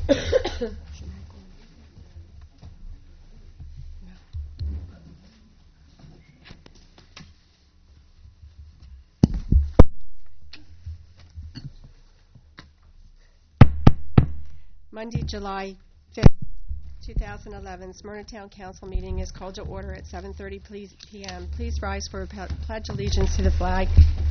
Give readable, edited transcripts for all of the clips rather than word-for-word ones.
Monday, July 5th, 2011, Smyrna Town Council meeting is called to order at 7:30 p.m. Please rise for a pledge allegiance to the flag.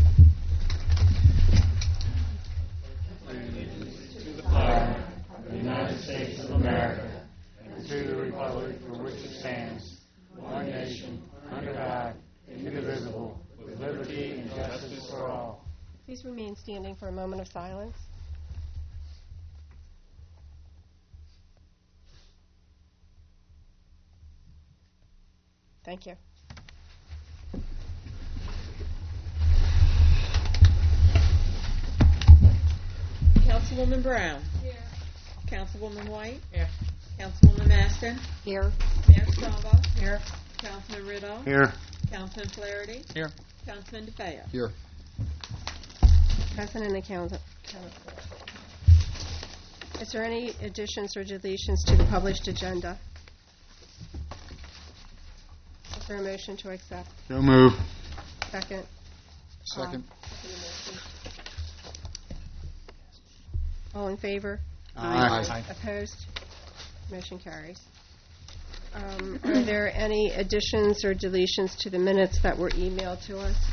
Allegiance to the flag of the United States of America and to the republic for which it stands, one nation, under God, indivisible, with liberty and justice for all. Please remain standing for a moment of silence. Thank you. Councilwoman Brown. Here. Councilwoman White. Here. Councilwoman Maston. Here. Mayor Stalbaugh. Here. Councilman Riddle. Here. Councilman Flaherty. Here. Councilman DeFeo. Here. President and Council. Is there any additions or deletions to the published agenda? Is there a motion to accept? So move. Second. Second. All in favor? Aye. Opposed? Motion carries. Are there any additions or deletions to the minutes that were emailed to us?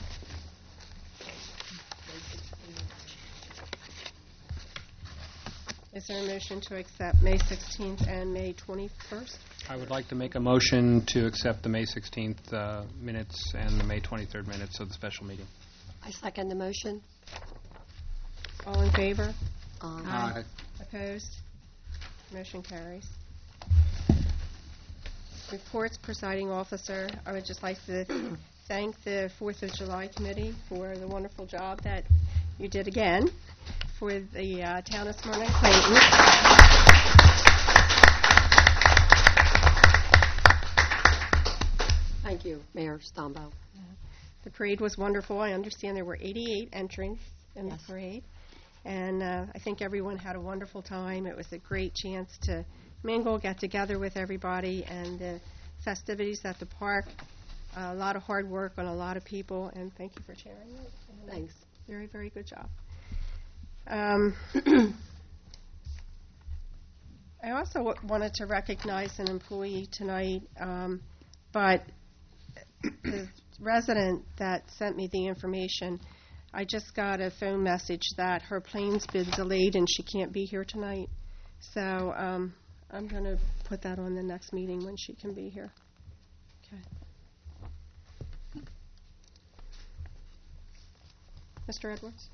Is there a motion to accept May 16th and May 21st? I would like to make a motion to accept the May 16th minutes and the May 23rd minutes of the special meeting. I second the motion. All in favor? Aye. Opposed? Motion carries. Reports, presiding officer. I would just like to thank the 4th of July committee for the wonderful job that you did again for the town of Smyrna and Clayton. Thank you, Mayor Stombo. The parade was wonderful. I understand there were 88 entrants in the parade. And I think everyone had a wonderful time. It was a great chance to mingle, get together with everybody, and the festivities at the park. A lot of hard work on a lot of people, and thank you for sharing it. Thanks. Very, very good job. I also wanted to recognize an employee tonight, but the resident that sent me the information, I just got a phone message that her plane's been delayed and she can't be here tonight. So I'm going to put that on the next meeting when she can be here. Okay. Mr. Edwards?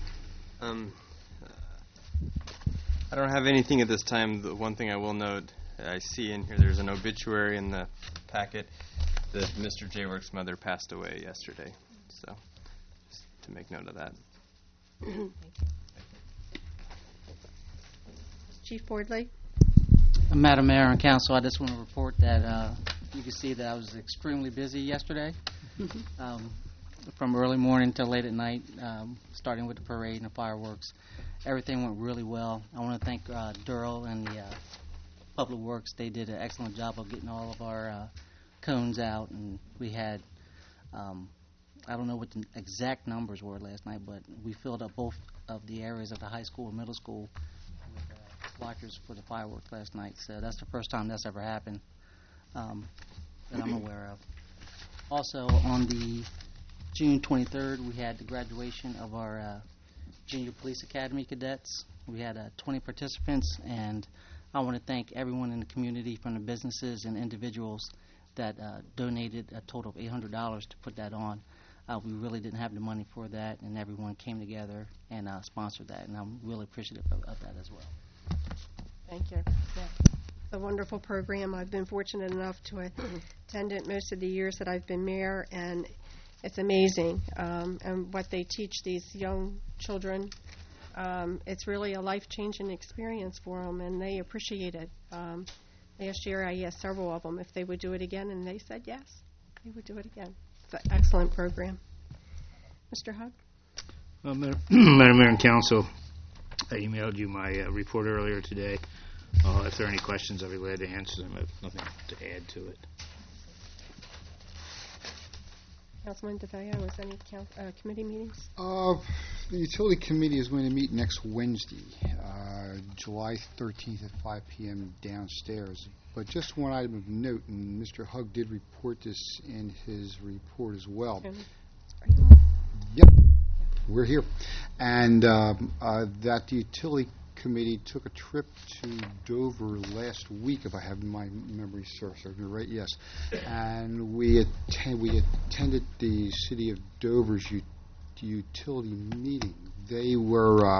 I don't have anything at this time. The one thing I will note, I see in here there's an obituary in the packet that Mr. J. Work's mother passed away yesterday. So just to make note of that. Thank you. Chief Boardley? Madam Mayor and Council, I just want to report that you can see that I was extremely busy yesterday, from early morning till late at night, starting with the parade and the fireworks. Everything went really well. I want to thank Durrell and the Public Works. They did an excellent job of getting all of our cones out, and we had, I don't know what the exact numbers were last night, but we filled up both of the areas of the high school and middle school with watchers for the fireworks last night. So that's the first time that's ever happened that I'm aware of. Also, on the June 23rd, we had the graduation of our Junior Police Academy cadets. We had 20 participants, and I want to thank everyone in the community, from the businesses and individuals that donated a total of $800 to put that on. We really didn't have the money for that, and everyone came together and sponsored that, and I'm really appreciative of that as well. Thank you. Yeah. It's a wonderful program. I've been fortunate enough to attend it most of the years that I've been mayor, and it's amazing. And what they teach these young children, it's really a life-changing experience for them, and they appreciate it. Last year I asked several of them if they would do it again, and they said yes, they would do it again. It's an excellent program. Mr. Hugg? Madam Mayor and Council, I emailed you my report earlier today. If there are any questions, I'll be glad to answer them. I have nothing to add to it. Councilman DeFeo, was any committee meetings? The utility committee is going to meet next Wednesday, July 13th at 5 p.m. downstairs. But just one item of note, and Mr. Hugg did report this in his report as well. Are you on? Yep, we're here. And that the utility committee took a trip to Dover last week, if I have my memory serves me right, yes. And we attended the City of Dover's utility meeting. They were,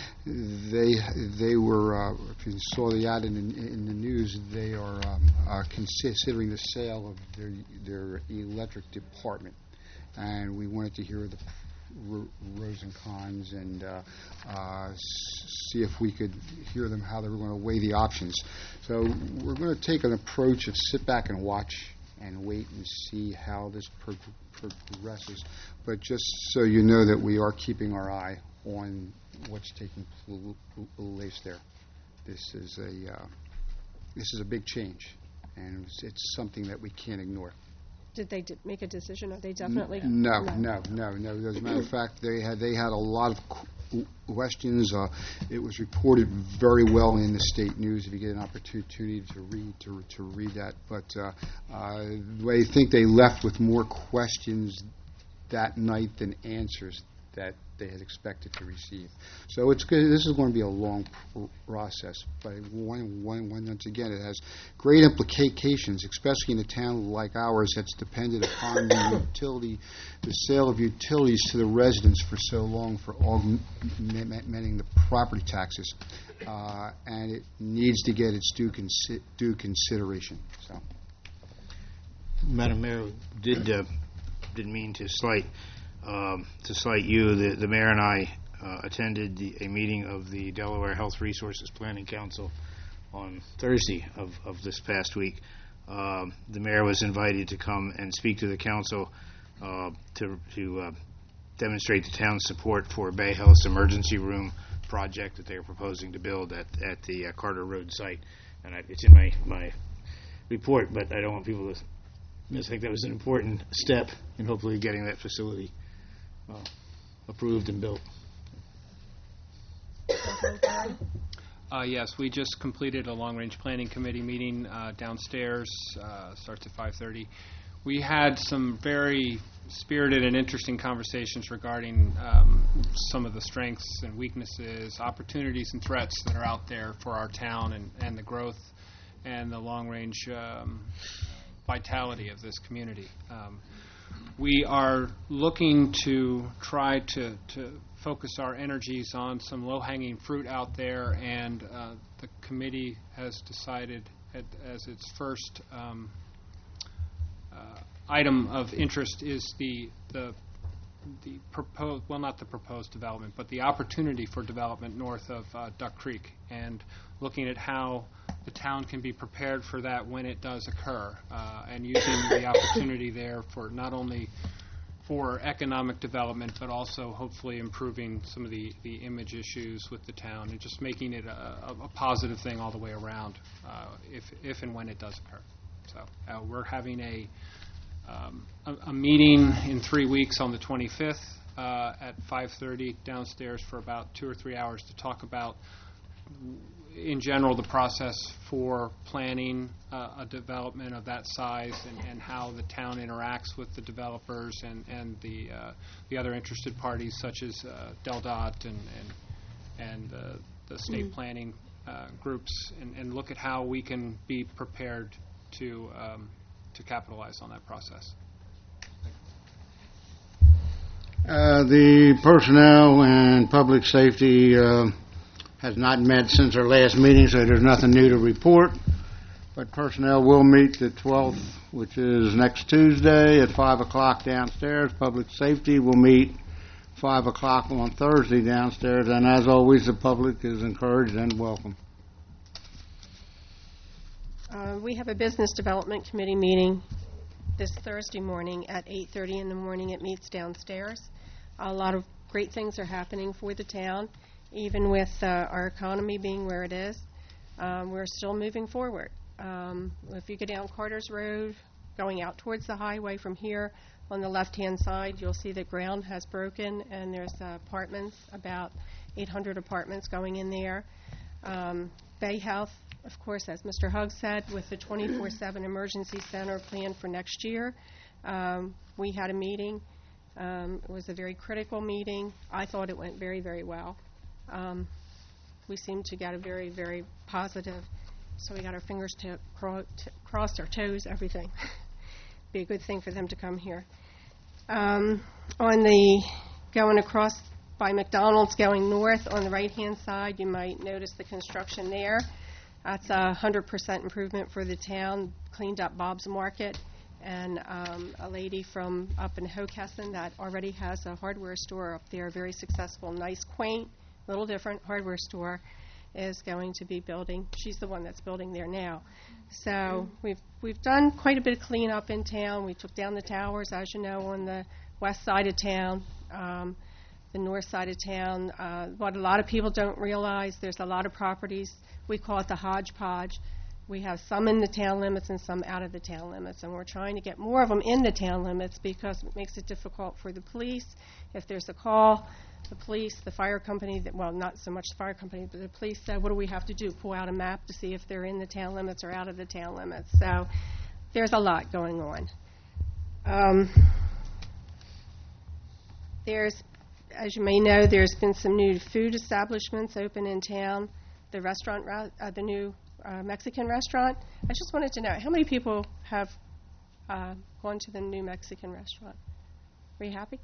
if you saw the ad in the news, they are considering the sale of their electric department. And we wanted to hear the pros and cons and see if we could hear them how they were going to weigh the options. So we're going to take an approach of sit back and watch and wait and see how this progresses. But just so you know that we are keeping our eye on what's taking place there. This is a big change, and it's something that we can't ignore. Did they make a decision? Are they definitely? No. As a matter of fact, they had a lot of questions. It was reported very well in the state news. If you get an opportunity to read that, but I think they left with more questions that night than answers that they had expected to receive. So it's good. This is going to be a long process, but once again, it has great implications, especially in a town like ours that's depended upon the sale of utilities to the residents for so long for augmenting the property taxes, and it needs to get its due consideration. So, Madam Mayor, didn't mean to slight you. The mayor and I attended a meeting of the Delaware Health Resources Planning Council on Thursday of this past week. The mayor was invited to come and speak to the council to demonstrate the town's support for Bay Health's emergency room project that they are proposing to build at the Carter Road site. And it's in my report, but I don't want people to think that was an important step in hopefully getting that facility approved and built. Yes, we just completed a long-range planning committee meeting downstairs. Starts at 5:30. We had some very spirited and interesting conversations regarding some of the strengths and weaknesses, opportunities and threats that are out there for our town and the growth and the long-range vitality of this community. We are looking to try to focus our energies on some low-hanging fruit out there, and the committee has decided as its first item of interest is the proposed, well, not the proposed development, but the opportunity for development north of Duck Creek, and looking at how the town can be prepared for that when it does occur, and using the opportunity there for not only for economic development, but also hopefully improving some of the image issues with the town and just making it a positive thing all the way around if and when it does occur. So we're having a meeting in 3 weeks on the 25th at 5:30 downstairs for about 2 or 3 hours to talk about, in general, the process for planning a development of that size and how the town interacts with the developers and the other interested parties such as DelDOT and the state planning groups, and look at how we can be prepared to capitalize on that process. The personnel and public safety has not met since our last meeting, so there's nothing new to report. But personnel will meet the 12th, which is next Tuesday at 5 o'clock downstairs. Public safety will meet 5 o'clock on Thursday downstairs. And as always, the public is encouraged and welcome. We have a Business Development Committee meeting this Thursday morning at 8:30 in the morning. It meets downstairs. A lot of great things are happening for the town even with our economy being where it is, we're still moving forward. If you go down Carter's Road, going out towards the highway from here, on the left-hand side, you'll see that ground has broken, and there's apartments, about 800 apartments going in there. Bay Health, of course, as Mr. Hugg said, with the 24/7 emergency center planned for next year. We had a meeting. It was a very critical meeting. I thought it went very, very well. We seemed to get a very, very positive, so we got our fingers crossed, our toes, everything. Be a good thing for them to come here. On the going across by McDonald's going north on the right-hand side, you might notice the construction there. That's a 100% improvement for the town. Cleaned up Bob's Market, and a lady from up in Hockessin that already has a hardware store up there, very successful, nice, quaint, little different hardware store, is going to be building. She's the one that's building there now. So we've done quite a bit of cleanup in town. We took down the towers, as you know, on the west side of town, the north side of town. What a lot of people don't realize, there's a lot of properties. We call it the hodgepodge. We have some in the town limits and some out of the town limits, and we're trying to get more of them in the town limits because it makes it difficult for the police. If there's a call, the police, the fire company, well, not so much the fire company, but the police said, what do we have to do? Pull out a map to see if they're in the town limits or out of the town limits. So there's a lot going on. There's, as you may know, there's been some new food establishments open in town. The restaurant, the new Mexican restaurant. I just wanted to know, how many people have gone to the new Mexican restaurant? Were you happy?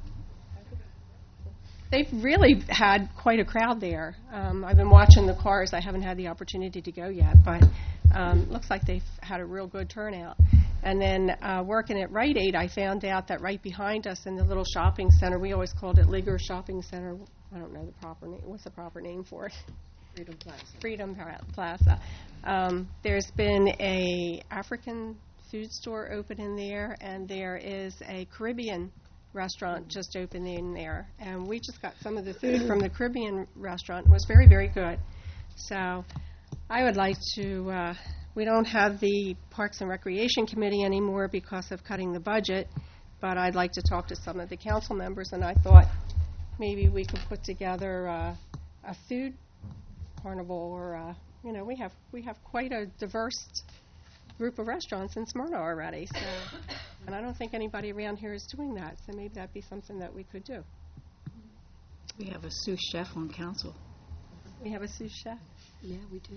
They've really had quite a crowd there. I've been watching the cars. I haven't had the opportunity to go yet, but looks like they've had a real good turnout. And then working at Rite Aid, I found out that right behind us in the little shopping center, we always called it Liger Shopping Center. I don't know the proper name. What's the proper name for it? Freedom Plaza. Freedom Plaza. There's been a African food store open in there, and there is a Caribbean restaurant just opened in there. And we just got some of the food from the Caribbean restaurant. It was very, very good. So I would like to, we don't have the Parks and Recreation Committee anymore because of cutting the budget, but I'd like to talk to some of the council members, and I thought maybe we could put together a food carnival, or you know, we have quite a diverse group of restaurants in Smyrna already. So, and I don't think anybody around here is doing that. So maybe that'd be something that we could do. We have a sous chef on council. We have a sous chef. Yeah, we do.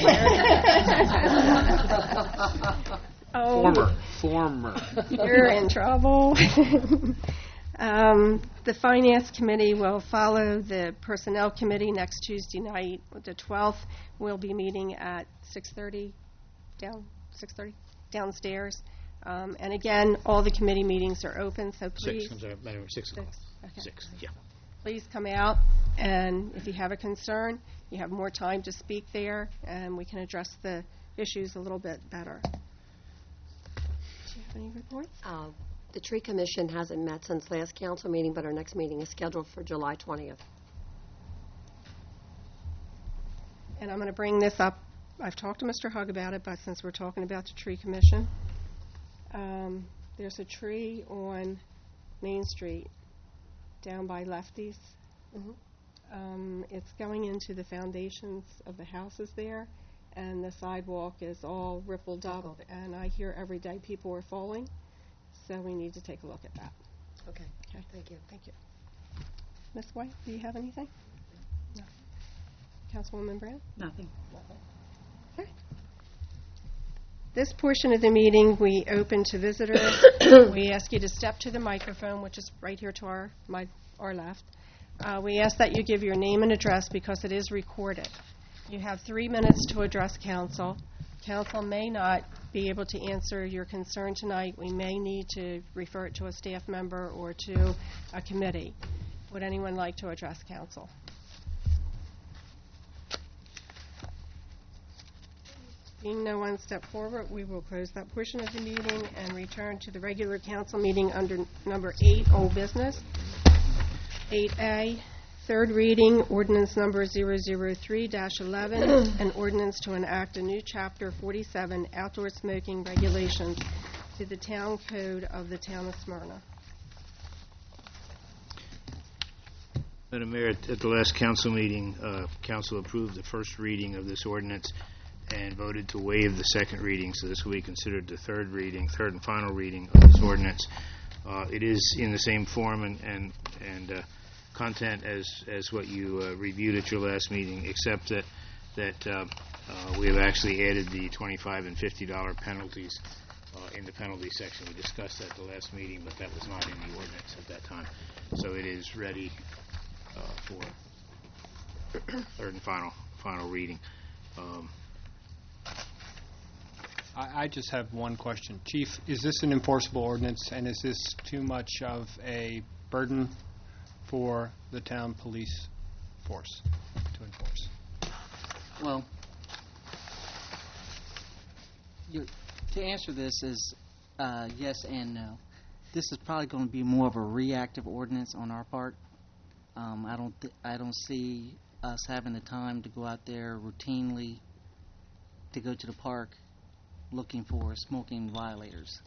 Oh, Former. You're in trouble. The Finance Committee will follow the Personnel Committee next Tuesday night. The 12th, we'll be meeting at 6:30 downstairs. And again, all the committee meetings are open, so please. 6, I'm sorry, Madam, 6 o'clock. Okay. 6, yeah. Please come out, and if you have a concern, you have more time to speak there, and we can address the issues a little bit better. Do you have any reports? The Tree Commission hasn't met since last council meeting, but our next meeting is scheduled for July 20th. And I'm going to bring this up. I've talked to Mr. Hugg about it, but since we're talking about the Tree Commission, there's a tree on Main Street down by Lefty's. Mm-hmm. It's going into the foundations of the houses there, and the sidewalk is all rippled up, and I hear every day people are falling, so we need to take a look at that. Okay. Thank you. Thank you. Ms. White, do you have anything? No. Councilwoman Brown? Nothing. Okay. This portion of the meeting we open to visitors. We ask you to step to the microphone, which is right here to our left. We ask that you give your name and address because it is recorded. You have 3 minutes to address council. Council may not be able to answer your concern tonight. We may need to refer it to a staff member or to a committee. Would anyone like to address council? Seeing no one step forward, we will close that portion of the meeting and return to the regular council meeting under number 8, old business. 8A, Third reading, ordinance number 003-11, an ordinance to enact a new Chapter 47 outdoor smoking regulations to the town code of the town of Smyrna. Madam Mayor, at the last council meeting, council approved the first reading of this ordinance and voted to waive the second reading, so this will be considered the third and final reading of this ordinance. It is in the same form and content as what you reviewed at your last meeting, except that we have actually added the $25 and $50 penalties in the penalty section. We discussed that at the last meeting, but that was not in the ordinance at that time. So it is ready for third and final reading. I just have one question. Chief, is this an enforceable ordinance, and is this too much of a burden for the town police force to enforce? Well, to answer this is yes and no. This is probably going to be more of a reactive ordinance on our part. I don't see us having the time to go out there routinely to go to the park looking for smoking violators.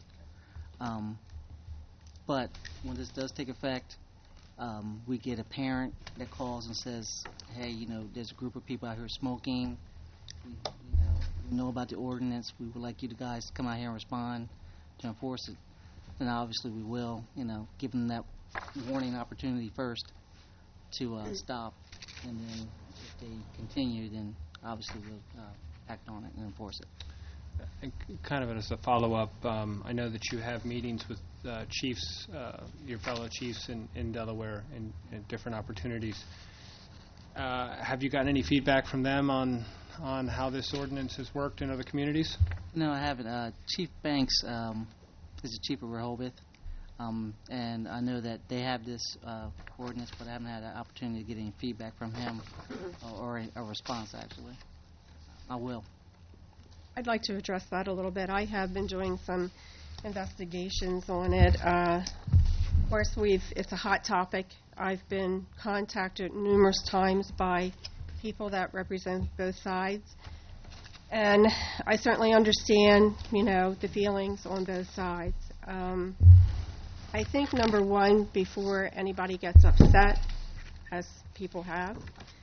But when this does take effect, we get a parent that calls and says, hey, there's a group of people out here smoking. We know about the ordinance. We would like you guys to come out here and respond to enforce it. Then obviously we will, give them that warning opportunity first to stop. And then if they continue, then obviously we'll act on it and enforce it. And kind of as a follow-up, I know that you have meetings with chiefs, your fellow chiefs in Delaware in different opportunities. Have you gotten any feedback from them on how this ordinance has worked in other communities? No, I haven't. Chief Banks is the chief of Rehoboth, and I know that they have this ordinance, but I haven't had an opportunity to get any feedback from him or a response, actually. I will. I'd like to address that a little bit. I have been doing some investigations on it. Of course, it's a hot topic. I've been contacted numerous times by people that represent both sides. And I certainly understand, the feelings on both sides. I think, number one, before anybody gets upset, as people have,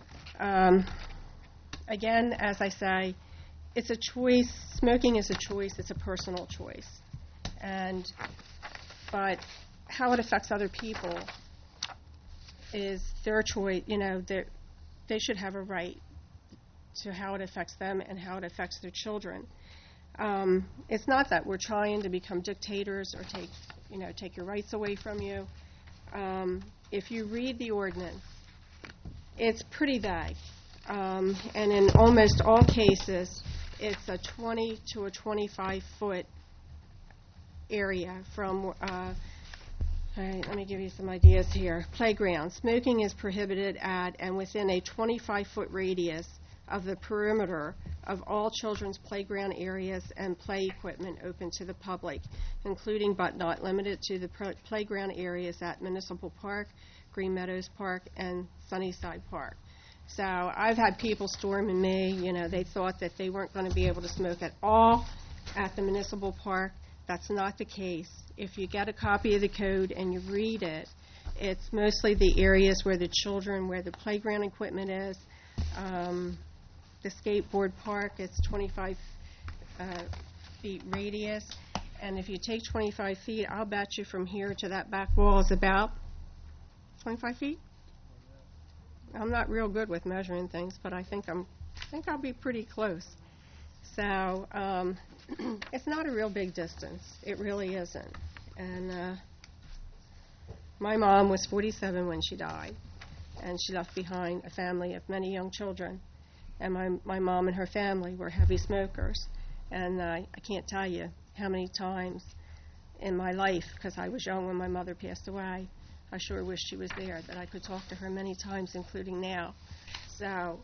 again, as I say, it's a choice. Smoking is a choice. It's a personal choice. But how it affects other people is their choice. They should have a right to how it affects them and how it affects their children. It's not that we're trying to become dictators or take your rights away from you. If you read the ordinance, it's pretty vague. And in almost all cases, it's a 20 to a 25-foot area from, all right, let me give you some ideas here. Playground. Smoking is prohibited at and within a 25-foot radius of the perimeter of all children's playground areas and play equipment open to the public, including but not limited to the playground areas at Municipal Park, Green Meadows Park, and Sunnyside Park. So I've had people storming me. They thought that they weren't going to be able to smoke at all at the municipal park. That's not the case. If you get a copy of the code and you read it, it's mostly the areas where the playground equipment is. The skateboard park, it's 25 feet radius. And if you take 25 feet, I'll bet you from here to that back wall is about 25 feet? I'm not real good with measuring things, but I think I'll be pretty close. So it's not a real big distance. It really isn't. And my mom was 47 when she died, and she left behind a family of many young children. And my mom and her family were heavy smokers. And I can't tell you how many times in my life, because I was young when my mother passed away, I sure wish she was there, that I could talk to her many times, including now. So,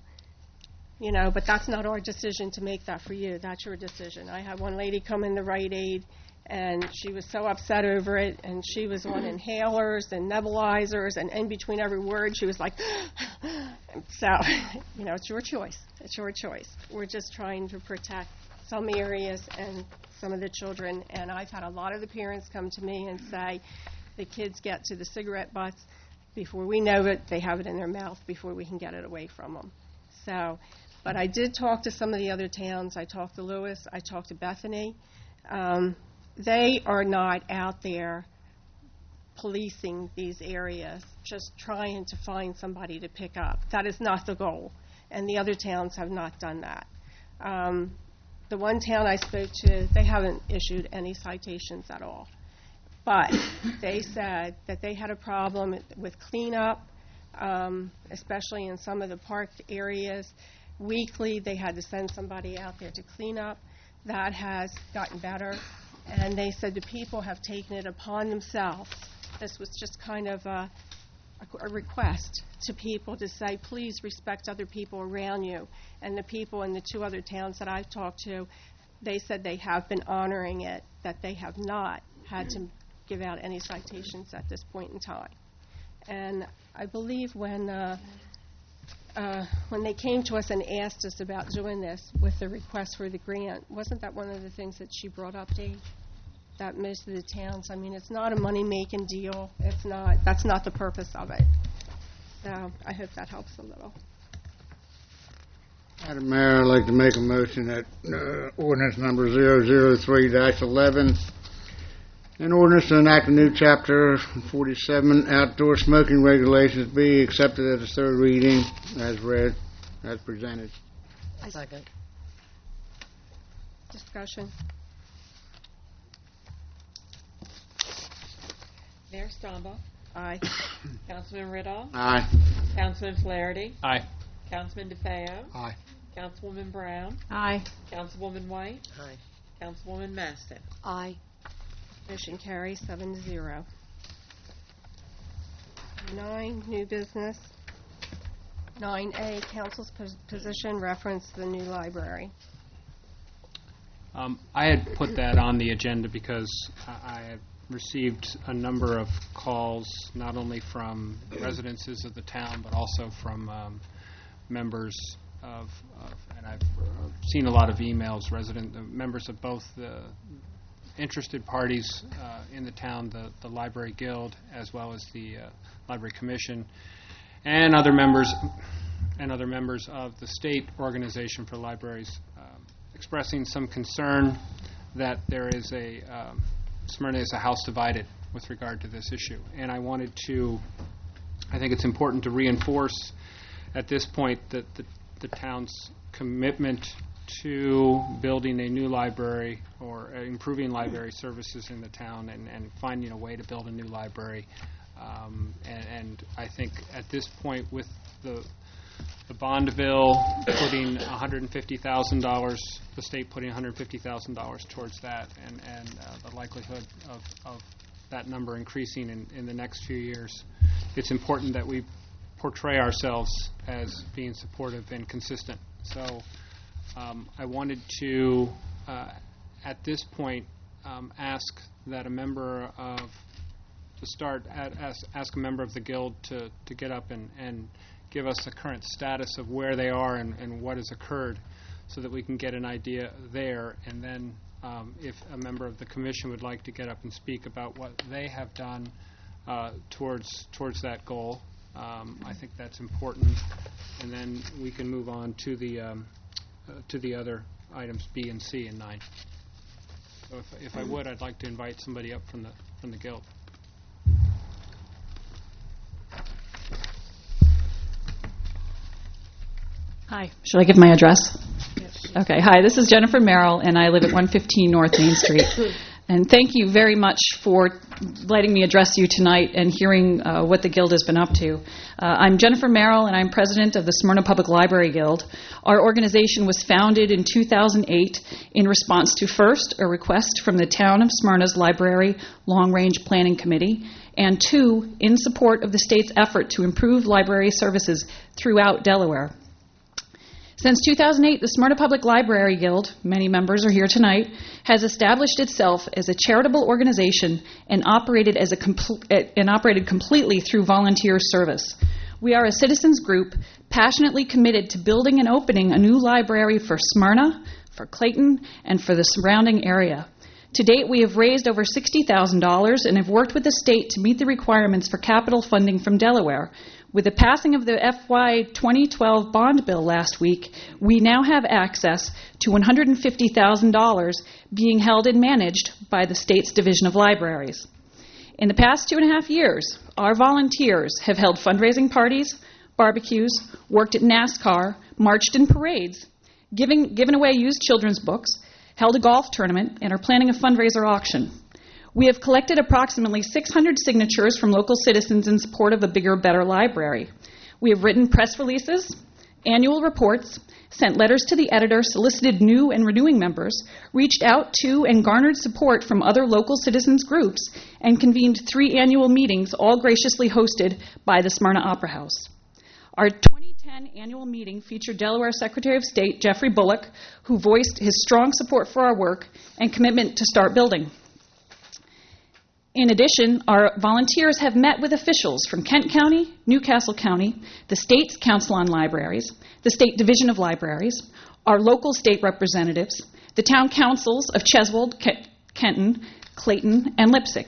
but that's not our decision to make that for you. That's your decision. I had one lady come in the Rite Aid, And she was so upset over it, and she was on inhalers and nebulizers, and in between every word, she was like, so, it's your choice. It's your choice. We're just trying to protect some areas and some of the children, and I've had a lot of the parents come to me and say the kids get to the cigarette butts before we know it, they have it in their mouth before we can get it away from them. So, but I did talk to some of the other towns. I talked to Lewis. I talked to Bethany. They are not out there policing these areas, just trying to find somebody to pick up. That is not the goal, and the other towns have not done that. The one town I spoke to, they haven't issued any citations at all. But they said that they had a problem with cleanup, especially in some of the parked areas. Weekly, they had to send somebody out there to clean up. That has gotten better. And they said the people have taken it upon themselves. This was just kind of a request to people to say, please respect other people around you. And the people in the two other towns that I've talked to, they said they have been honoring it, that they have not had to give out any citations at this point in time. And I believe when they came to us and asked us about doing this with the request for the grant, wasn't that one of the things that she brought up, Dave? That most of the towns, it's not a money-making deal. It's not. That's not the purpose of it. So I hope that helps a little. Madam Mayor, I'd like to make a motion that ordinance number 003-11, an ordinance to enact a new chapter 47 outdoor smoking regulations be accepted at its third reading as read, as presented. Second. Discussion. Mayor Stomba. Aye. Councilman Riddle. Aye. Councilman Flaherty. Aye. Councilman DeFeo. Aye. Councilwoman Brown. Aye. Councilwoman White. Aye. Councilwoman Maston. Aye. Motion carries 7-0. 9, new business. 9A, council's position, reference the new library. I had put that on the agenda because I had received a number of calls, not only from residences of the town, but also from members of and I've seen a lot of emails, members of both the interested parties in the town, the Library Guild, as well as the Library Commission, and other members of the state organization for libraries, expressing some concern that there is Smyrna is a house divided with regard to this issue. And I think it's important to reinforce at this point that the town's commitment to building a new library or improving library services in the town and finding a way to build a new library. And I think at this point, with the bond bill putting $150,000, the state putting $150,000 towards that, and the likelihood of that number increasing in the next few years, it's important that we portray ourselves as being supportive and consistent. So I wanted to, at this point, ask that a member of ask a member of the Guild to get up and give us a current status of where they are and what has occurred, so that we can get an idea there. And then if a member of the Commission would like to get up and speak about what they have done towards that goal, I think that's important. And then we can move on to the other items B and C in 9. So if I would, I'd like to invite somebody up from the Guild. Hi. Should I give my address? Yes. Okay. Hi, this is Jennifer Merrill, and I live at 115 North Main Street. And thank you very much for letting me address you tonight and hearing what the Guild has been up to. I'm Jennifer Merrill, and I'm president of the Smyrna Public Library Guild. Our organization was founded in 2008 in response to, first, a request from the town of Smyrna's Library Long-Range Planning Committee, and 2, in support of the state's effort to improve library services throughout Delaware. Since 2008, the Smyrna Public Library Guild, many members are here tonight, has established itself as a charitable organization and operated completely through volunteer service. We are a citizens group passionately committed to building and opening a new library for Smyrna, for Clayton, and for the surrounding area. To date, we have raised over $60,000 and have worked with the state to meet the requirements for capital funding from Delaware. With the passing of the FY 2012 bond bill last week, we now have access to $150,000 being held and managed by the state's Division of Libraries. In the past 2.5 years, our volunteers have held fundraising parties, barbecues, worked at NASCAR, marched in parades, given away used children's books, held a golf tournament, and are planning a fundraiser auction. We have collected approximately 600 signatures from local citizens in support of a bigger, better library. We have written press releases, annual reports, sent letters to the editor, solicited new and renewing members, reached out to and garnered support from other local citizens groups, and convened 3 annual meetings, all graciously hosted by the Smyrna Opera House. Our 2010 annual meeting featured Delaware Secretary of State Jeffrey Bullock, who voiced his strong support for our work and commitment to start building. In addition, our volunteers have met with officials from Kent County, Newcastle County, the state's Council on Libraries, the State Division of Libraries, our local state representatives, the town councils of Cheswold, Kenton, Clayton, and Lipsick.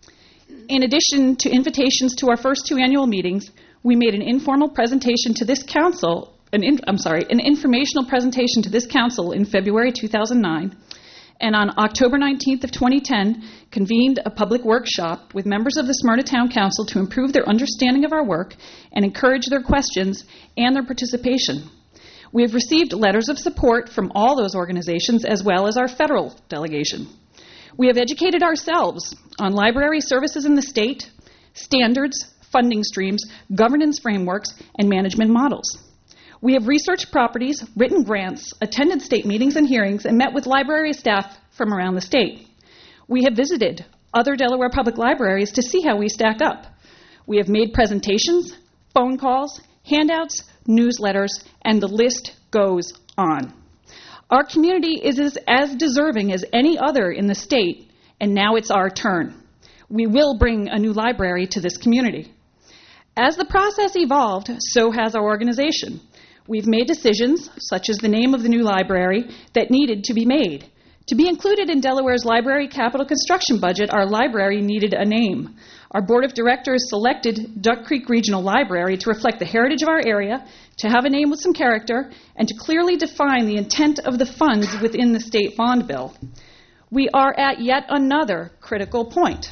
In addition to invitations to our first 2 annual meetings, we made an informal presentation to this council, an informational presentation to this council in February 2009, and on October 19th of 2010, convened a public workshop with members of the Smyrna Town Council to improve their understanding of our work and encourage their questions and their participation. We have received letters of support from all those organizations as well as our federal delegation. We have educated ourselves on library services in the state, standards, funding streams, governance frameworks, and management models. We have researched properties, written grants, attended state meetings and hearings, and met with library staff from around the state. We have visited other Delaware public libraries to see how we stack up. We have made presentations, phone calls, handouts, newsletters, and the list goes on. Our community is as deserving as any other in the state, and now it's our turn. We will bring a new library to this community. As the process evolved, so has our organization. We've made decisions, such as the name of the new library, that needed to be made. To be included in Delaware's library capital construction budget, our library needed a name. Our board of directors selected Duck Creek Regional Library to reflect the heritage of our area, to have a name with some character, and to clearly define the intent of the funds within the state bond bill. We are at yet another critical point.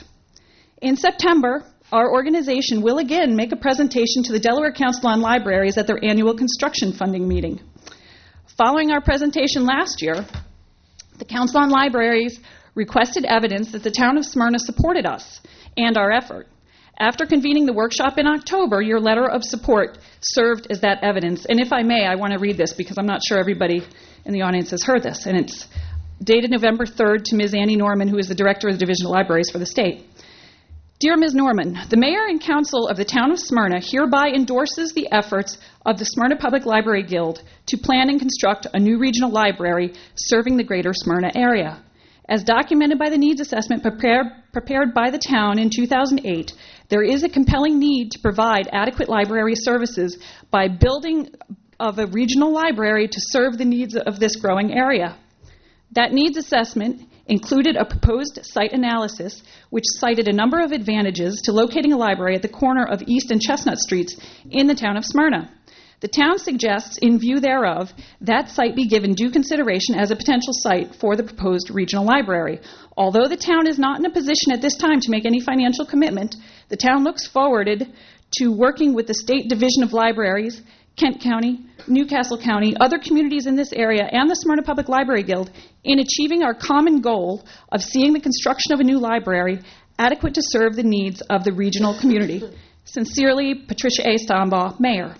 In September, our organization will again make a presentation to the Delaware Council on Libraries at their annual construction funding meeting. Following our presentation last year, the Council on Libraries requested evidence that the town of Smyrna supported us and our effort. After convening the workshop in October, your letter of support served as that evidence. And if I may, I want to read this because I'm not sure everybody in the audience has heard this. And it's dated November 3rd to Ms. Annie Norman, who is the Director of the Division of Libraries for the state. Dear Ms. Norman, the Mayor and Council of the Town of Smyrna hereby endorses the efforts of the Smyrna Public Library Guild to plan and construct a new regional library serving the greater Smyrna area. As documented by the needs assessment prepared by the town in 2008, there is a compelling need to provide adequate library services by building of a regional library to serve the needs of this growing area. That needs assessment included a proposed site analysis which cited a number of advantages to locating a library at the corner of East and Chestnut Streets in the town of Smyrna. The town suggests, in view thereof, that site be given due consideration as a potential site for the proposed regional library. Although the town is not in a position at this time to make any financial commitment, the town looks forward to working with the State Division of Libraries, Kent County, Newcastle County, other communities in this area, and the Smyrna Public Library Guild in achieving our common goal of seeing the construction of a new library adequate to serve the needs of the regional community. Sincerely, Patricia A. Stombaugh, Mayor.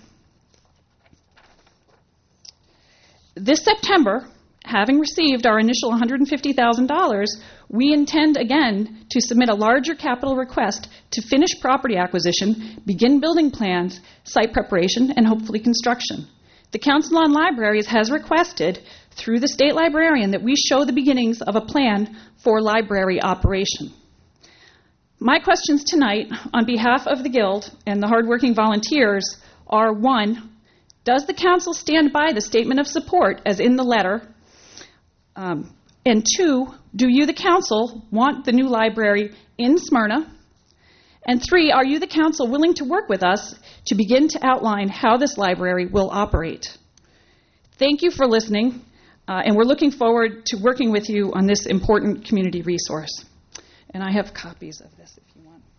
This September, having received our initial $150,000, we intend again to submit a larger capital request to finish property acquisition, begin building plans, site preparation, and hopefully construction. the Council on Libraries has requested through the state librarian that we show the beginnings of a plan for library operation. My questions tonight on behalf of the Guild and the hardworking volunteers are, 1, does the Council stand by the statement of support as in the letter? And 2, do you, the Council, want the new library in Smyrna? And 3, are you, the Council, willing to work with us to begin to outline how this library will operate? Thank you for listening, and we're looking forward to working with you on this important community resource. And I have copies of this if you want.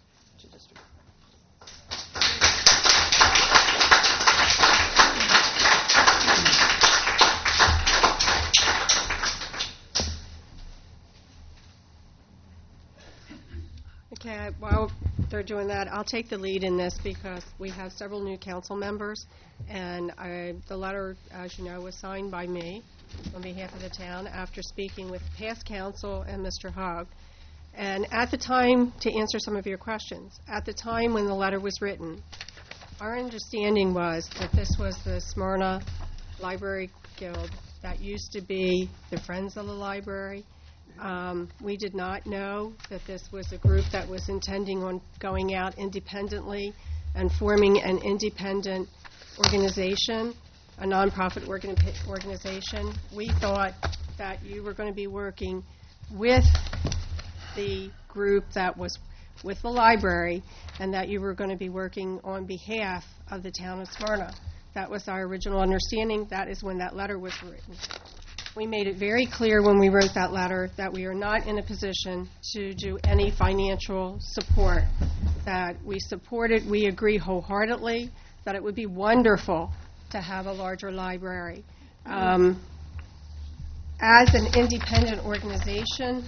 Okay, while they're doing that, I'll take the lead in this because we have several new council members, and the letter, as you know, was signed by me on behalf of the town after speaking with past council and Mr. Hogg. And at the time, to answer some of your questions, at the time when the letter was written, our understanding was that this was the Smyrna Library Guild that used to be the Friends of the Library. We did not know that this was a group that was intending on going out independently and forming an independent organization, a nonprofit organization. We thought that you were going to be working with the group that was with the library and that you were going to be working on behalf of the town of Smyrna. That was our original understanding. That is when that letter was written. We made it very clear when we wrote that letter that we are not in a position to do any financial support, that we support it. We agree wholeheartedly that it would be wonderful to have a larger library. As an independent organization,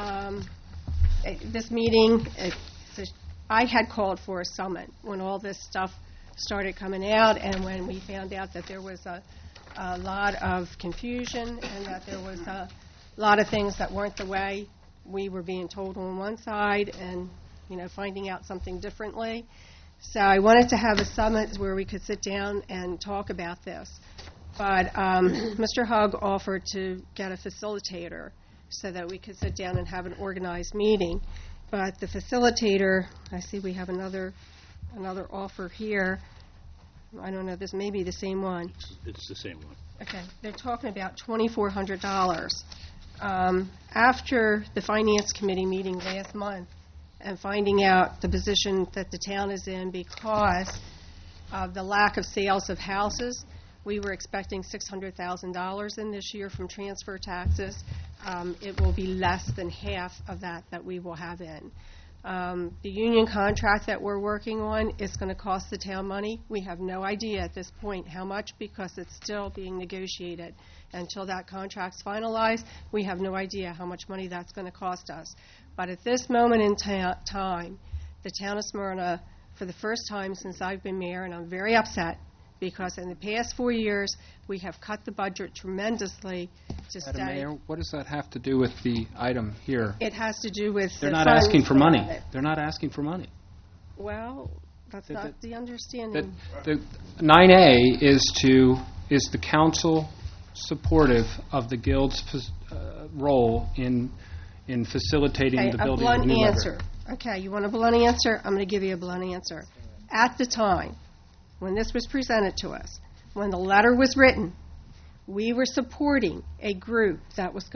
this meeting, I had called for a summit when all this stuff started coming out and when we found out that there was a lot of confusion and that there was a lot of things that weren't the way we were being told on one side and, finding out something differently. So I wanted to have a summit where we could sit down and talk about this. But Mr. Hogg offered to get a facilitator so that we could sit down and have an organized meeting. But the facilitator, I see we have another offer here. I don't know, this may be the same one. It's the same one. Okay, they're talking about $2,400. After the Finance Committee meeting last month and finding out the position that the town is in because of the lack of sales of houses, we were expecting $600,000 in this year from transfer taxes. It will be less than half of that we will have in. The union contract that we're working on is going to cost the town money. We have no idea at this point how much because it's still being negotiated. Until that contract's finalized, we have no idea how much money that's going to cost us. But at this moment in time, the town of Smyrna, for the first time since I've been mayor, and I'm very upset, because in the past 4 years, we have cut the budget tremendously to stay. Madam Mayor, what does that have to do with the item here? It has to do with They're the not funds asking for that money. are- They're not asking for money. Well, that's not the understanding. The 9A is the council supportive of the Guild's role in facilitating Okay, the a building of the blunt new library. answer. Okay, you want a blunt answer? I'm going to give you a blunt answer. At the time, when this was presented to us, when the letter was written, we were supporting a group that was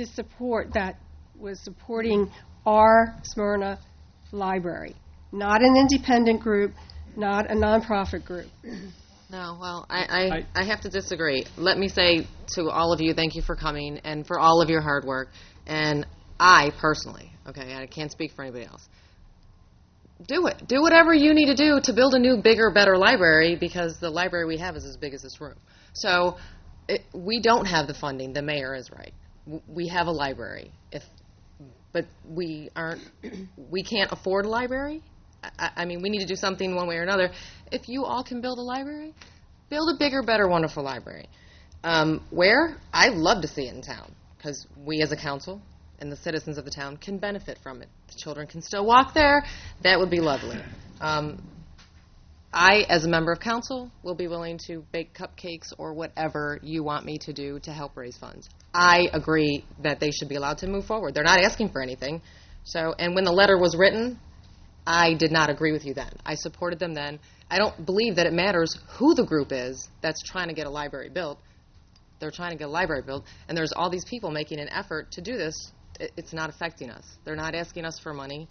supporting our Smyrna library, not an independent group, not a nonprofit group. No, well, I have to disagree. Let me say to all of you, thank you for coming and for all of your hard work. And I personally, okay, I can't speak for anybody else, do it. Do whatever you need to do to build a new, bigger, better library because the library we have is as big as this room. So we don't have the funding. The mayor is right. We have a library, but we can't afford a library. I mean, we need to do something one way or another. If you all can build a library, build a bigger, better, wonderful library. Where? I'd love to see it in town because we as a council and the citizens of the town can benefit from it. The children can still walk there. That would be lovely. I, as a member of council, will be willing to bake cupcakes or whatever you want me to do to help raise funds. I agree that they should be allowed to move forward. They're not asking for anything. So, and when the letter was written, I did not agree with you then. I supported them then. I don't believe that it matters who the group is that's trying to get a library built. They're trying to get a library built, and there's all these people making an effort to do this. It's not affecting us. They're not asking us for money.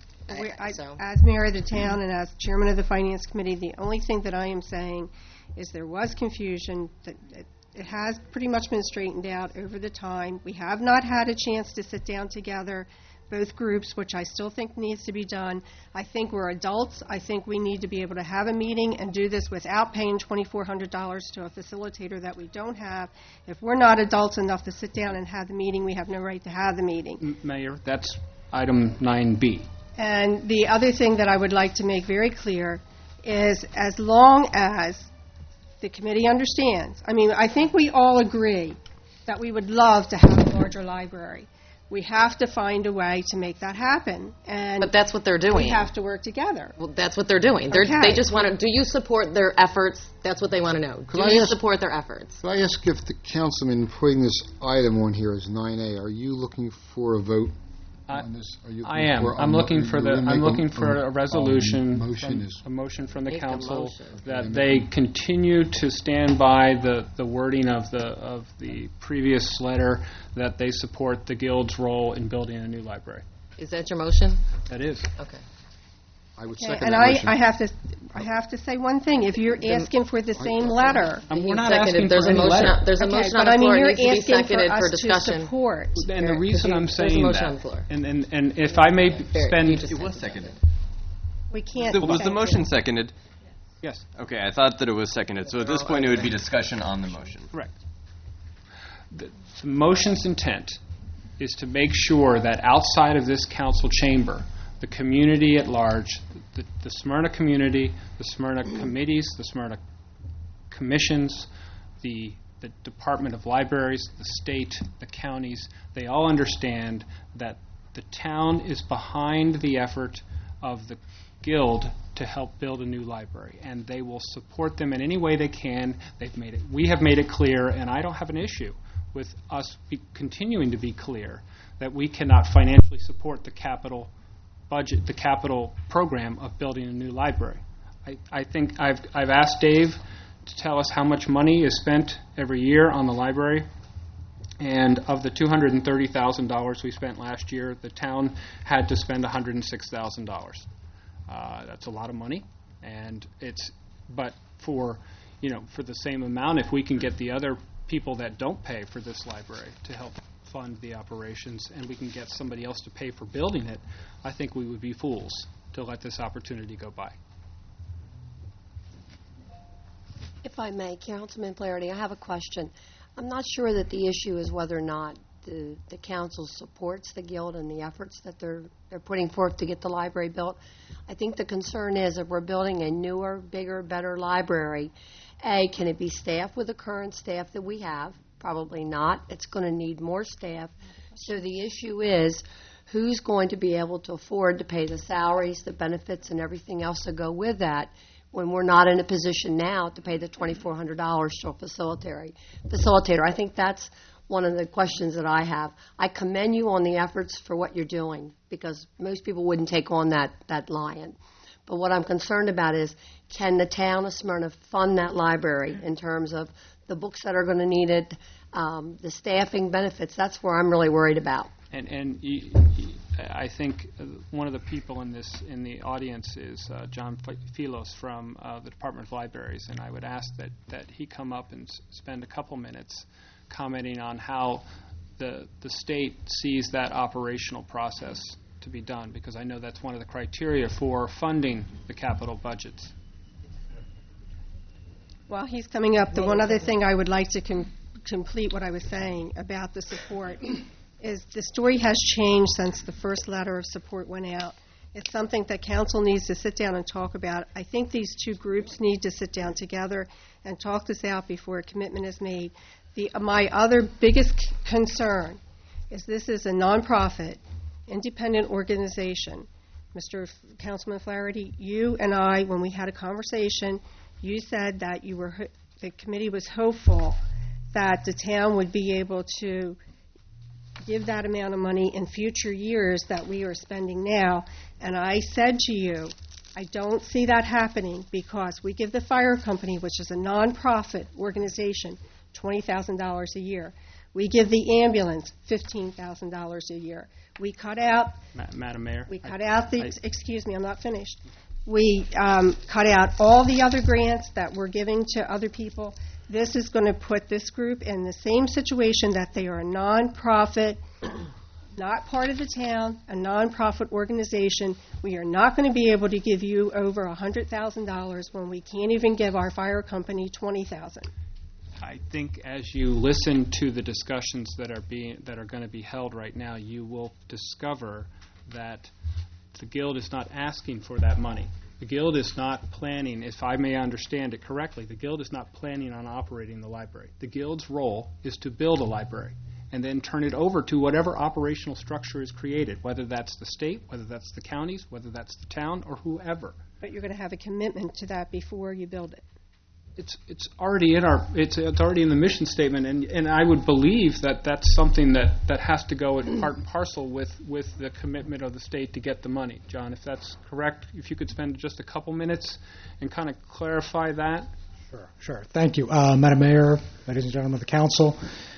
As mayor of the town and as chairman of the finance committee, the only thing that I am saying is there was confusion. That it has pretty much been straightened out over the time. We have not had a chance to sit down together, both groups, which I still think needs to be done. I think we're adults. I think we need to be able to have a meeting and do this without paying $2,400 to a facilitator that we don't have. If we're not adults enough to sit down and have the meeting, we have no right to have the meeting. Mayor, that's item 9B. And the other thing that I would like to make very clear is as long as the committee understands, I mean, I think we all agree that we would love to have a larger library. We have to find a way to make that happen. But that's what they're doing. We have to work together. Well, that's what they're doing. They just want to, do you support their efforts? That's what they want to know. Do you support their efforts? Could I ask if the councilman putting this item on here as 9A, are you looking for a vote on this? I am. I'm looking for a resolution, a motion from the council that they continue to stand by the wording of the previous letter, that they support the Guild's role in building a new library. Is that your motion? That is. Okay. I would second and that motion. I have to say one thing. If you're asking for the same letter, we're not asking there's for a any motion. letter. There's a motion on the floor. It needs to be seconded for to discussion. Support. And the reason I'm saying There's a motion on the floor. and if I may spend, It was seconded. We can't. Was the motion seconded? Yes. Okay, I thought that it was seconded. So at this point, it would be discussion on the motion. Correct. The motion's intent is to make sure that outside of this council chamber, the community at large, the Smyrna community, the Smyrna committees, the Smyrna commissions, the Department of Libraries, the state, the counties, they all understand that the town is behind the effort of the Guild to help build a new library, and they will support them in any way they can. We have made it clear, and I don't have an issue with us continuing to be clear that we cannot financially support the capital budget, the capital program of building a new library. I think I've asked Dave to tell us how much money is spent every year on the library, and of the $230,000 we spent last year, the town had to spend $106,000. That's a lot of money, and but for the same amount, if we can get the other people that don't pay for this library to help fund the operations, and we can get somebody else to pay for building it, I think we would be fools to let this opportunity go by. If I may, Councilman Flaherty, I have a question. I'm not sure that the issue is whether or not the council supports the Guild and the efforts that they're putting forth to get the library built. I think the concern is if we're building a newer, bigger, better library, A, can it be staffed with the current staff that we have? Probably not. It's going to need more staff. So the issue is who's going to be able to afford to pay the salaries, the benefits, and everything else to go with that when we're not in a position now to pay the $2,400 to a facilitator. I think that's one of the questions that I have. I commend you on the efforts for what you're doing, because most people wouldn't take on that lion. But what I'm concerned about is, can the town of Smyrna fund that library in terms of the books that are going to need it, the staffing benefits? That's where I'm really worried about. And I think one of the people in the audience is John Filos from the Department of Libraries, and I would ask that he come up and spend a couple minutes commenting on how the state sees that operational process to be done, because I know that's one of the criteria for funding the capital budgets. While he's coming up, the one other thing I would like to complete what I was saying about the support is the story has changed since the first letter of support went out. It's something that council needs to sit down and talk about. I think these two groups need to sit down together and talk this out before a commitment is made. My other biggest concern is this is a nonprofit, independent organization Councilman Flaherty, you and I, when we had a conversation, you said that the committee was hopeful that the town would be able to give that amount of money in future years that we are spending now. And I said to you, I don't see that happening because we give the fire company, which is a nonprofit organization, $20,000 a year. We give the ambulance $15,000 a year. We cut out. Madam Mayor. We cut out the. Excuse me, I'm not finished. We cut out all the other grants that we're giving to other people. This is going to put this group in the same situation that they are a nonprofit, not part of the town, a nonprofit organization. We are not going to be able to give you over $100,000 when we can't even give our fire company $20,000. I think as you listen to the discussions that are going to be held right now, you will discover that the Guild is not asking for that money. The Guild is not planning, if I may understand it correctly, the Guild is not planning on operating the library. The Guild's role is to build a library and then turn it over to whatever operational structure is created, whether that's the state, whether that's the counties, whether that's the town, or whoever. But you're going to have a commitment to that before you build it. It's already in it's already in the mission statement, and I would believe that that's something that has to go in part and parcel with the commitment of the state to get the money. John, if that's correct, if you could spend just a couple minutes and kind of clarify that. Sure. Thank you, Madam Mayor, ladies and gentlemen of the council.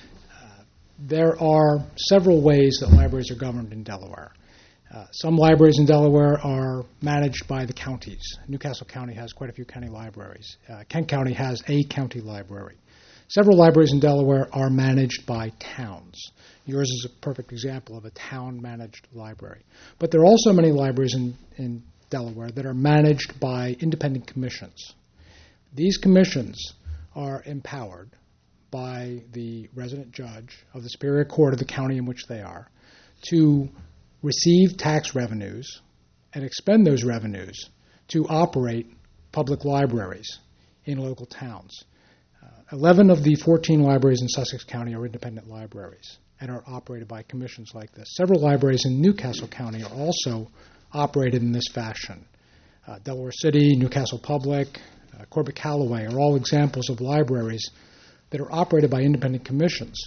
There are several ways that libraries are governed in Delaware. Some libraries in Delaware are managed by the counties. Newcastle County has quite a few county libraries. Kent County has a county library. Several libraries in Delaware are managed by towns. Yours is a perfect example of a town-managed library. But there are also many libraries in Delaware that are managed by independent commissions. These commissions are empowered by the resident judge of the Superior Court of the county in which they are to receive tax revenues and expend those revenues to operate public libraries in local towns. 11 of the 14 libraries in Sussex County are independent libraries and are operated by commissions like this. Several libraries in Newcastle County are also operated in this fashion. Delaware City, Newcastle Public, Corbett Callaway are all examples of libraries that are operated by independent commissions.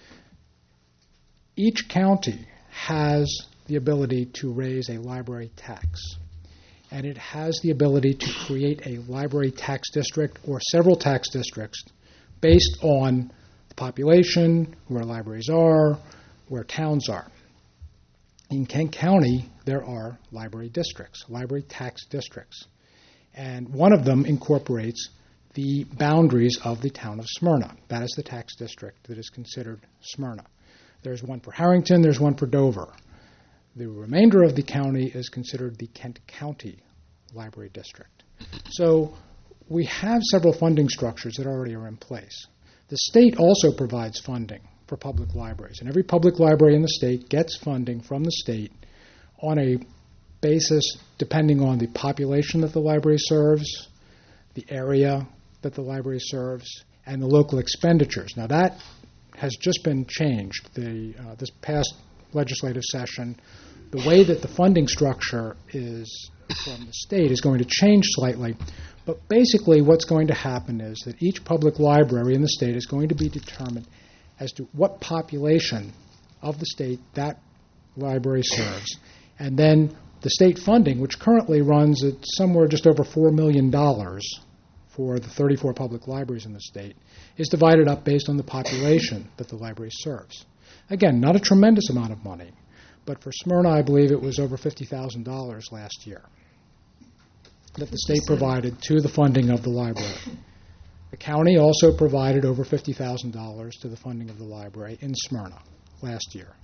Each county has the ability to raise a library tax, and it has the ability to create a library tax district or several tax districts based on the population, where libraries are, where towns are. In Kent County, there are library districts, library tax districts, and one of them incorporates the boundaries of the town of Smyrna. That is the tax district that is considered Smyrna. There's one for Harrington, there's one for Dover. The remainder of the county is considered the Kent County Library District. So we have several funding structures that already are in place. The state also provides funding for public libraries, and every public library in the state gets funding from the state on a basis depending on the population that the library serves, the area that the library serves, and the local expenditures. Now that has just been changed. This past legislative session, the way that the funding structure is from the state is going to change slightly, but basically what's going to happen is that each public library in the state is going to be determined as to what population of the state that library serves. And then the state funding, which currently runs at somewhere just over $4 million for the 34 public libraries in the state, is divided up based on the population that the library serves. Again, not a tremendous amount of money, but for Smyrna, I believe it was over $50,000 last year that the state provided to the funding of the library. The county also provided over $50,000 to the funding of the library in Smyrna last year.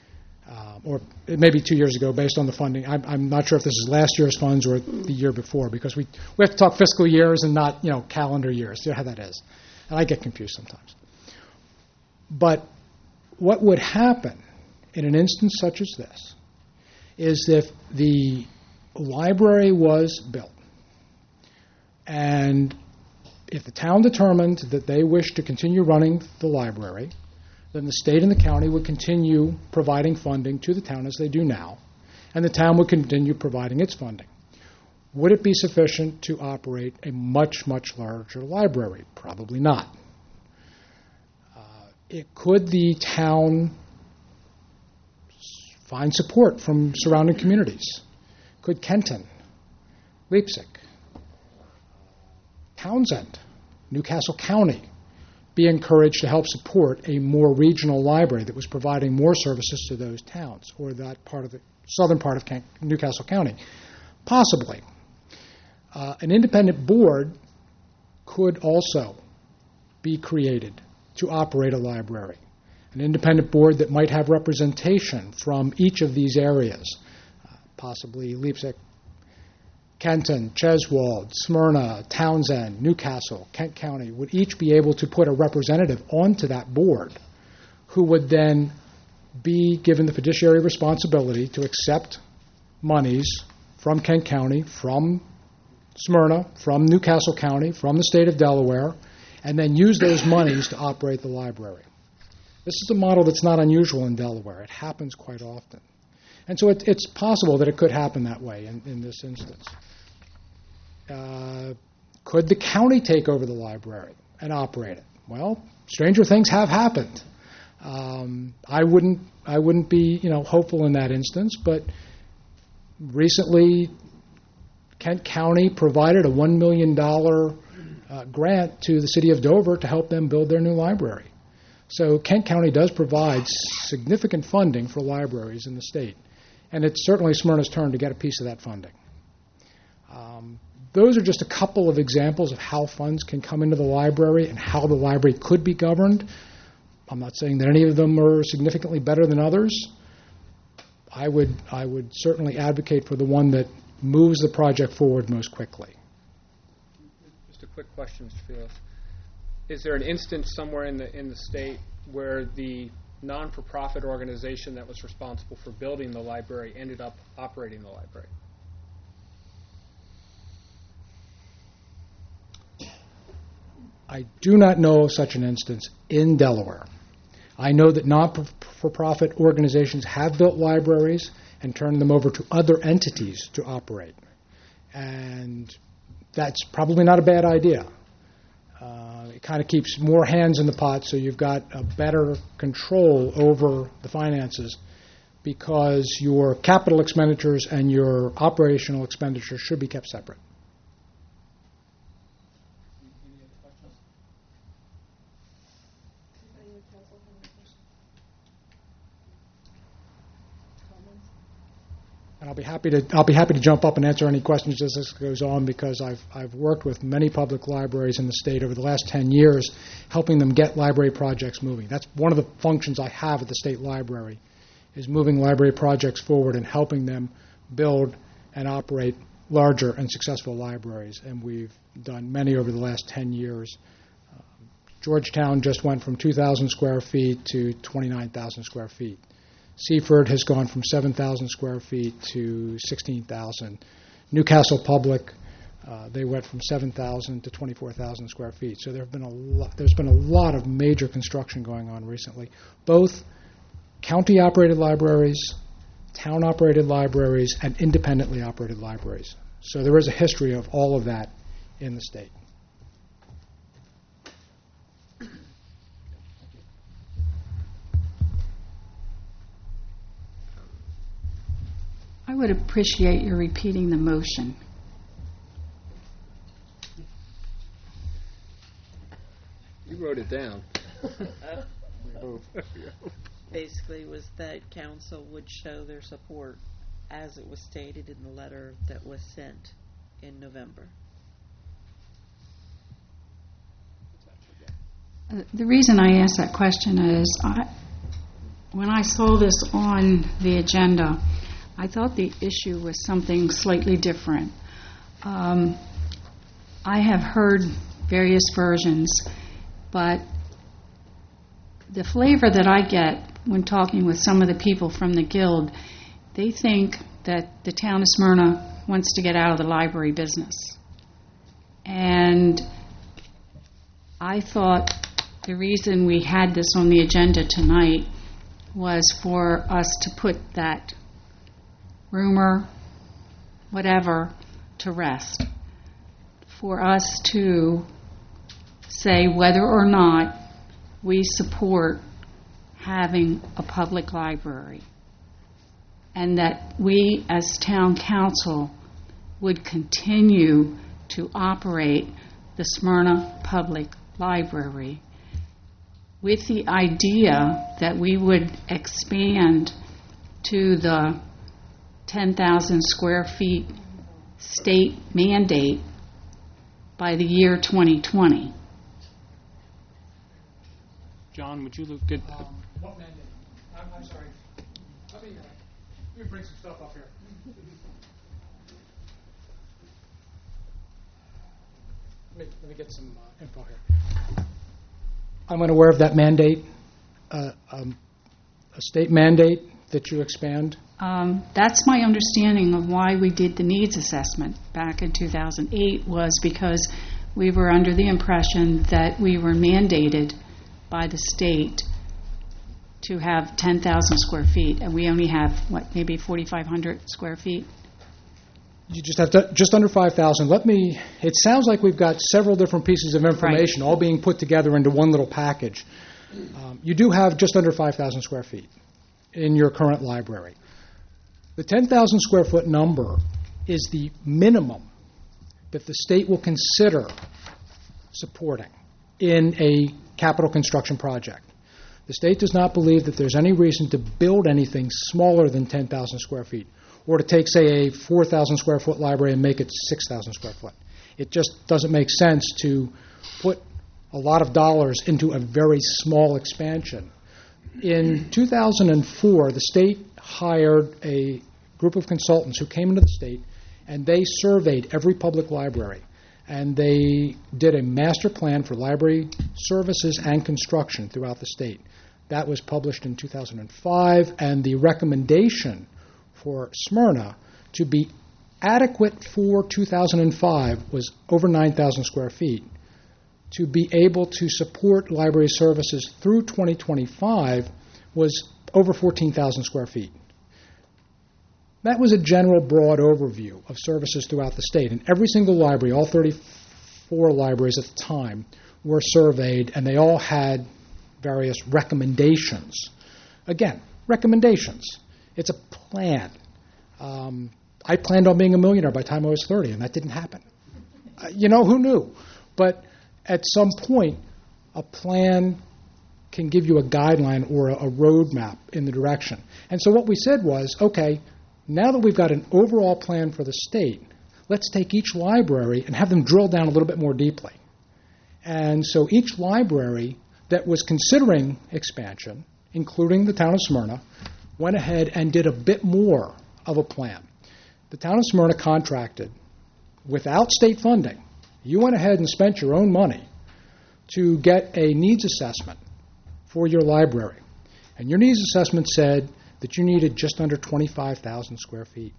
Or it may be 2 years ago based on the funding. I'm not sure if this is last year's funds or the year before, because we have to talk fiscal years and not calendar years. You know how that is. And I get confused sometimes. But what would happen in an instance such as this is if the library was built and if the town determined that they wished to continue running the library, then the state and the county would continue providing funding to the town as they do now. and the town would continue providing its funding. Would it be sufficient to operate a much, much larger library? Probably not. Could the town find support from surrounding communities? Could Kenton, Leipzig, Townsend, Newcastle County be encouraged to help support a more regional library that was providing more services to those towns or that part of the southern part of Newcastle County? Possibly. An independent board could also be created to operate a library. An independent board that might have representation from each of these areas, possibly Leipzig, Kenton, Cheswold, Smyrna, Townsend, Newcastle, Kent County, would each be able to put a representative onto that board who would then be given the fiduciary responsibility to accept monies from Kent County, from Smyrna, from Newcastle County, from the state of Delaware, and then use those monies to operate the library. This is a model that's not unusual in Delaware. It happens quite often. And so it's possible that it could happen that way in this instance. Could the county take over the library and operate it? Well, stranger things have happened. I wouldn't be hopeful in that instance, but recently Kent County provided a $1 million grant to the city of Dover to help them build their new library. So Kent County does provide significant funding for libraries in the state, and it's certainly Smyrna's turn to get a piece of that funding. Those are just a couple of examples of how funds can come into the library and how the library could be governed. I'm not saying that any of them are significantly better than others. I would certainly advocate for the one that moves the project forward most quickly. Just a quick question, Mr. Felix. Is there an instance somewhere in the state where the non-for-profit organization that was responsible for building the library ended up operating the library? I do not know of such an instance in Delaware. I know that non-for-profit organizations have built libraries and turned them over to other entities to operate. And that's probably not a bad idea. It kind of keeps more hands in the pot, so you've got a better control over the finances, because your capital expenditures and your operational expenditures should be kept separate. And I'll be happy to jump up and answer any questions as this goes on, because I've worked with many public libraries in the state over the last 10 years, helping them get library projects moving. That's one of the functions I have at the state library, is moving library projects forward and helping them build and operate larger and successful libraries. And we've done many over the last 10 years. Georgetown just went from 2,000 square feet to 29,000 square feet. Seaford has gone from 7,000 square feet to 16,000. Newcastle Public, they went from 7,000 to 24,000 square feet. So there's been a lot of major construction going on recently, both county-operated libraries, town-operated libraries, and independently operated libraries. So there is a history of all of that in the state. I would appreciate your repeating the motion. You wrote it down. Basically was that council would show their support as it was stated in the letter that was sent in November. The reason I asked that question is when I saw this on the agenda, I thought the issue was something slightly different. I have heard various versions, but the flavor that I get when talking with some of the people from the Guild, they think that the town of Smyrna wants to get out of the library business. And I thought the reason we had this on the agenda tonight was for us to put that rumor, whatever, to rest. For us to say whether or not we support having a public library, and that we as town council would continue to operate the Smyrna Public Library with the idea that we would expand to the 10,000 square feet state mandate by the year 2020. John, would you look at... What mandate? I'm sorry. Let me bring some stuff up here. Let me get some info here. I'm unaware of that mandate, a state mandate that you expand. That's my understanding of why we did the needs assessment back in 2008, was because we were under the impression that we were mandated by the state to have 10,000 square feet, and we only have, maybe 4,500 square feet? You just have to, just under 5,000. It sounds like we've got several different pieces of information all being put together into one little package. You do have just under 5,000 square feet in your current library. The 10,000 square foot number is the minimum that the state will consider supporting in a capital construction project. The state does not believe that there's any reason to build anything smaller than 10,000 square feet, or to take, say, a 4,000 square foot library and make it 6,000 square foot. It just doesn't make sense to put a lot of dollars into a very small expansion. In 2004, the state hired a group of consultants who came into the state, and they surveyed every public library. And they did a master plan for library services and construction throughout the state. That was published in 2005, and the recommendation for Smyrna to be adequate for 2005 was over 9,000 square feet. To be able to support library services through 2025 was over 14,000 square feet. That was a general broad overview of services throughout the state. And every single library, all 34 libraries at the time, were surveyed, and they all had various recommendations. Again, recommendations. It's a plan. I planned on being a millionaire by the time I was 30, and that didn't happen. Who knew? But at some point, a plan can give you a guideline or a roadmap in the direction. And so what we said was, okay, now that we've got an overall plan for the state, let's take each library and have them drill down a little bit more deeply. And so each library that was considering expansion, including the town of Smyrna, went ahead and did a bit more of a plan. The town of Smyrna contracted without state funding. You went ahead and spent your own money to get a needs assessment for your library. And your needs assessment said that you needed just under 25,000 square feet.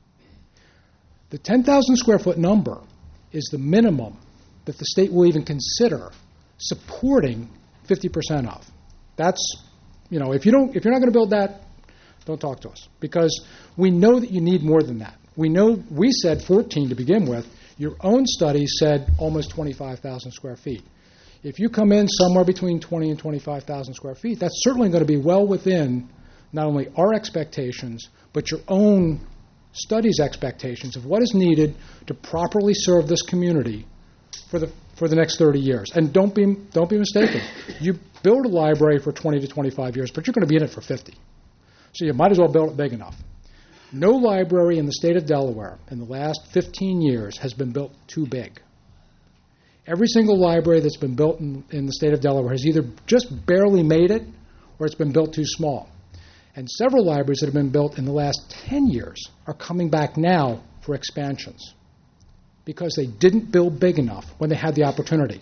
The 10,000 square foot number is the minimum that the state will even consider supporting 50% of. That's, if you're not going to build that, don't talk to us, because we know that you need more than that. We said 14 to begin with. Your own study said almost 25,000 square feet. If you come in somewhere between 20 and 25,000 square feet, that's certainly going to be well within not only our expectations, but your own study's expectations of what is needed to properly serve this community for the next 30 years. And don't be mistaken. You build a library for 20 to 25 years, but you're going to be in it for 50. So you might as well build it big enough. No library in the state of Delaware in the last 15 years has been built too big. Every single library that's been built in the state of Delaware has either just barely made it or it's been built too small. And several libraries that have been built in the last 10 years are coming back now for expansions because they didn't build big enough when they had the opportunity.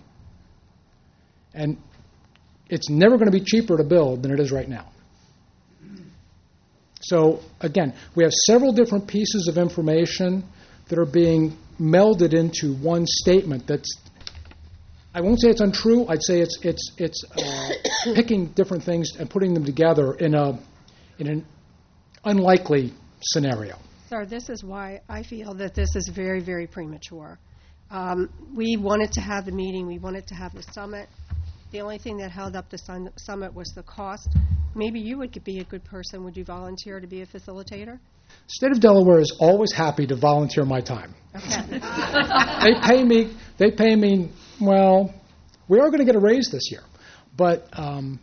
And it's never going to be cheaper to build than it is right now. So, again, we have several different pieces of information that are being melded into one statement that's, I won't say it's untrue, I'd say it's picking different things and putting them together in an unlikely scenario. Sir, this is why I feel that this is very, very premature. We wanted to have the meeting. We wanted to have the summit. The only thing that held up the summit was the cost. Maybe you would be a good person. Would you volunteer to be a facilitator? State of Delaware is always happy to volunteer my time. Okay. They pay me, well, we are going to get a raise this year, but I'm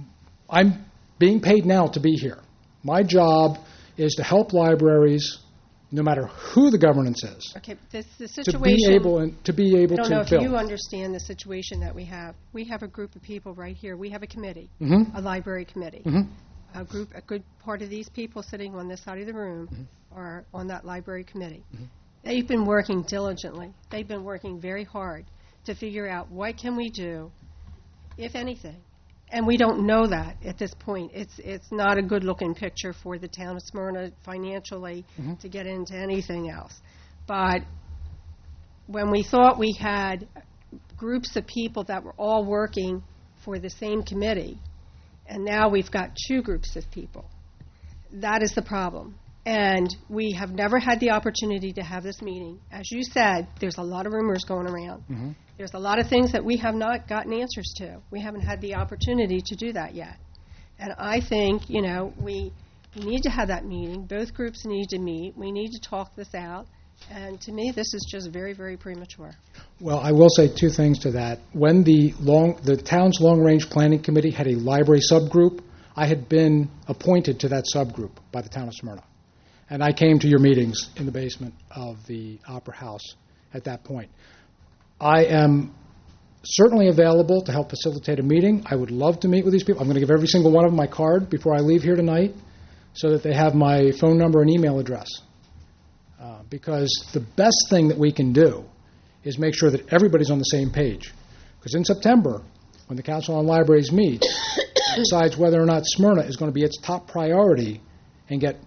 being paid now to be here. My job is to help libraries, no matter who the governance is, Okay, the to situation... be able I to don't know if build. you understand the situation that we have. We have a group of people right here. We have a committee, Mm-hmm. a library committee. Mhm. A good part of these people sitting on this side of the room are on that library committee. They've been working diligently. They've been working very hard to figure out what can we do, if anything. And we don't know that at this point. It's not a good-looking picture for the town of Smyrna financially to get into anything else. But when we thought we had groups of people that were all working for the same committee, and now we've got two groups of people, that is the problem. And we have never had the opportunity to have this meeting. As you said, there's a lot of rumors going around. Mm-hmm. There's a lot of things that we have not gotten answers to. We haven't had the opportunity to do that yet. And I think, we need to have that meeting. Both groups need to meet. We need to talk this out. And to me, this is just very, very premature. Well, I will say two things to that. When the town's long-range planning committee had a library subgroup, I had been appointed to that subgroup by the town of Smyrna. And I came to your meetings in the basement of the Opera House at that point. I am certainly available to help facilitate a meeting. I would love to meet with these people. I'm going to give every single one of them my card before I leave here tonight so that they have my phone number and email address. Because the best thing that we can do is make sure that everybody's on the same page. Because in September, when the Council on Libraries meets, decides whether or not Smyrna is going to be its top priority and get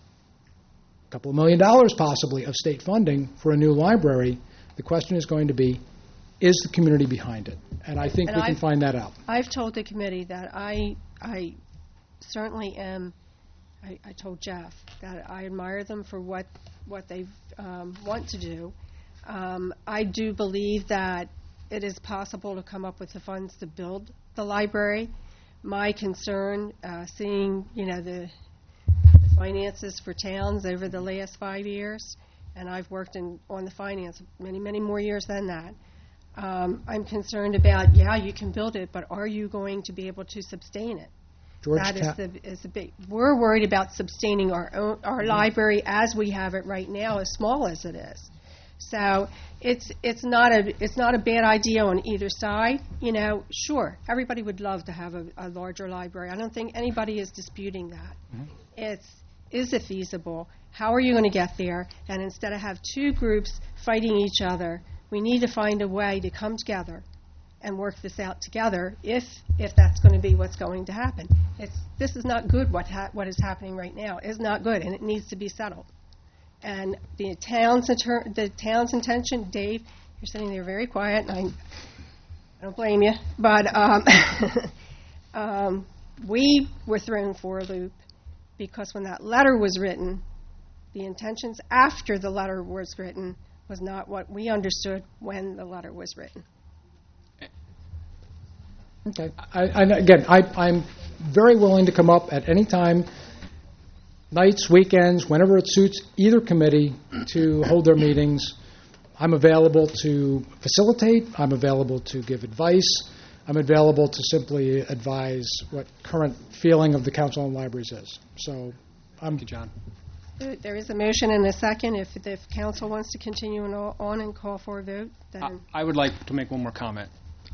a couple of $1 million possibly of state funding for a new library, the question is going to be, is the community behind it? And I think we can find that out. I've told the committee that I certainly am. I told Jeff that I admire them for what they want to do. I do believe that it is possible to come up with the funds to build the library. My concern, seeing the finances for towns over the last 5 years, and I've worked on the finance many, many more years than that. I'm concerned about, you can build it, but are you going to be able to sustain it? That is the big. We're worried about sustaining our library as we have it right now, as small as it is. So it's not a bad idea on either side. Sure, everybody would love to have a larger library. I don't think anybody is disputing that. Is it feasible? How are you going to get there? And instead of have two groups fighting each other, we need to find a way to come together and work this out together if that's going to be what's going to happen. This is not good what is happening right now. It's not good, and it needs to be settled. And the town's intention, Dave, you're sitting there very quiet, and I don't blame you, but we were thrown for a loop because when that letter was written, the intentions after the letter was written was not what we understood when the letter was written. Okay. I'm very willing to come up at any time, nights, weekends, whenever it suits either committee to hold their meetings. I'm available to facilitate. I'm available to give advice. I'm available to simply advise what current feeling of the Council on Libraries is. So, Thank you, John. There is a motion and a second. If the council wants to continue on and call for a vote, then... I would like to make one more comment.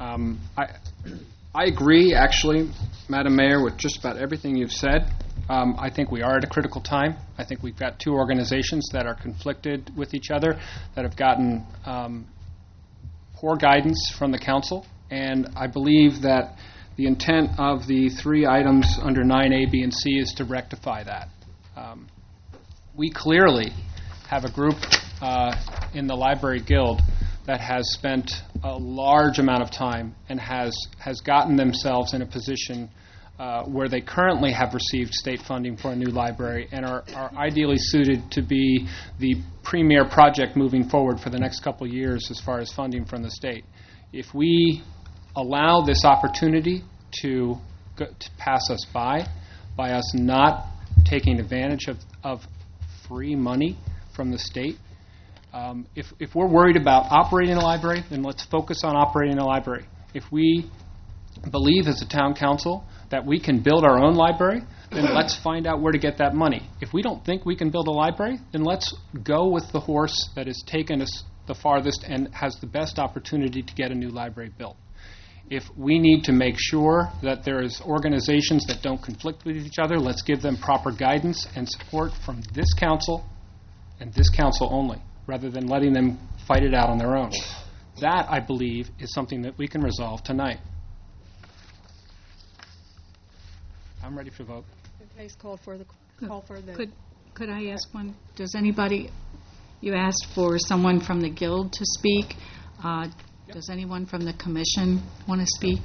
I agree, actually, Madam Mayor, with just about everything you've said. I think we are at a critical time. I think we've got two organizations that are conflicted with each other, that have gotten poor guidance from the council, and I believe that the intent of the three items under 9A, B, and C is to rectify that. We clearly have a group in the Library Guild that has spent a large amount of time and has gotten themselves in a position where they currently have received state funding for a new library and are ideally suited to be the premier project moving forward for the next couple of years as far as funding from the state. If we allow this opportunity to pass us by us not taking advantage of free money from the state, if we're worried about operating a library, then let's focus on operating a library. If we believe as a town council that we can build our own library, then let's find out where to get that money. If we don't think we can build a library, then let's go with the horse that has taken us the farthest and has the best opportunity to get a new library built. If we need to make sure that there is organizations that don't conflict with each other, let's give them proper guidance and support from this council and this council only, rather than letting them fight it out on their own. That, I believe, is something that we can resolve tonight. I'm ready for vote. Okay, call for the. Could I ask one? Does anybody? You asked for someone from the guild to speak. Does anyone from the commission want to speak?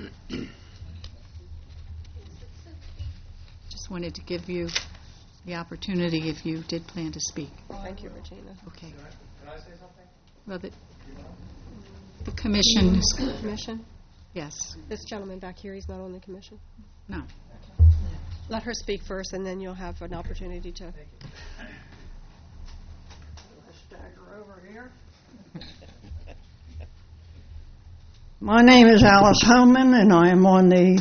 Just wanted to give you the opportunity if you did plan to speak. Thank you, Regina. Okay. Can I say something? Well, the commission. Commission? Yes. This gentleman back here, he's not on the commission? No. Let her speak first, and then you'll have an opportunity to. Stagger over here. My name is Alice Homan, and I am on the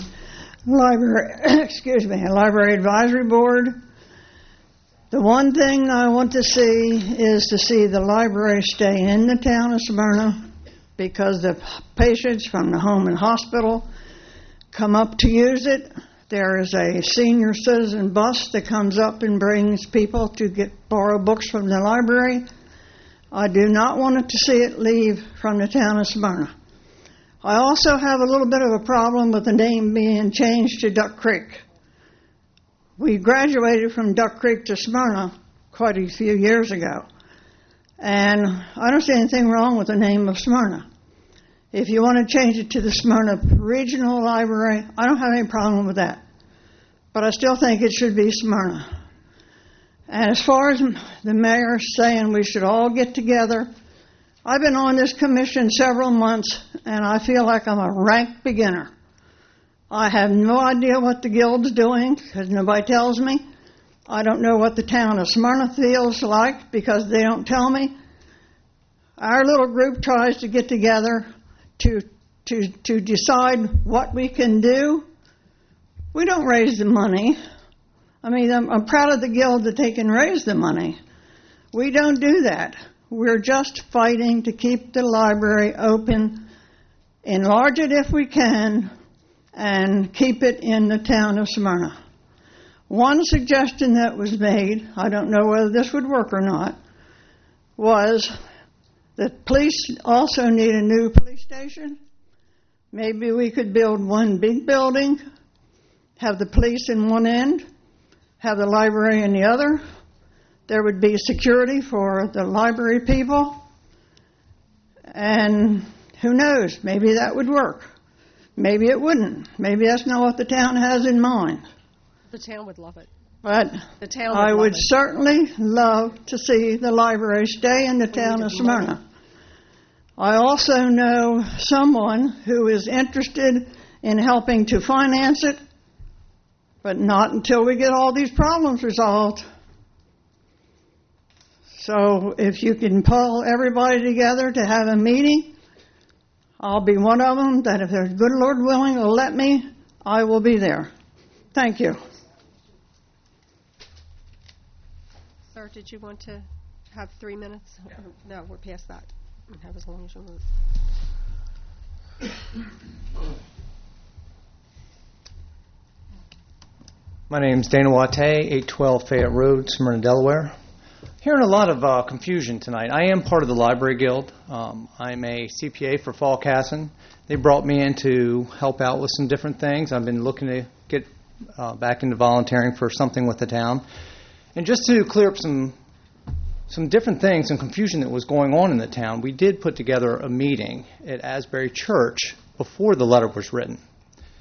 library advisory board. The one thing I want to see is to see the library stay in the town of Smyrna, because the patients from the home and hospital come up to use it. There is a senior citizen bus that comes up and brings people to borrow books from the library. I do not want to see it leave from the town of Smyrna. I also have a little bit of a problem with the name being changed to Duck Creek. We graduated from Duck Creek to Smyrna quite a few years ago, and I don't see anything wrong with the name of Smyrna. If you want to change it to the Smyrna Regional Library, I don't have any problem with that. But I still think it should be Smyrna. And as far as the mayor saying we should all get together, I've been on this commission several months, and I feel like I'm a rank beginner. I have no idea what the guild's doing, because nobody tells me. I don't know what the town of Smyrna feels like, because they don't tell me. Our little group tries to get together to decide what we can do. We don't raise the money. I mean, I'm proud of the guild that they can raise the money. We don't do that. We're just fighting to keep the library open, enlarge it if we can, and keep it in the town of Smyrna. One suggestion that was made, I don't know whether this would work or not, was that police also need a new police station. Maybe we could build one big building, have the police in one end, have the library in the other. There would be security for the library people. And who knows, maybe that would work. Maybe it wouldn't. Maybe that's not what the town has in mind. The town would love it. But the town I would love it. certainly love to see the library stay in the town of Smyrna. I also know someone who is interested in helping to finance it, but not until we get all these problems resolved. So if you can pull everybody together to have a meeting, I'll be one of them that if the good Lord willing will let me, I will be there. Thank you. Sir, did you want to have 3 minutes? No, we're past that. Have as long as you want. My name's Dana Watte, 812 Fayette Road, Smyrna, Delaware. Hearing a lot of confusion tonight. I am part of the Library Guild. I'm a CPA for Falcassin. They brought me in to help out with some different things. I've been looking to get back into volunteering for something with the town. And just to clear up some different things and confusion that was going on in the town, we did put together a meeting at Asbury Church before the letter was written.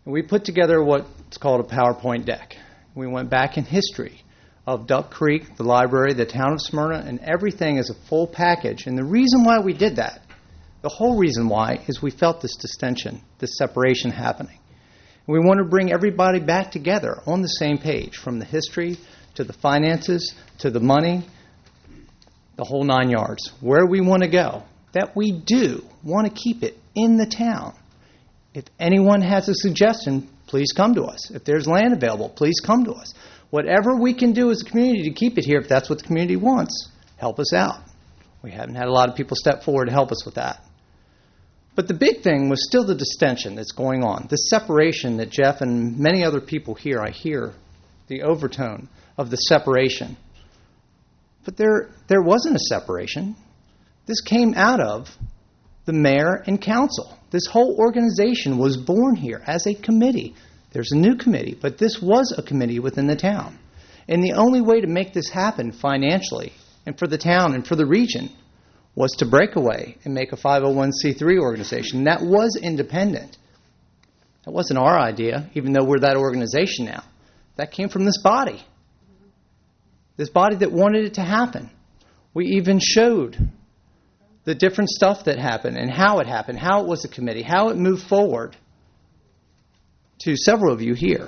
And we put together what's called a PowerPoint deck. We went back in history of Duck Creek, the library, the town of Smyrna, and everything as a full package. And the reason why we did that, the whole reason why, is we felt this distension, this separation happening. And we want to bring everybody back together on the same page, from the history to the finances to the money, the whole 9 yards, where we want to go, that we do want to keep it in the town. If anyone has a suggestion, please come to us. If there's land available, please come to us. Whatever we can do as a community to keep it here, if that's what the community wants, help us out. We haven't had a lot of people step forward to help us with that. But the big thing was still the distension that's going on, the separation that Jeff and many other people here, I hear the overtone of the separation. But there wasn't a separation. This came out of the mayor and council. This whole organization was born here as a committee. There's a new committee, but this was a committee within the town. And the only way to make this happen financially and for the town and for the region was to break away and make a 501c3 organization. That was independent. That wasn't our idea, even though we're that organization now. That came from this body. This body that wanted it to happen. We even showed the different stuff that happened and how it happened, how it was a committee, how it moved forward to several of you here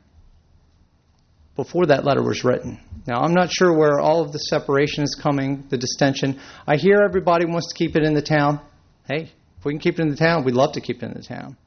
before that letter was written. Now, I'm not sure where all of the separation is coming, the distension. I hear everybody wants to keep it in the town. Hey, if we can keep it in the town, we'd love to keep it in the town.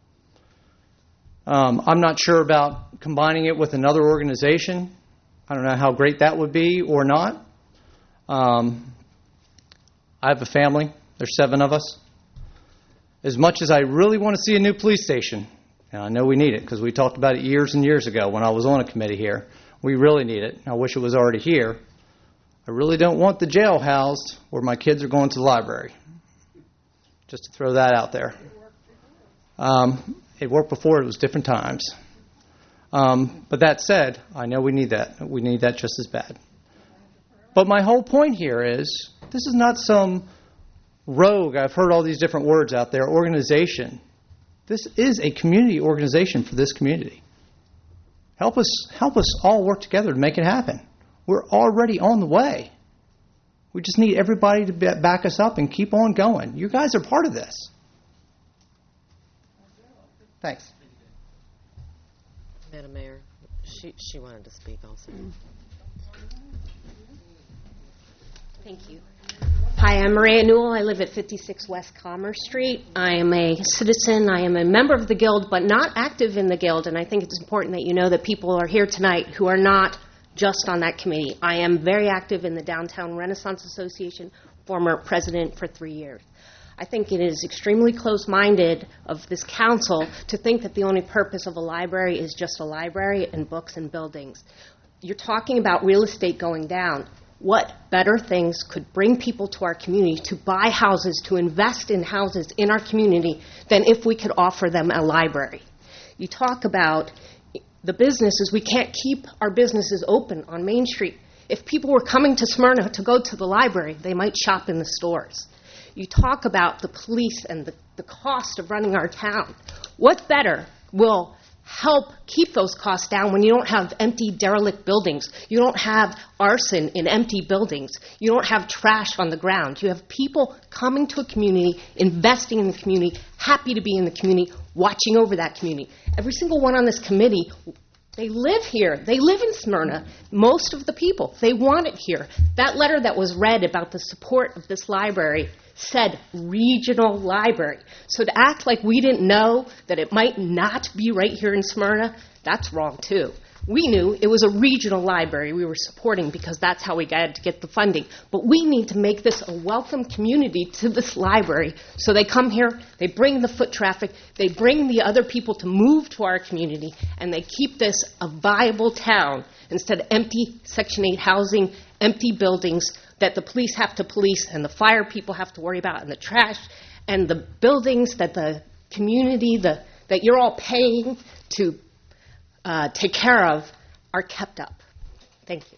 I'm not sure about combining it with another organization. I don't know how great that would be or not. I have a family. There's 7 of us. As much as I really want to see a new police station, and I know we need it because we talked about it years and years ago when I was on a committee here. We really need it. I wish it was already here. I really don't want the jail housed where my kids are going to the library. Just to throw that out there. It worked before. It was different times. But that said, I know we need that. We need that just as bad. But my whole point here is this is not some rogue, I've heard all these different words out there, organization. This is a community organization for this community. Help us all work together to make it happen. We're already on the way. We just need everybody to back us up and keep on going. You guys are part of this. Thanks. Madam Mayor, she wanted to speak also. Thank you. Hi, I'm Maria Newell. I live at 56 West Commerce Street. I am a citizen. I am a member of the Guild, but not active in the Guild, and I think it's important that you know that people are here tonight who are not just on that committee. I am very active in the Downtown Renaissance Association, former president for 3 years. I think it is extremely close-minded of this council to think that the only purpose of a library is just a library and books and buildings. You're talking about real estate going down. What better things could bring people to our community to buy houses, to invest in houses in our community than if we could offer them a library? You talk about the businesses. We can't keep our businesses open on Main Street. If people were coming to Smyrna to go to the library, they might shop in the stores. You talk about the police and the cost of running our town. What better will help keep those costs down when you don't have empty, derelict buildings? You don't have arson in empty buildings. You don't have trash on the ground. You have people coming to a community, investing in the community, happy to be in the community, watching over that community. Every single one on this committee, they live here. They live in Smyrna. Most of the people, they want it here. That letter that was read about the support of this library said regional library. So to act like we didn't know that it might not be right here in Smyrna, that's wrong too. We knew it was a regional library we were supporting because that's how we got to get the funding. But we need to make this a welcome community to this library. So they come here, they bring the foot traffic, they bring the other people to move to our community, and they keep this a viable town instead of empty Section 8 housing, empty buildings that the police have to police and the fire people have to worry about, and the trash and the buildings that the community, that you're all paying to take care of are kept up. Thank you.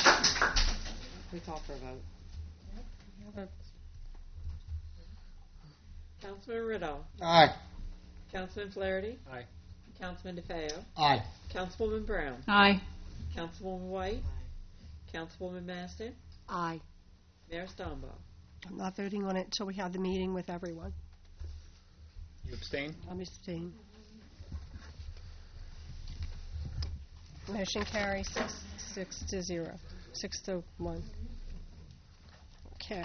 We call for a vote. Councilman Riddle. Aye. Councilman Flaherty. Aye. Councilman DeFeo. Aye. Councilwoman Brown. Aye. Councilwoman White. Councilwoman Maston. Aye. Mayor Stombaugh. I'm not voting on it until we have the meeting with everyone. You abstain? I'm abstaining. Motion carries 6-0. 6-1. Okay.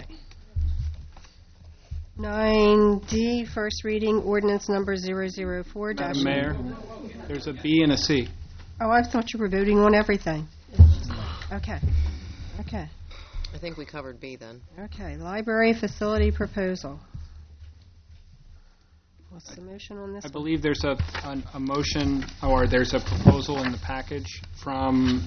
9D, first reading, ordinance number 004. Madam Mayor, there's a B and a C. Oh, I thought you were voting on everything. Okay. Okay. I think we covered B then. Okay, library facility proposal. What's the motion on this I one? believe there's a motion, or there's a proposal in the package from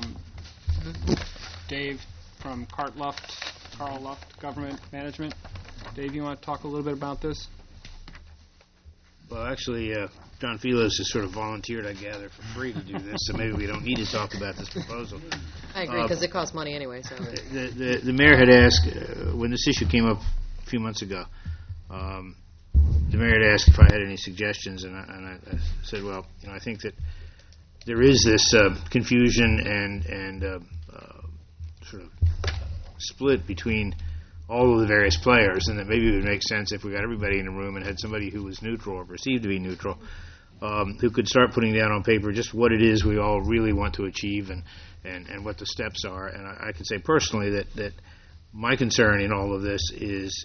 Dave from Carl Luft Government Management. Dave, you want to talk a little bit about this? Well, actually, John Philos has sort of volunteered, I gather, for free to do this, so maybe we don't need to talk about this proposal. I agree, because it costs money anyway. So The mayor had asked, when this issue came up a few months ago, the mayor had asked if I had any suggestions, and I said, well, I think that there is this confusion and sort of split between all of the various players, and that maybe it would make sense if we got everybody in a room and had somebody who was neutral or perceived to be neutral, who could start putting down on paper just what it is we all really want to achieve and what the steps are. And I can say personally that my concern in all of this is,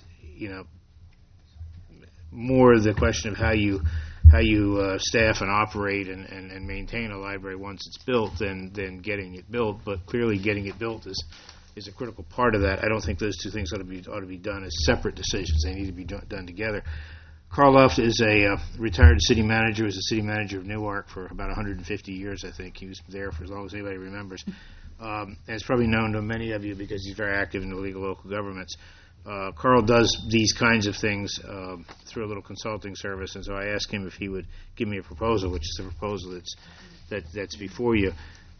more the question of how you staff and operate and maintain a library once it's built than getting it built. But clearly, getting it built is a critical part of that. I don't think those two things ought to be done as separate decisions. They need to be done together. Carl Luft is a retired city manager. He was the city manager of Newark for about 150 years, I think. He was there for as long as anybody remembers. And it's probably known to many of you because he's very active in the League of Local Governments. Carl does these kinds of things through a little consulting service, and so I asked him if he would give me a proposal, which is the proposal that's before you.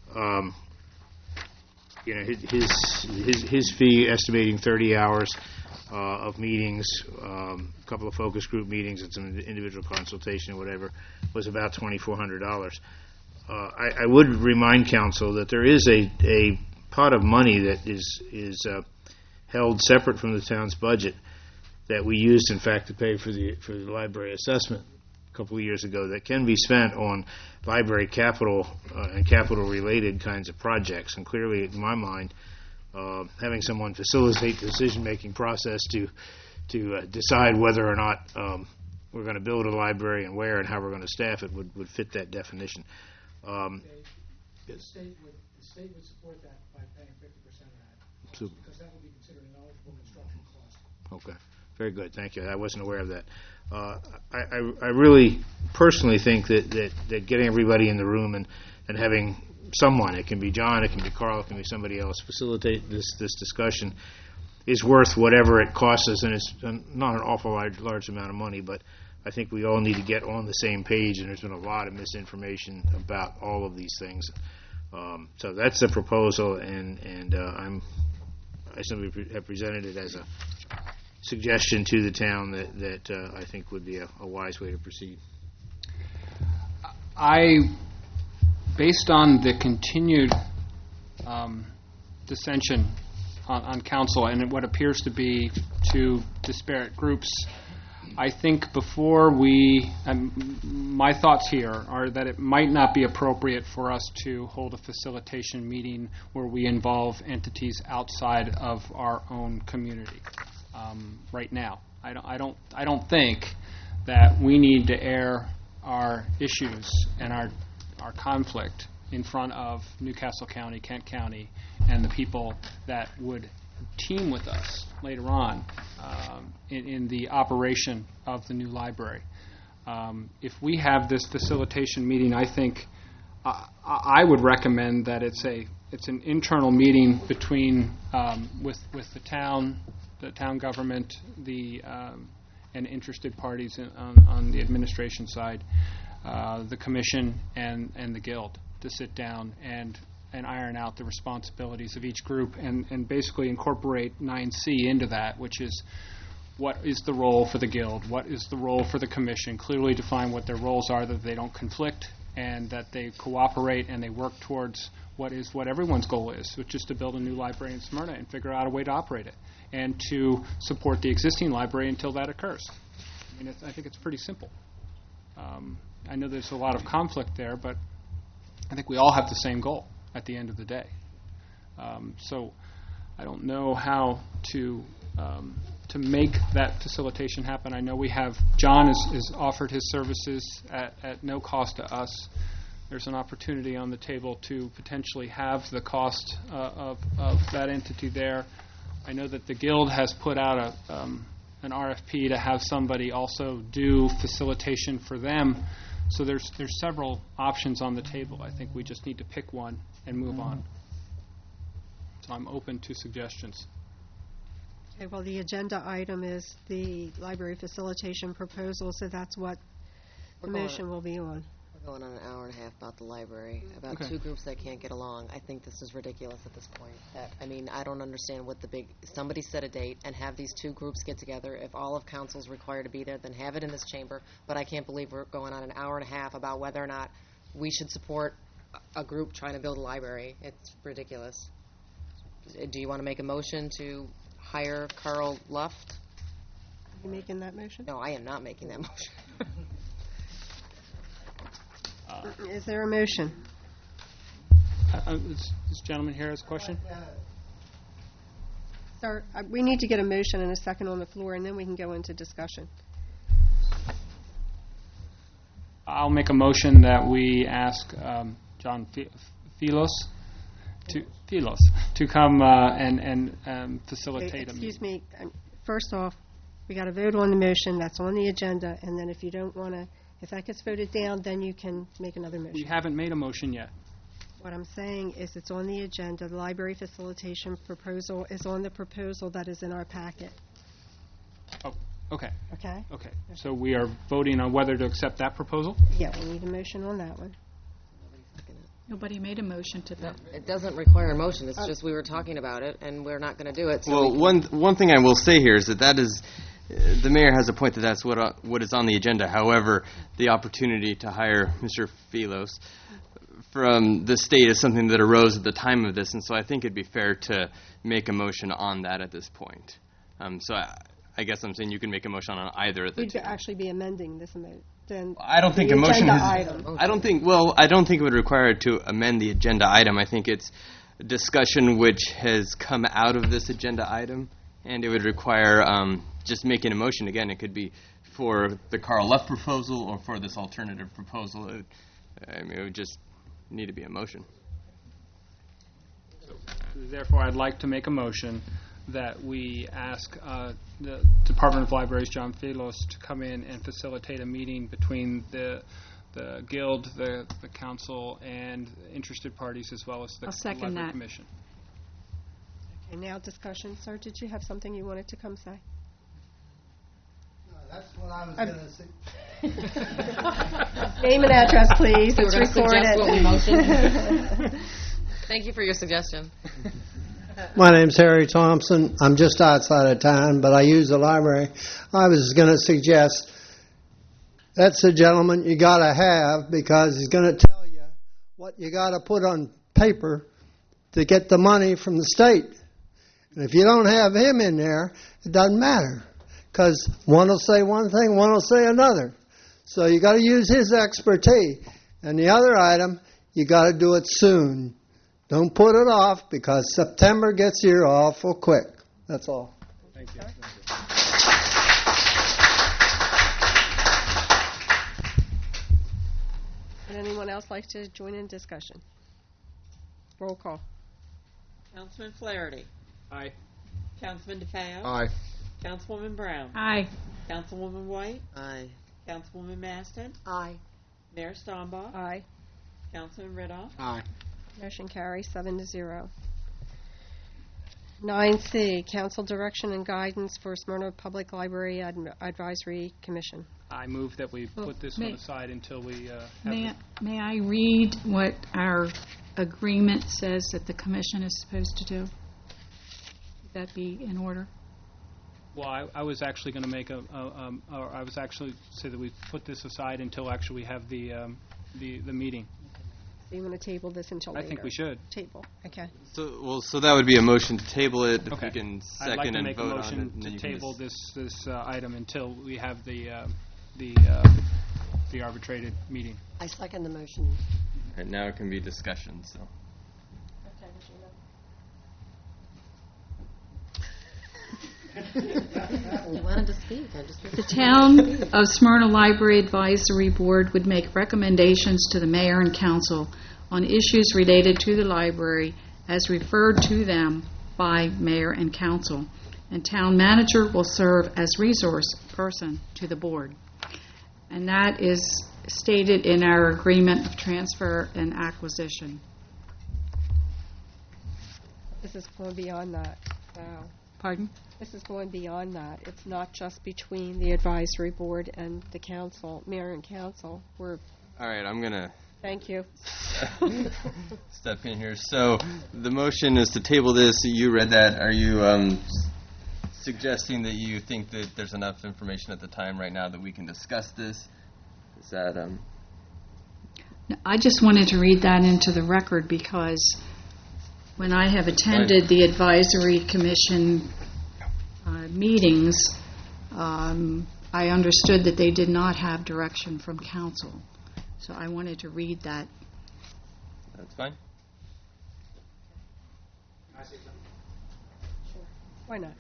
His fee, estimating 30 hours of meetings, a couple of focus group meetings, and some individual consultation or whatever, was about $2,400. I would remind council that there is a pot of money that is held separate from the town's budget that we used, in fact, to pay for the library assessment a couple of years ago that can be spent on library capital and capital-related kinds of projects. And clearly, in my mind, having someone facilitate the decision-making process to decide whether or not we're going to build a library and where and how we're going to staff it would fit that definition. The state would support that by paying 50% of that, Super. because that would be considered an eligible construction cost. Okay, very good. Thank you. I wasn't aware of that. I really personally think that getting everybody in the room and having someone, it can be John, it can be Carl, it can be somebody else, facilitate this discussion is worth whatever it costs us, and it's not an awful large amount of money, but I think we all need to get on the same page, and there's been a lot of misinformation about all of these things. So that's the proposal, and I simply have presented it as a suggestion to the town that I think would be a wise way to proceed. Based on the continued dissension on council and what appears to be two disparate groups, I think before my thoughts here are that it might not be appropriate for us to hold a facilitation meeting where we involve entities outside of our own community right now. I don't think that we need to air our issues and our conflict in front of Newcastle County, Kent County, and the people that would team with us later on in the operation of the new library. If we have this facilitation meeting, I think I would recommend that it's an internal meeting between with the town government, and interested parties on the administration side, the commission and the guild, to sit down and iron out the responsibilities of each group and basically incorporate 9C into that, which is what is the role for the Guild, what is the role for the Commission, clearly define what their roles are, that they don't conflict, and that they cooperate and they work towards what everyone's goal is, which is to build a new library in Smyrna and figure out a way to operate it, and to support the existing library until that occurs. I mean, I think it's pretty simple. I know there's a lot of conflict there, but I think we all have the same goal at the end of the day. So I don't know how to make that facilitation happen. I know we have, John has offered his services at no cost to us. There's an opportunity on the table to potentially have the cost of that entity there. I know that the Guild has put out an RFP to have somebody also do facilitation for them. So there's several options on the table. I think we just need to pick one and move on. So I'm open to suggestions. Okay, well, the agenda item is the library facilitation proposal, so that's what the motion will be on. We're going on an hour and a half about the library, about two groups that can't get along. I think this is ridiculous at this point. I don't understand what somebody set a date and have these two groups get together. If all of council's required to be there, then have it in this chamber. But I can't believe we're going on an hour and a half about whether or not we should support a group trying to build a library. It's ridiculous. Do you want to make a motion to hire Carl Luft? Are you making that motion? No, I am not making that motion. Is there a motion? This gentleman here has a question. Sir, we need to get a motion and a second on the floor, and then we can go into discussion. I'll make a motion that we ask John Philos to come and facilitate a meeting. Excuse me. First off, we got to vote on the motion that's on the agenda, and then if you don't want to, if that gets voted down, then you can make another motion. We haven't made a motion yet. What I'm saying is it's on the agenda. The library facilitation proposal is on the proposal that is in our packet. Oh, okay. Okay? Okay. So we are voting on whether to accept that proposal? Yeah, we need a motion on that one. Nobody made a motion to that. It doesn't require a motion. It's just we were talking about it, and we're not going to do it. So well, one thing I will say here is that is... the mayor has a point that that's what is on the agenda. However, the opportunity to hire Mr. Philos from the state is something that arose at the time of this, and so I think it'd be fair to make a motion on that at this point. So I guess I'm saying you can make a motion on either of the two. We'd actually be amending this amendment. I don't think a motion is... item. I don't think it would require it to amend the agenda item. I think it's a discussion which has come out of this agenda item, and it would require just making a motion. Again, it could be for the Carl Luft proposal or for this alternative proposal. It would just need to be a motion. So, therefore, I'd like to make a motion that we ask the Department of Libraries, John Philos, to come in and facilitate a meeting between the Guild, the Council, and interested parties, as well as the Library Commission. Okay, now discussion. Sir, did you have something you wanted to come say? No, that's what I was going to say. Name and address, please. So it's we're going to suggest what we recorded. Thank you for your suggestion. My name's Harry Thompson. I'm just outside of town, but I use the library. I was going to suggest that's the gentleman you got to have, because he's going to tell you what you got to put on paper to get the money from the state. And if you don't have him in there, it doesn't matter, because one will say one thing, one will say another. So you got to use his expertise. And the other item, you got to do it soon. Don't put it off, because September gets here awful quick. That's all. Thank you. Would anyone else like to join in discussion? Roll call. Councilman Flaherty. Aye. Councilman DeFeo. Aye. Councilwoman Brown. Aye. Councilwoman White. Aye. Councilwoman Maston. Aye. Mayor Stombaugh. Aye. Councilman Ridoff. Aye. Motion carries 7-0. 9C, Council Direction and Guidance for Smyrna Public Library Advisory Commission. I move that we put this one aside until we have... May I read what our agreement says that the commission is supposed to do? Would that be in order? Well, I was actually going to make or I was actually say that we put this aside until actually we have the meeting. So you want to table this until later? I think we should. Table, okay. So that would be a motion to table it. If Okay. we can I'd like second to and make a vote on it. motion and then to you can table just- this item until we have the arbitrated meeting. I second the motion. All right, now it can be discussion, so. You wanted to speak. The Town of Smyrna Library Advisory Board would make recommendations to the mayor and council on issues related to the library as referred to them by mayor and council, and town manager will serve as resource person to the board. And that is stated in our agreement of transfer and acquisition. This is going beyond that. Wow. Pardon? This is going beyond that. It's not just between the advisory board and the council, mayor and council. All right, I'm going to Thank you. step in here. So the motion is to table this. You read that. Are you suggesting that you think that there's enough information at the time right now that we can discuss this? Is that... I just wanted to read that into the record because when I have attended the advisory commission meetings, I understood that they did not have direction from council. So I wanted to read that. That's fine. Why not?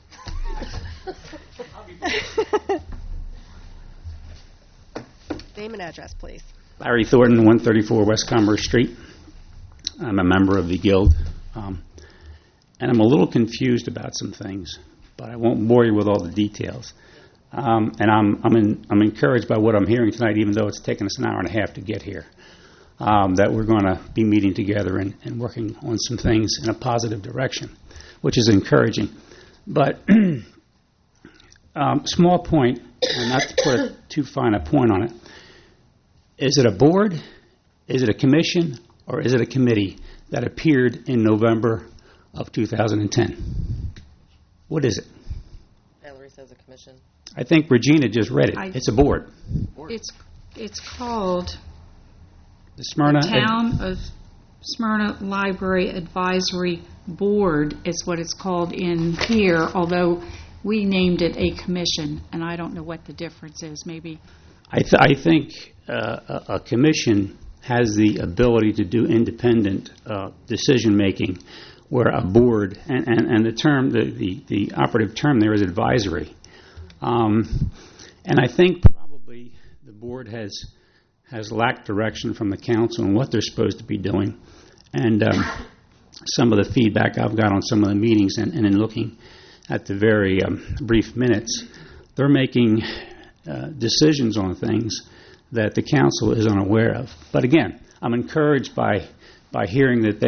Name and address, please. Larry Thornton, 134 West Commerce Street. I'm a member of the Guild, and I'm a little confused about some things, but I won't bore you with all the details. And I'm encouraged by what I'm hearing tonight, even though it's taken us an hour and a half to get here, that we're going to be meeting together and working on some things in a positive direction, which is encouraging. But small point, and not to put too fine a point on it, is it a board, is it a commission, or is it a committee that appeared in November of 2010? What is it? Valerie says a commission. I think Regina just read it. It's a board. It's called The Smyrna Town of Smyrna Library Advisory Board is what it's called in here, although we named it a commission, and I don't know what the difference is. Maybe I think a commission has the ability to do independent decision-making, where a board, and the term, the operative term there is advisory. And I think probably the board has lacked direction from the council on what they're supposed to be doing. And some of the feedback I've got on some of the meetings and in looking at the very brief minutes, they're making decisions on things that the council is unaware of. But again, I'm encouraged by hearing that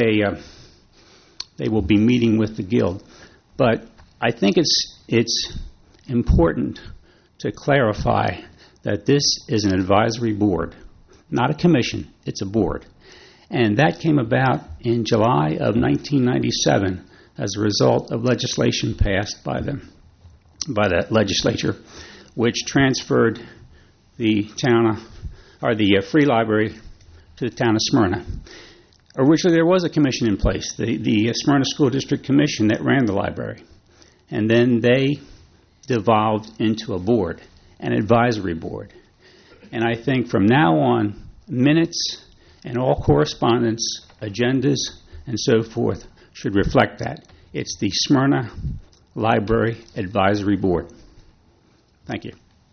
they will be meeting with the Guild. But I think it's important to clarify that this is an advisory board, not a commission. It's a board. And that came about in July of 1997 as a result of legislation passed by the legislature, which transferred the free library to the town of Smyrna. Originally, there was a commission in place, the Smyrna School District Commission that ran the library. And then they devolved into a board, an advisory board. And I think from now on, minutes and all correspondence, agendas, and so forth should reflect that. It's the Smyrna Library Advisory Board. Thank you.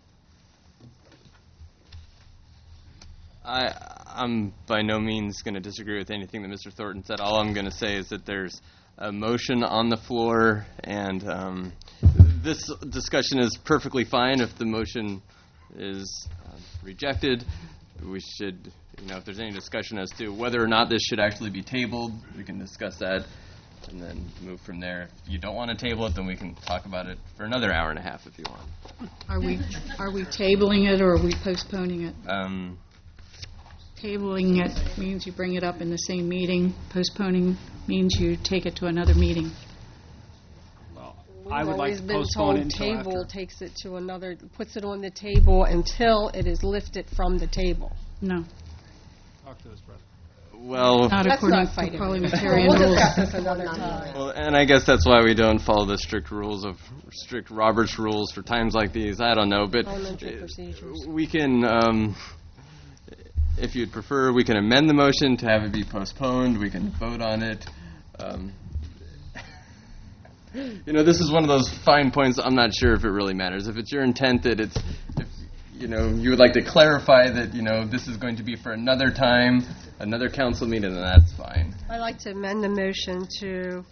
I'm by no means going to disagree with anything that Mr. Thornton said. All I'm going to say is that there's a motion on the floor, and this discussion is perfectly fine. If the motion is rejected, we should, if there's any discussion as to whether or not this should actually be tabled, we can discuss that and then move from there. If you don't want to table it, then we can talk about it for another hour and a half if you want. are we tabling it or are we postponing it? Tabling it means you bring it up in the same meeting. Postponing means you take it to another meeting. I would like always to been postpone told it until table after. takes it to another, puts it on the table until it is lifted from the table. No. Talk to his brother. Well, Not Let's according not to fight it. parliamentarian We'll rules. discuss this another time. well, and I guess that's why we don't follow the strict Robert's rules for times like these. I don't know, but Parliamentary procedures. we can, if you'd prefer, we can amend the motion to have it be postponed. We can vote on it. This is one of those fine points. I'm not sure if it really matters. If it's your intent that if you would like to clarify that, this is going to be for another time, another council meeting, then that's fine. I'd like to amend the motion to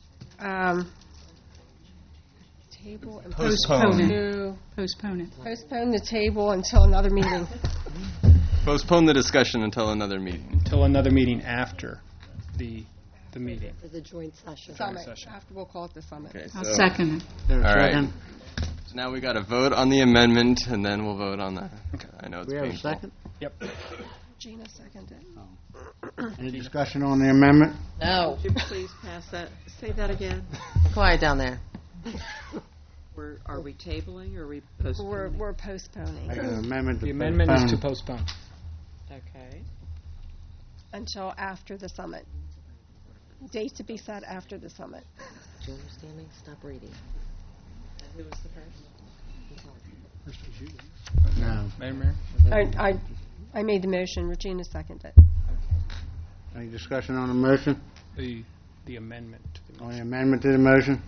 table and Postpone. postpone the table until another meeting. Postpone the discussion until another meeting. Until another meeting after the meeting. For the joint session. Summit. After we'll call it the summit. Okay, I'll so- second it. There a All right. second? So now we got to vote on the amendment, and then we'll vote on that. I know it's We have a painful. second? Yep. Gina seconded. Any discussion on the amendment? No. Would you please pass that, say that again? Quiet down there. Are we tabling or are we postponing? We're postponing Make an amendment to The amendment is to postpone. postpone. Okay. until after the summit. Date to be set after the summit. Do you understand me? Stop reading. Who was the first? No. Mayor? I made the motion. Regina seconded it. Any discussion on the motion? The amendment. On the amendment to the motion?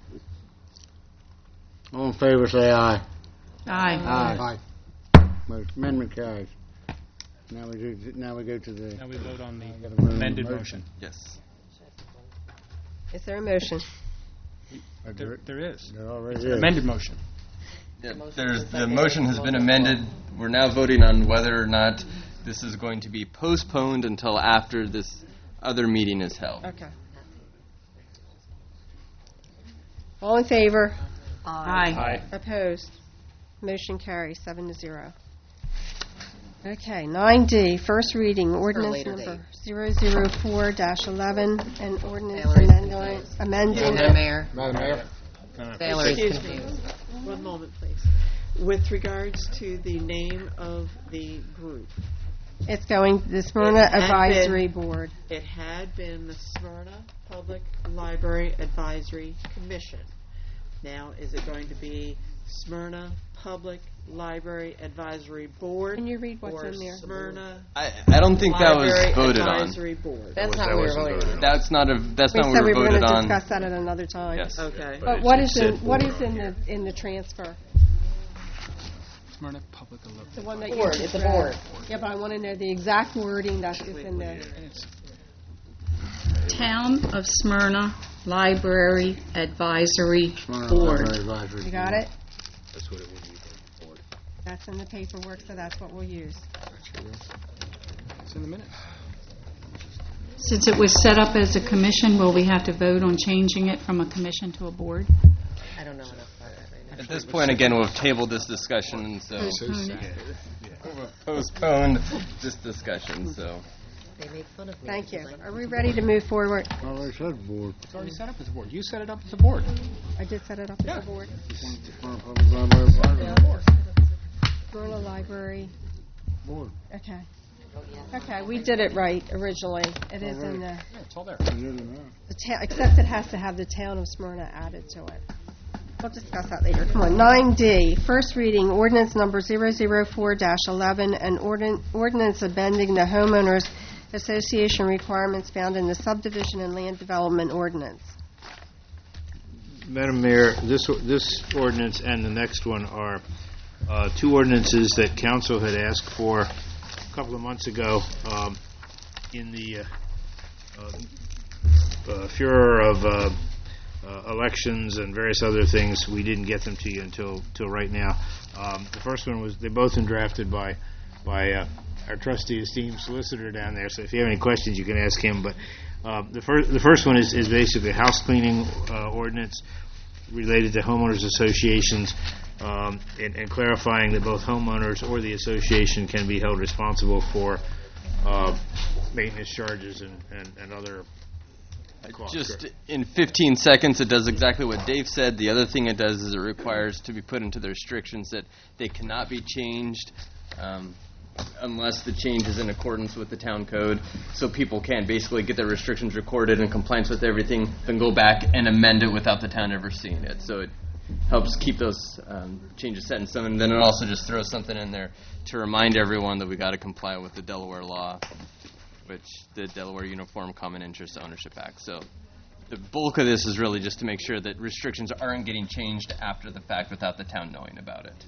All in favor, say aye. Aye. Amendment carries. Now we go to the. Now we vote on the gotta vote on the amended motion. motion. Yes. Is there a motion? There is. There already It's is. an amended motion. Yeah, the motion has been amended. We're now voting on whether or not this is going to be postponed until after this other meeting is held. Okay. All in favor? Aye. Opposed? Motion carries 7-0. Okay, 9D, first reading, ordinance later number 004-11, and ordinance Madam amending. Mayor. Madam Mayor? Valerie's Excuse me. confused. One moment, please. With regards to the name of the group, It's going to the Smyrna It had Advisory been- Board. it had been the Smyrna Public Library Advisory Commission. Now, is it going to be Smyrna Public Library Advisory Board? Can you read what's or in there? Smyrna I don't think that was Library voted on. Advisory Board. That's not what we were voting on. That's not We what said we we were were going voted to on. discuss that at another time. Yes. Okay. But what is in the transfer? Smyrna Public Library. The one that Board, you it's a just read. board. Yeah, but I want to know the exact wording that is in the. Town of Smyrna Library Advisory Smyrna Board. Library Advisory You got it? That's what it would be. That's in the paperwork, so that's what we'll use. It's in the minutes. Since it was set up as a commission, will we have to vote on changing it from a commission to a board? I don't know enough about that right now. At this point, again, we've tabled this discussion, so Postpone it. we've postponed this discussion. So They make fun of me. Thank you. because I- Are we ready to move forward? Already said board. It's already set up as a board. You set it up as a board. I did set it up as a board. Smyrna Public Library Advisory Smyrna Library, Board. okay. Okay, we did it right originally. It is in the, Yeah, it's all there. except it has to have the town of Smyrna added to it. We'll discuss that later. Come on, 9D, first reading, ordinance number 004-11, and ordinance amending the homeowners association requirements found in the subdivision and land development ordinance. Madam Mayor, this ordinance and the next one are two ordinances that council had asked for a couple of months ago. In the furor of elections and various other things, we didn't get them to you until right now. The first one was, they both been drafted by our trusty esteemed solicitor down there, so if you have any questions, you can ask him. But the first one is basically a house cleaning ordinance related to homeowners associations, and clarifying that both homeowners or the association can be held responsible for maintenance charges and other Just in 15 seconds, it does exactly what Dave said. The other thing it does is it requires to be put into the restrictions that they cannot be changed unless the change is in accordance with the town code. So people can basically get their restrictions recorded in compliance with everything, then go back and amend it without the town ever seeing it. So it helps keep those changes set in stone. And then it also just throws something in there to remind everyone that we got to comply with the Delaware law, which the Delaware Uniform Common Interest Ownership Act. So the bulk of this is really just to make sure that restrictions aren't getting changed after the fact without the town knowing about it.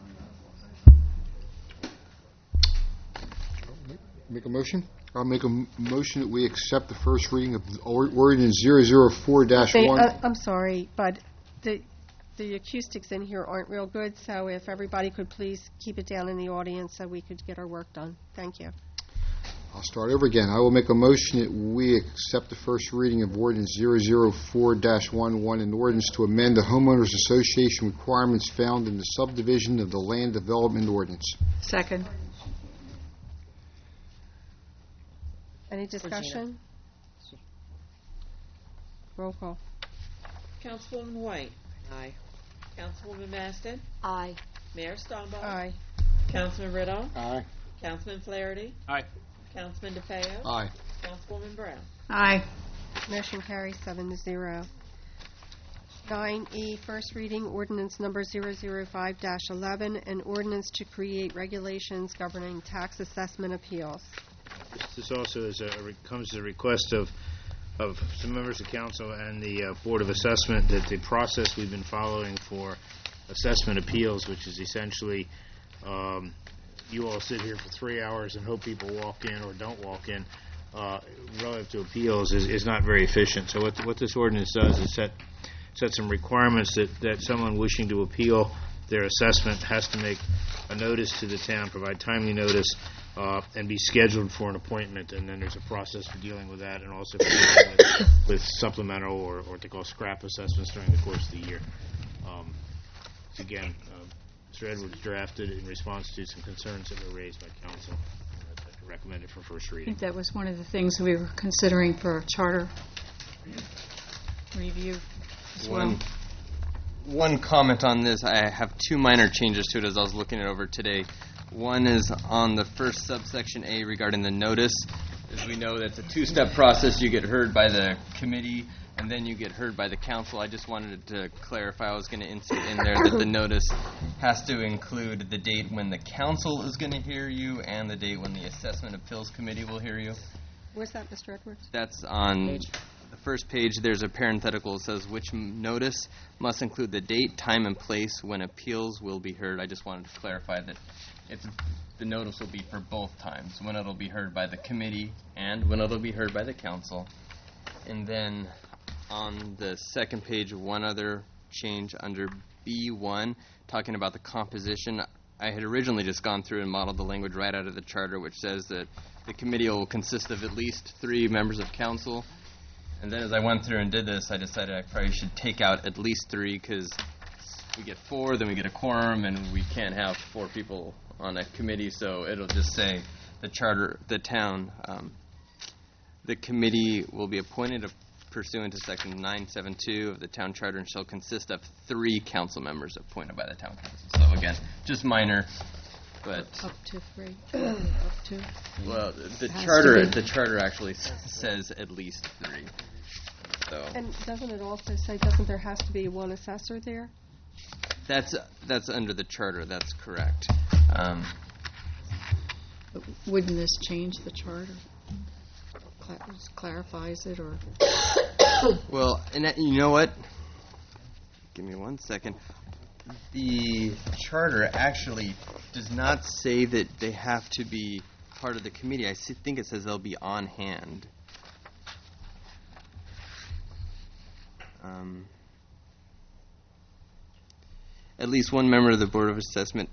Make a motion? I'll make a motion that we accept the first reading of ordinance 004-1. I'm sorry, but the acoustics in here aren't real good, so if everybody could please keep it down in the audience so we could get our work done. Thank you. I'll start over again. I will make a motion that we accept the first reading of ordinance 004-11, an ordinance to amend the homeowners association requirements found in the subdivision of the land development ordinance. Second. Any discussion? Roll call. Councilwoman White. Aye. Councilwoman Maston. Aye. Mayor Stoneball. Aye. Councilman Riddle. Aye. Councilman Flaherty. Aye. Councilman DeFeo. Aye. Councilwoman Brown. Aye. Motion carries 7-0. 9E, first reading, ordinance number 005-11, an ordinance to create regulations governing tax assessment appeals. This also is comes as a request of some members of council and the Board of Assessment that the process we've been following for assessment appeals, which is essentially you all sit here for 3 hours and hope people walk in or don't walk in, relative to appeals, is not very efficient. So what this ordinance does is set some requirements that someone wishing to appeal their assessment has to make a notice to the town, provide timely notice, and be scheduled for an appointment, and then there's a process for dealing with that, and also for dealing with supplemental or what they call scrap assessments during the course of the year. Again, Mr. Edwards drafted in response to some concerns that were raised by council. Recommended for first I reading. think that was one of the things we were considering for a charter review as well. One comment on this, I have two minor changes to it as I was looking it over today. One is on the first subsection A regarding the notice. As we know, that's a two-step process. You get heard by the committee, and then you get heard by the council. I just wanted to clarify. I was going to insert in there that the notice has to include the date when the council is going to hear you and the date when the Assessment Appeals Committee will hear you. Where's that, Mr. Edwards? That's on the first page. There's a parenthetical that says which notice must include the date, time, and place when appeals will be heard. I just wanted to clarify that the notice will be for both times, when it'll be heard by the committee and when it'll be heard by the council. And then on the second page, one other change under B1, talking about the composition. I had originally just gone through and modeled the language right out of the charter, which says that the committee will consist of at least 3 members of council. And then as I went through and did this, I decided I probably should take out at least 3, because we get 4, then we get a quorum, and we can't have 4 people on a committee, so it'll just say the committee will be appointed pursuant to section 972 of the town charter and shall consist of 3 council members appointed by the town council. So again, just minor, but Up to 3. Up to. well, the Has to be. charter actually says at least 3. So And doesn't it also say, doesn't there has to be one assessor there? that's under the charter. That's correct. Wouldn't this change the charter? Clarifies it, or? Well, and you know what? Give me 1 second. The charter actually does not say that they have to be part of the committee. I think it says they'll be on hand. At least one member of the Board of Assessment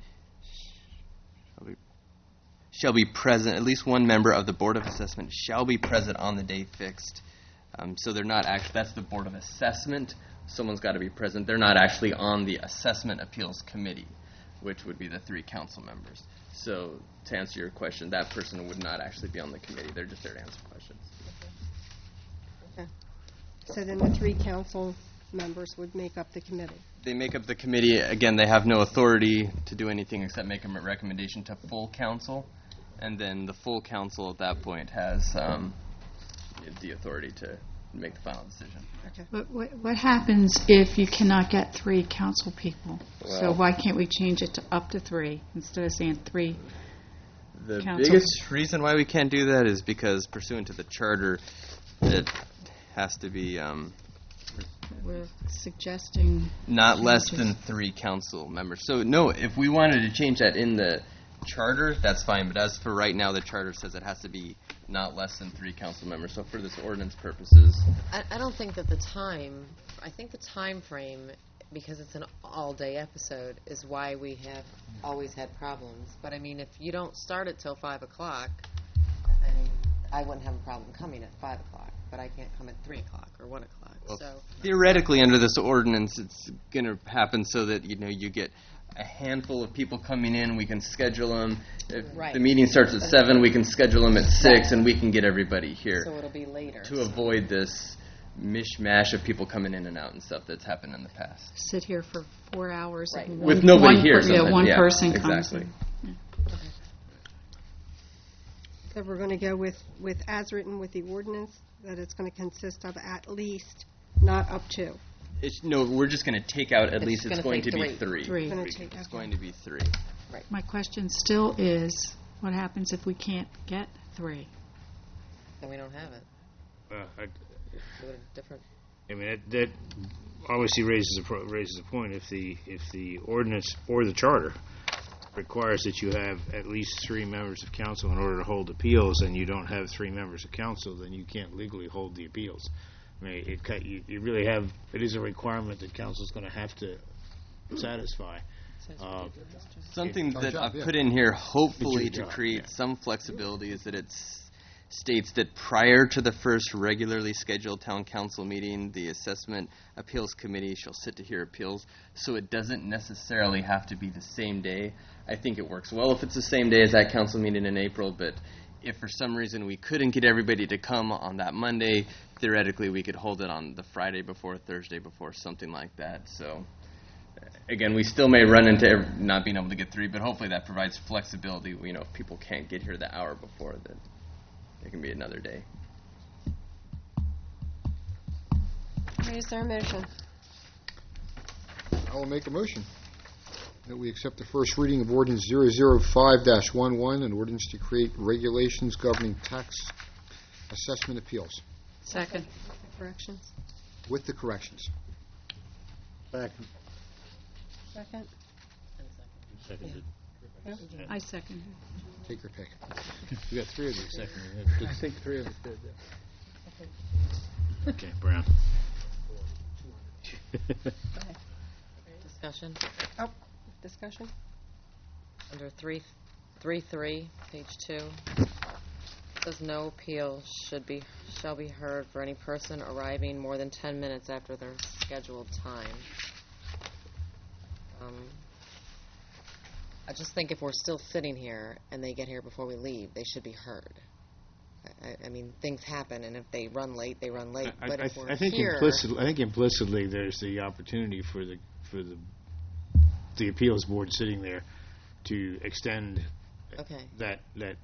shall be present. At least one member of the Board of Assessment shall be present on the day fixed. So they're not actually, that's the Board of Assessment. Someone's got to be present. They're not actually on the Assessment Appeals Committee, which would be the 3 council members. So to answer your question, that person would not actually be on the committee. They're just there to answer questions. Okay. So then the 3 council members would make up the committee. They make up the committee. Again, they have no authority to do anything except make a recommendation to full council, and then the full council at that point has the authority to make the final decision. Okay. But what happens if you cannot get 3 council people? So Well- why can't we change it to up to 3 instead of saying 3? The Council. biggest reason why we can't do that is because pursuant to the charter, it has to be We're suggesting not less changes. than 3 council members. So no, if we wanted to change that in the charter, that's fine. But as for right now, the charter says it has to be not less than 3 council members. So for this ordinance purposes, I don't think that I think the time frame, because it's an all-day episode, is why we have always had problems. But I mean, if you don't start it till 5 o'clock, I mean, I wouldn't have a problem coming at 5 o'clock, but I can't come at 3 o'clock or 1 o'clock. well, So theoretically under this ordinance, it's going to happen so that you get a handful of people coming in. We can schedule them. If Right. the meeting starts at 7, we can schedule them at 6, and we can get everybody here. So it'll be later. To avoid this mishmash of people coming in and out and stuff that's happened in the past. sit here for 4 hours. Right. and With nobody here, Yeah, sometimes. one Yeah, person comes exactly. in. So we're going to go with as written with the ordinance, that it's going to consist of at least, not up to. No, we're just going to take out at It's least it's gonna going to take be 3. 3. Gonna take- It's okay. going to be 3. My question still is, what happens if we can't get 3? Then we don't have it. Do it a different. I mean, that obviously raises a point. If the ordinance or the charter requires that you have at least 3 members of council in order to hold appeals, and you don't have 3 members of council, then you can't legally hold the appeals. I mean, you really have, it is a requirement that council's going to have to satisfy. Something It's our that job, I've yeah. put in here, hopefully It's to your job, create yeah. some flexibility, is that it states that prior to the first regularly scheduled town council meeting, the assessment appeals committee shall sit to hear appeals. So it doesn't necessarily have to be the same day. I think it works well if it's the same day as that council meeting in April, but if for some reason we couldn't get everybody to come on that Monday, theoretically we could hold it on the Friday before, Thursday before, something like that. So again, we still may run into not being able to get 3, but hopefully that provides flexibility. If people can't get here the hour before, that it can be another day. Okay, is there a motion? I will make a motion that we accept the first reading of ordinance 005-11, an ordinance to create regulations governing tax assessment appeals Second. Corrections? with the corrections. Second. Second? I second. Take your pick. You got 3 of these second. I think 3 of us did, Okay, Brown. Discussion Oh, discussion? under 3.3, page 2. Says no appeal shall be heard for any person arriving more than 10 minutes after their scheduled time. I just think if we're still sitting here and they get here before we leave, they should be heard. I mean, things happen, and if they run late, they run late. But if we're I think here, implicitly there's the opportunity for the appeals board sitting there to extend okay. that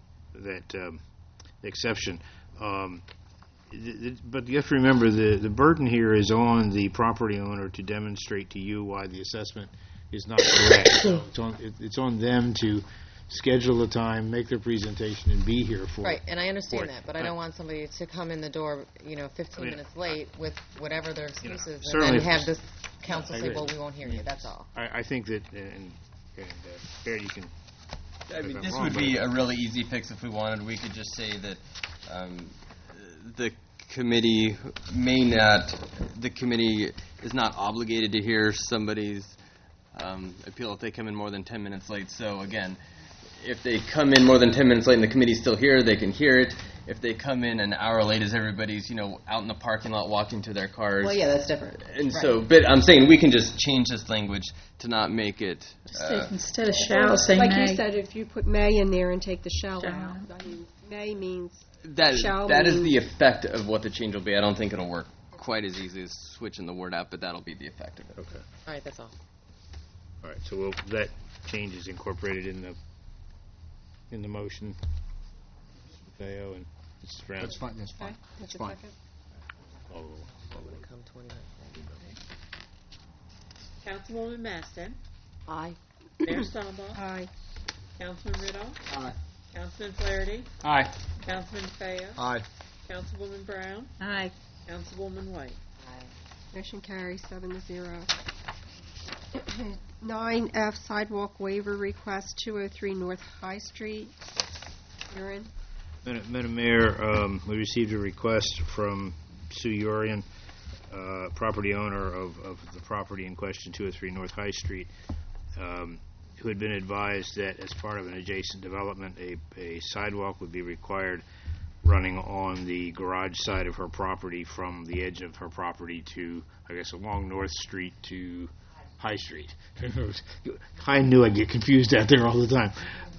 exception. But you have to remember the burden here is on the property owner to demonstrate to you why the assessment is not correct. So it's on them to schedule the time, make their presentation, and be here for it. Right, and I understand for it. that, but I don't want somebody to come in the door, 15 minutes late with whatever their excuse is, and certainly- then have this council I say, agree. well, we won't hear you, that's all. I think that, and Barry, you can. I mean, if I'm this wrong, would but- be a really easy fix if we wanted. We could just say that the committee is not obligated to hear somebody's appeal if they come in more than 10 minutes late. So again, if they come in more than 10 minutes late and the committee's still here, they can hear it. If they come in an hour late as everybody's, out in the parking lot walking to their cars. Well, yeah, that's different. And Right. so, but I'm saying we can just change this language to not make it. Instead of shall, say Like may. you said, if you put may in there and take the shall Shall. out, I mean, may means That shall is mean- the effect of what the change will be. I don't think it'll work quite as easy as switching the word out, but that'll be the effect of it. Okay. All right, that's all. All right, so that change is incorporated in the motion, Mr. Mateo and Mrs. Brown? That's fine, that's fine. Okay, That's just a fine. second. Councilwoman Maston. Aye. Mayor Stoneball. Aye. Councilman Riddle. Aye. Councilman Flaherty. Aye. Councilman DeFeo. Aye. Councilwoman Brown. Aye. Councilwoman White. Motion carries 7-0. 9F sidewalk waiver request, 203 North High Street. Aaron? Madam Mayor, we received a request from Sue Urian, property owner of the property in question, 203 North High Street, who had been advised that as part of an adjacent development, a sidewalk would be required running on the garage side of her property from the edge of her property to, I guess, along North Street to High Street. I knew I'd get confused out there all the time.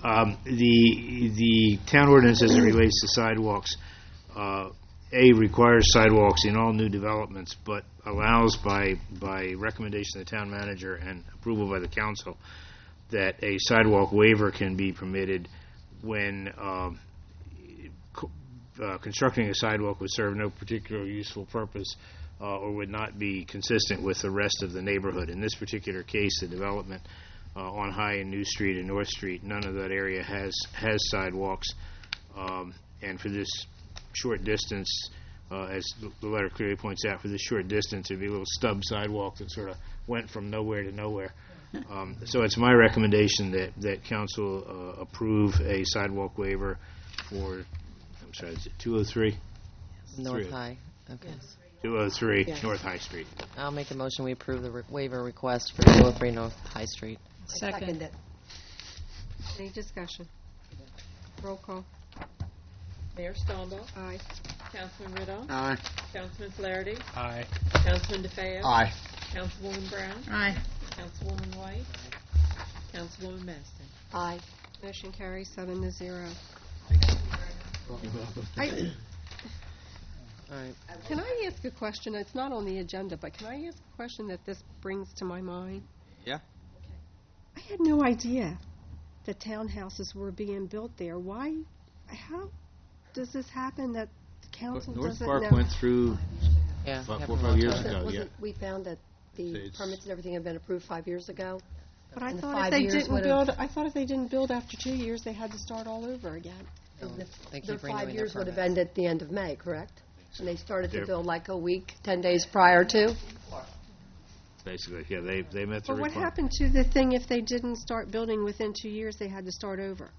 The town ordinance as it relates to sidewalks, requires sidewalks in all new developments, but allows by recommendation of the town manager and approval by the council that a sidewalk waiver can be permitted when constructing a sidewalk would serve no particular useful purpose or would not be consistent with the rest of the neighborhood. In this particular case, the development on High and New Street and North Street, none of that area has sidewalks, and for this short distance, as the letter clearly points out, for this short distance, it'd be a little stub sidewalk that sort of went from nowhere to nowhere. So it's my recommendation that council approve a sidewalk waiver for, I'm sorry, is it 203? North High. Okay. 203 Yes. North High Street. I'll make a motion. We approve the waiver request for 203 North High Street. Second it. Any discussion? Roll call. Mayor Stoneball. Aye. Councilman Riddle. Aye. Councilman Flaherty. Aye. Councilman DeFeo. Aye. Councilwoman Brown. Aye. Councilwoman White. Councilwoman Maston. Aye. Motion carries 7-0. All right. Can I ask a question? It's not on the agenda, but can I ask a question that this brings to my mind? Yeah. I had no idea that townhouses were being built there. Why? How does this happen that the council North doesn't Park know? went through Yeah, about happened 4 or a 5 long years time ago. Wasn't- Yeah. we found that the It's- permits and everything had been approved 5 years ago. But I And the thought 5 if they years didn't would've- build, I thought if they didn't build after 2 years, they had to start all over again. They keep Their renewing 5 their years would have permits. ended at the end of May, correct? And they started to They're- build like a week, 10 days prior to? Basically, yeah, they met the But what requirement. happened to the thing if they didn't start building within 2 years, they had to start over?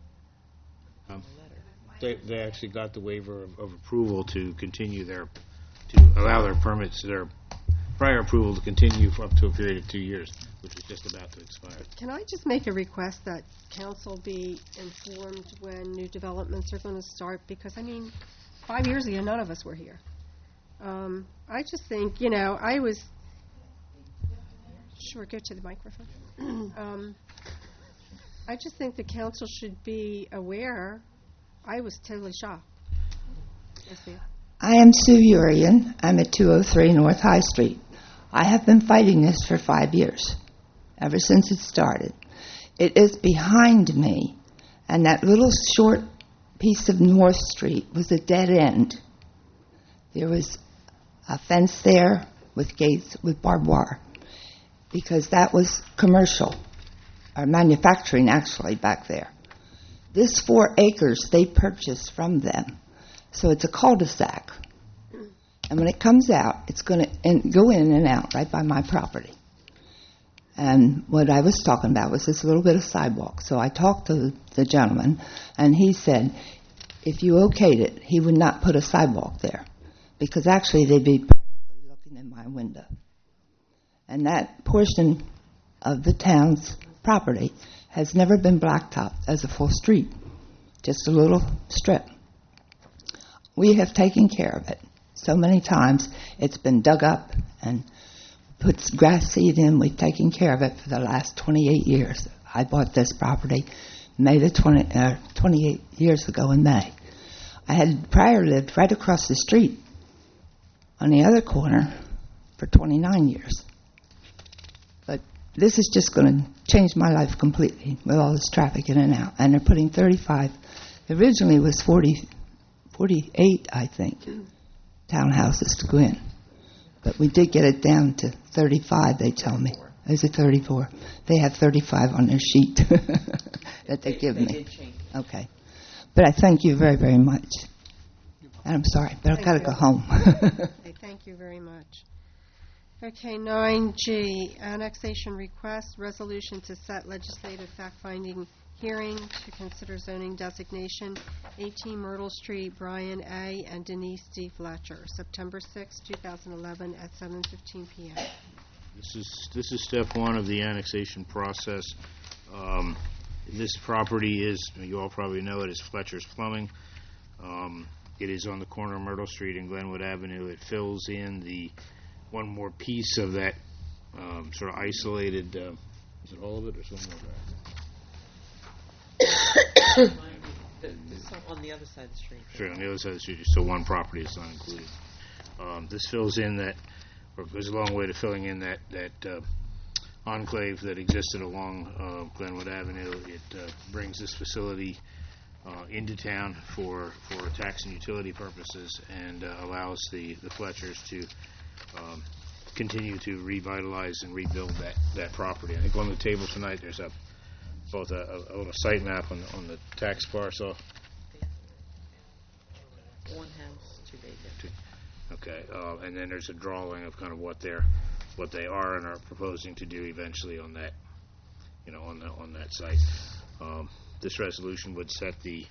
They actually got the waiver of approval to continue to allow their permits, their prior approval to continue for up to a period of 2 years, which is just about to expire. Can I just make a request that council be informed when new developments are going to start? Because, 5 years ago, none of us were here. I just think, I was... Sure, go to the microphone. I just think the council should be aware. I was totally shocked. Yes, ma'am. I am Sue Urian. I'm at 203 North High Street. I have been fighting this for 5 years, ever since it started. It is behind me, and that little short piece of North Street was a dead end. There was a fence there with gates with barbed wire, because that was commercial, or manufacturing actually back there. This 4 acres they purchased from them. So it's a cul-de-sac. And when it comes out, it's going to go in and out right by my property. And what I was talking about was this little bit of sidewalk. So I talked to the gentleman, and he said if you okayed it, he would not put a sidewalk there, because actually they'd be practically looking in my window. And that portion of the town's property has never been blacktopped as a full street, just a little strip. We have taken care of it so many times. It's been dug up and put grass seed in. We've taken care of it for the last 28 years. I bought this property 28 years ago in May. I had prior lived right across the street on the other corner for 29 years. But this is just going to change my life completely with all this traffic in and out. And they're putting 35. Originally it was 48, I think, townhouses to go in. But we did get it down to 35, they tell me. Is it 34? They have 35 on their sheet that they give me. Did change. Okay. But I thank you very, very much. And I'm sorry, but I've got to go home. Okay, thank you very much. Okay, 9G, annexation request, resolution to set legislative fact-finding hearing to consider zoning designation, 18 Myrtle Street, Brian A. and Denise D. Fletcher, September 6, 2011, at 7:15 p.m. This is step one of the annexation process. This property is, you all probably know it, is Fletcher's Plumbing. It is on the corner of Myrtle Street and Glenwood Avenue. It fills in the one more piece of that sort of isolated. Is it all of it or some more of On the other side of the street. Sure, on the other side of the street, so one property is not included. This fills in that, or goes a long way to filling in that enclave that existed along Glenwood Avenue. It brings this facility into town for tax and utility purposes, and allows the Fletchers to continue to revitalize and rebuild that property. I think on the table tonight there's both a little site map on the tax parcel. One house, two vacant. Okay, and then there's a drawing of kind of what they are and are proposing to do eventually on that, on that site. This resolution would set the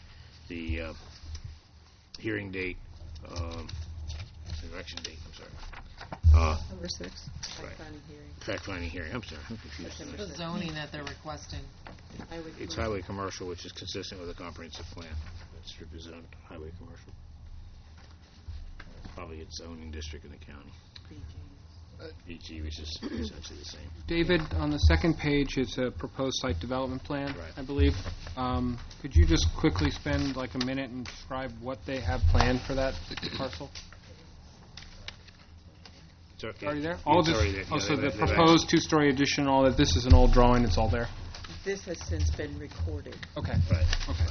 hearing date, election date. I'm sorry. Number 6. Right. Fact-finding hearing. I'm sorry. I'm confused. The zoning that they're requesting. It's highway commercial, which is consistent with a comprehensive plan. That strip is zoned highway commercial. Probably its zoning district in the county. BG, which is essentially the same. David, on the second page, it's a proposed site development plan, Right. I believe. Could you just quickly spend like a minute and describe what they have planned for that parcel? It's already there? It's All this, already there. oh, Yeah, so the they've proposed two-story addition, all that, this is an old drawing, it's all there? This has since been recorded. Okay. Right. Okay.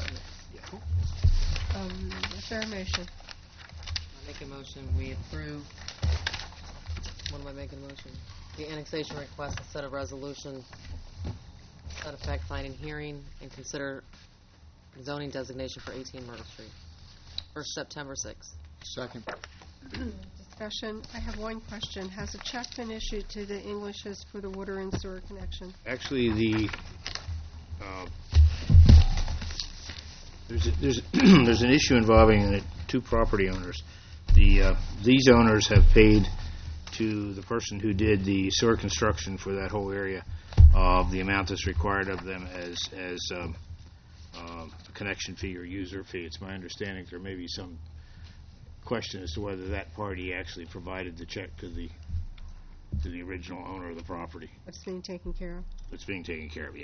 Is there a motion? I make a motion, we approve. What am I making a motion? The annexation request to set a resolution, set a fact-finding hearing, and consider zoning designation for 18 Myrtle Street for September 6th. Second. Discussion. I have one question. Has a check been issued to the Englishes for the water and sewer connection? Actually, there's an issue involving two property owners. These owners have paid to the person who did the sewer construction for that whole area the amount that's required of them as a connection fee or user fee. It's my understanding there may be some question as to whether that party actually provided the check to the original owner of the property. It's being taken care of. It's being taken care of. Yeah,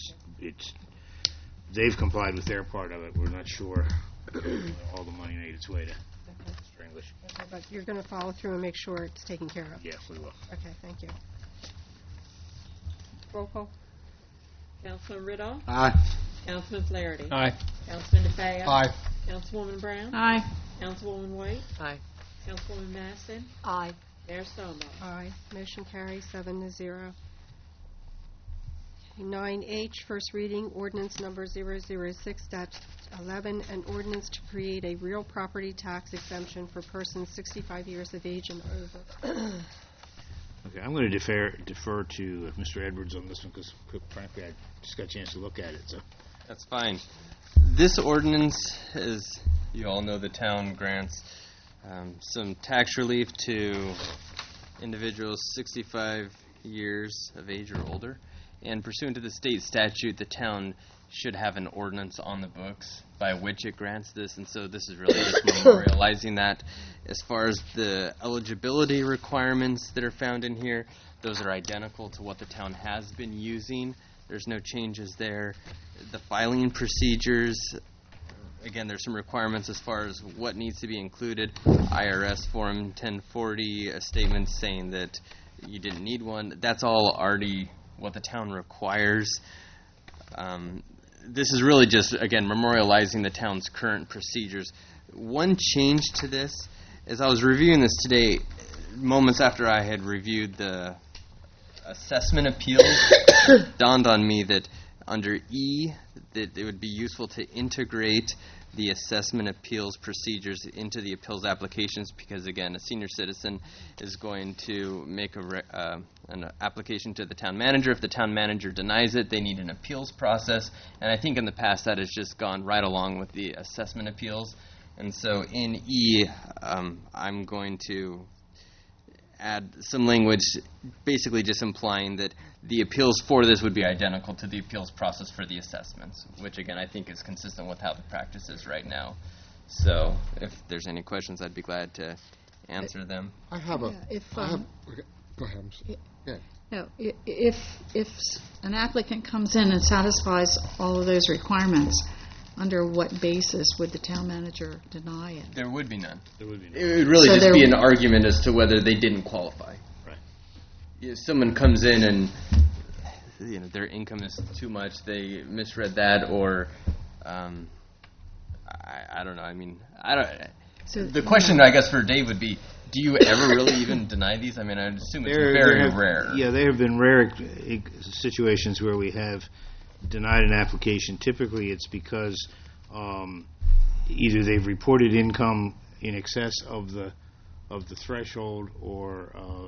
they've complied with their part of it. We're not sure all the money made its way to Mr. English. Okay, but you're going to follow through and make sure it's taken care of. Yes, we will. Okay, thank you. Roll call. Councilman Riddle? Aye. Councilman Flaherty? Aye. Councilman DeFeo? Aye. Councilwoman Brown? Aye. Councilwoman White? Aye. Councilwoman Maston? Aye. Mayor Stoneball? Aye. Motion carries 7-0. 9H, first reading, ordinance number 006-11, an ordinance to create a real property tax exemption for persons 65 years of age and over. Okay, I'm going to defer to Mr. Edwards on this one because, frankly, I just got a chance to look at it. So That's fine. This ordinance, as you all know, the town grants some tax relief to individuals 65 years of age or older. And pursuant to the state statute, the town should have an ordinance on the books by which it grants this, and so this is really just memorializing that. As far as the eligibility requirements that are found in here, those are identical to what the town has been using. There's no changes there. The filing procedures again, there's some requirements as far as what needs to be included. IRS Form 1040, a statement saying that you didn't need one. That's all already what the town requires. This is really just, again, memorializing the town's current procedures. One change to this, as I was reviewing this today, moments after I had reviewed the assessment appeals, dawned on me that under E, that it would be useful to integrate the assessment appeals procedures into the appeals applications because, again, a senior citizen is going to make an application to the town manager. If the town manager denies it, they need an appeals process. And I think in the past that has just gone right along with the assessment appeals. And so in E, I'm going to add some language basically just implying that the appeals for this would be identical to the appeals process for the assessments, which again I think is consistent with how the practice is right now. So if there's any questions, I'd be glad to answer them. I have a... Yeah, if, okay, go ahead. Yeah. No, if an applicant comes in and satisfies all of those requirements, under what basis would the town manager deny it? There would be none. There would be none. It would really just be an argument as to whether they didn't qualify. Right. If someone comes in and their income is too much, they misread that, or I don't know. I mean, I don't. So the question I guess for Dave would be: do you ever really even deny these? I mean, I assume it's very rare. Yeah, there have been rare situations where we have denied an application. Typically, it's because either they've reported income in excess of the threshold, or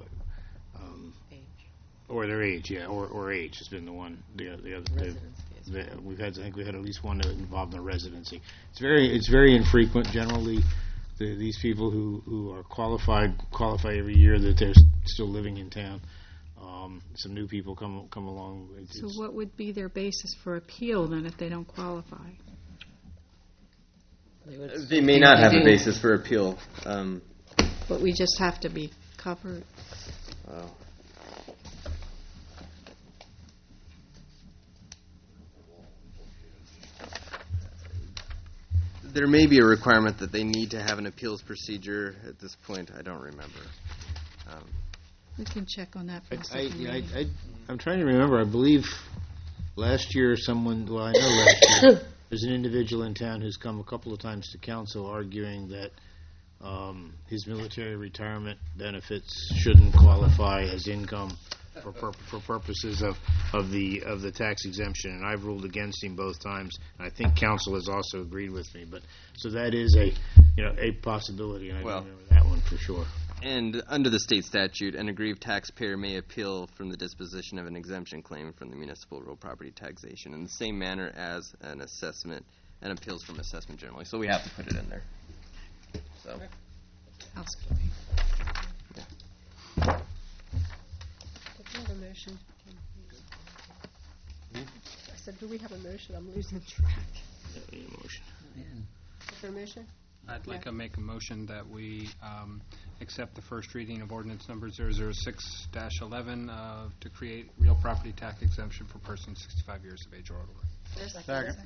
their age, or age has been the one. The other. We've had, I think, we had at least one that involved in residency. It's very infrequent. Generally, these people who are qualify every year that they're still living in town. Some new people come along. So what would be their basis for appeal then if they don't qualify? They may not have a basis for appeal. But we just have to be covered. There may be a requirement that they need to have an appeals procedure. At this point, I don't remember. We can check on that for the second reading. I'm trying to remember. I believe last year I know last year there's an individual in town who's come a couple of times to council arguing that his military retirement benefits shouldn't qualify as income for purposes of the tax exemption, and I've ruled against him both times. And I think council has also agreed with me. But so that is a possibility, and I remember that one for sure. And under the state statute, an aggrieved taxpayer may appeal from the disposition of an exemption claim from the municipal real property taxation in the same manner as an assessment and appeals from assessment generally. So we have to put it in there. So. Housekeeping. Yeah. Do we have a motion? I said, do we have a motion? I'm losing track. Motion. Is there a motion? I'd like to make a motion that we accept the first reading of ordinance number 006-11 to create real property tax exemption for persons 65 years of age or older. Second.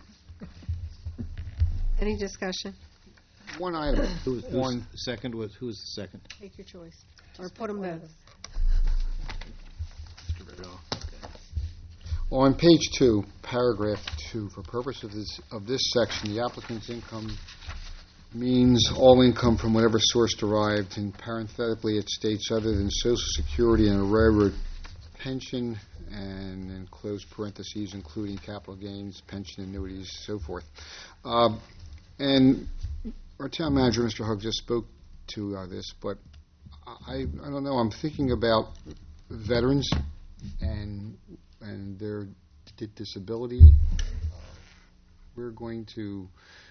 Any discussion? One item. Who's the second? Take your choice. Or put them both. On page 2, paragraph 2, for purpose of this section, the applicant's income means all income from whatever source derived, and parenthetically it states other than Social Security and a railroad pension, and then close parentheses, including capital gains, pension annuities, so forth. And our town manager, Mr. Hugg, just spoke to this, but I don't know, I'm thinking about veterans and their disability. We're going to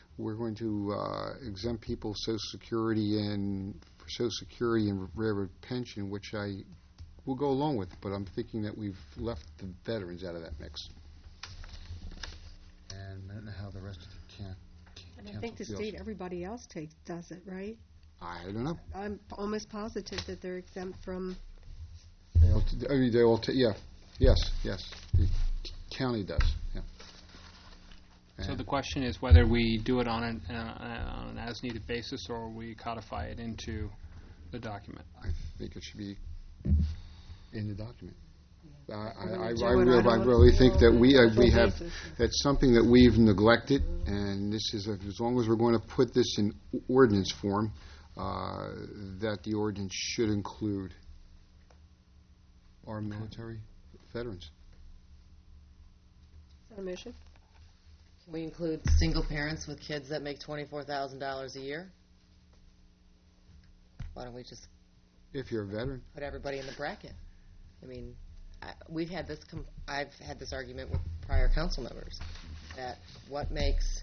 exempt people Social Security and railroad pension, which I will go along with, but I'm thinking that we've left the veterans out of that mix. And I don't know how the rest of the And I think the state, everybody else does it, right? I don't know. I'm almost positive that they're exempt from. Yes. The county does. Yeah. So the question is whether we do it on an as-needed basis or we codify it into the document. I think it should be in the document. I I really think that we have, that's something that we've neglected, and this is, as long as we're going to put this in ordinance form, that the ordinance should include our military veterans. Is that a motion? Can we include single parents with kids that make $24,000 a year? Why don't we just If you're a veteran. put everybody in the bracket? I mean, we've had this. I've had this argument with prior council members that what makes,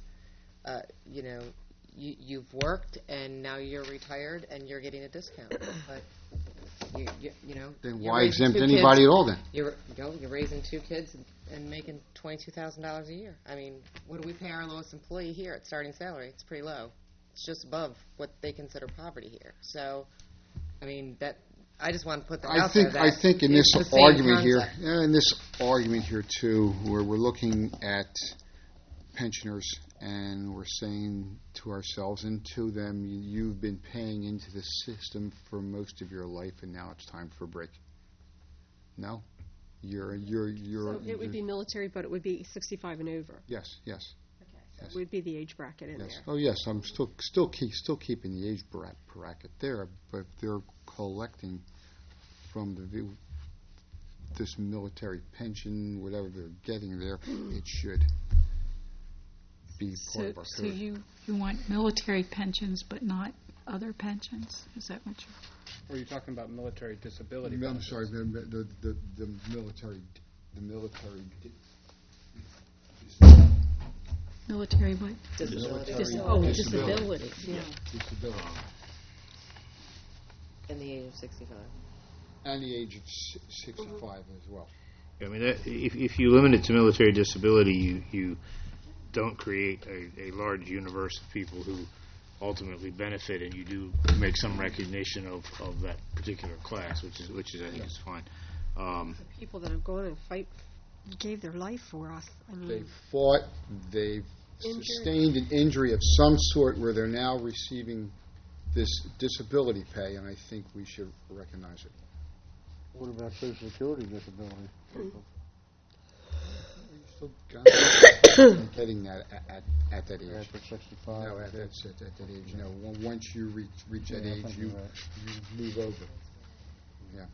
you've worked and now you're retired and you're getting a discount, but Then you're why raising exempt two anybody kids. at all then? You're raising two kids and making $22,000 a year. I mean, what do we pay our lowest employee here at starting salary? It's pretty low. It's just above what they consider poverty here. So, I mean, I just want to put that out there. I think in this argument here, too, where we're looking at pensioners and we're saying to ourselves and to them, you've been paying into the system for most of your life, and now it's time for a break. No, you're. So it would be military, but it would be 65 and over. Yes. Okay. So it would be the age bracket in there. Oh yes, I'm still keeping the age bracket there, but they're collecting from this military pension, whatever they're getting there. It should be part of our So code. you want military pensions but not other pensions? Is that what you're... Or are you talking about military disability? I'm sorry, the military Military what? Disability. Disability. Yeah. Disability. In the age of 65. And the age of 65 as well. I mean, if you limit it to military disability, you don't create a large universe of people who ultimately benefit, and you do make some recognition of that particular class, which is I think is fine. The people that have gone and gave their life for us. I mean, They've fought, they've sustained an injury of some sort where they're now receiving this disability pay, and I think we should recognize it. What about Social Security disability? Getting that at that age. After 65. No, at that age. No, once you reach that age, you move over. Yeah.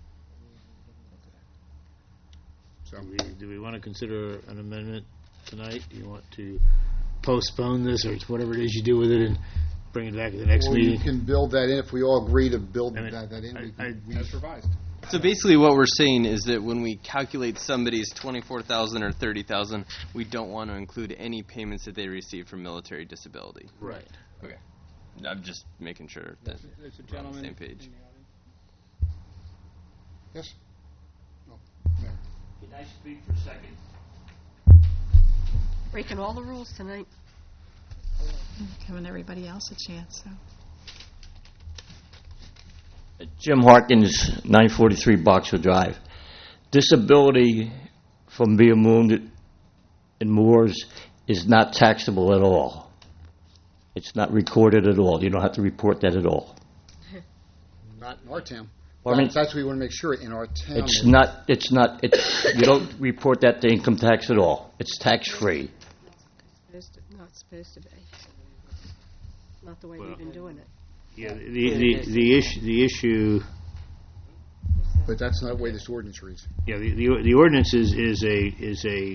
So do we want to consider an amendment tonight? Do you want to postpone this, or whatever it is you do with it, and bring it back at the next meeting? You can build that in if we all agree to build that in. As revised. So basically what we're saying is that when we calculate somebody's $24,000 or $30,000, we don't want to include any payments that they receive from military disability. Right. Okay. I'm just making sure that There's a we're on the gentleman same page. Yes? Can I speak for a second? breaking all the rules tonight. Giving everybody else a chance, so. Jim Harkins, 943 Boxwood Drive. Disability from being wounded in wars is not taxable at all. It's not recorded at all. You don't have to report that at all. Not in our town. Well, I mean, that's what we want to make sure in our town. You don't report that to income tax at all. It's tax-free. Not supposed to be. Not the way we've been doing it. Yeah, the issue. But that's not the way this ordinance reads. Yeah, the ordinance is a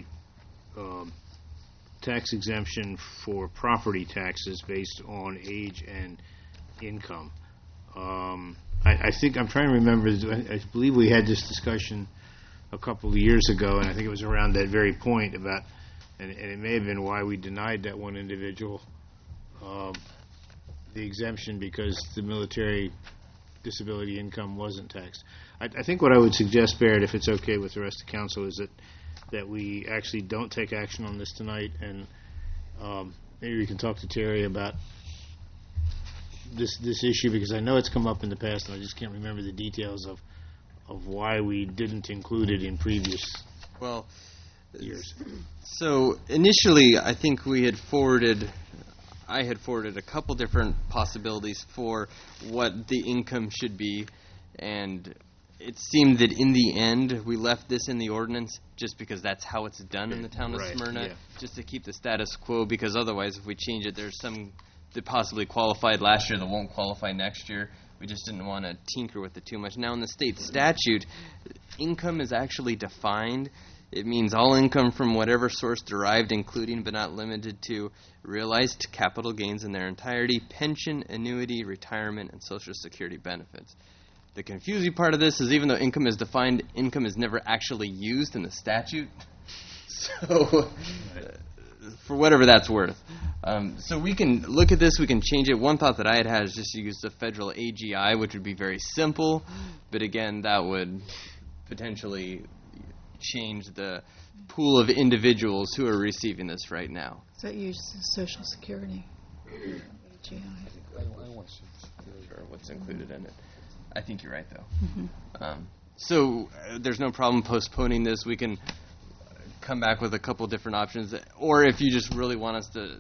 tax exemption for property taxes based on age and income. I think I'm trying to remember. I believe we had this discussion a couple of years ago, and I think it was around that very point about, and it may have been why we denied that one individual the exemption, because the military disability income wasn't taxed. I think what I would suggest, Barrett, if it's okay with the rest of the council, is that we actually don't take action on this tonight, and maybe we can talk to Terry about this issue, because I know it's come up in the past, and I just can't remember the details of why we didn't include it in previous. Well, years? So initially, I think I had forwarded a couple different possibilities for what the income should be, and it seemed that in the end we left this in the ordinance just because that's how it's done in the town of Smyrna, just to keep the status quo, because otherwise if we change it, there's some that possibly qualified last year that won't qualify next year. We just didn't want to tinker with it too much. Now in the state statute, income is actually defined. It means all income from whatever source derived, including but not limited to realized capital gains in their entirety, pension, annuity, retirement, and Social Security benefits. The confusing part of this is even though income is defined, income is never actually used in the statute. So, for whatever that's worth. So we can look at this, we can change it. One thought that I had is just to use the federal AGI, which would be very simple, but again, that would potentially change the pool of individuals who are receiving this right now. Is that use Social Security? AGI. Sure, what's included in it. I think you're right, though. So there's no problem postponing this. We can come back with a couple different options. Or if you just really want us to...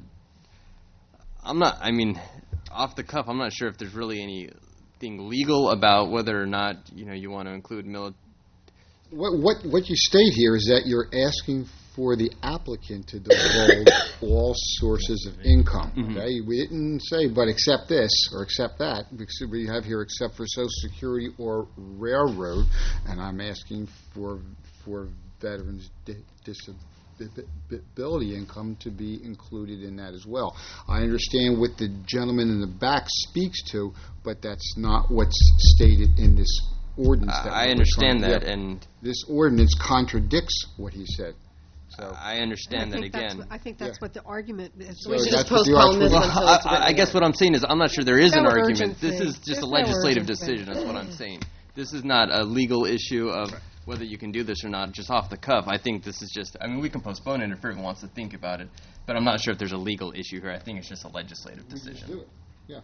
off the cuff, I'm not sure if there's really anything legal about whether or not, you want to include military... What you state here is that you're asking for the applicant to divulge all sources of income. Okay, we didn't say, but except this or except that. We have here except for Social Security or railroad, and I'm asking for veterans' disability income to be included in that as well. I understand what the gentleman in the back speaks to, but that's not what's stated in this ordinance. I understand that, and this ordinance contradicts what he said. So I understand that again. I think that's what the argument is. So we should just postpone this until it's I guess what I'm saying is I'm not sure there is an argument. Urgency. This is just a legislative decision. That's what I'm saying. This is not a legal issue of whether you can do this or not, just off the cuff. I think this is just, we can postpone it if everyone wants to think about it, but I'm not sure if there's a legal issue here. I think it's just a legislative decision. Do it. Yeah.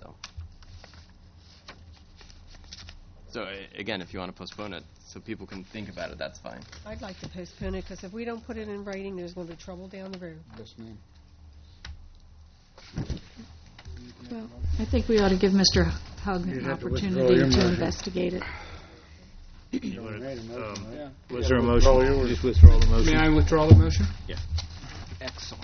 So again, if you want to postpone it so people can think about it, that's fine. I'd like to postpone it because if we don't put it in writing, there's going to be trouble down the road. Yes, ma'am. Well, I think we ought to give Mr. Hug an opportunity to investigate it. Was there a motion? Just withdraw the motion. May I withdraw the motion? Yeah. Excellent.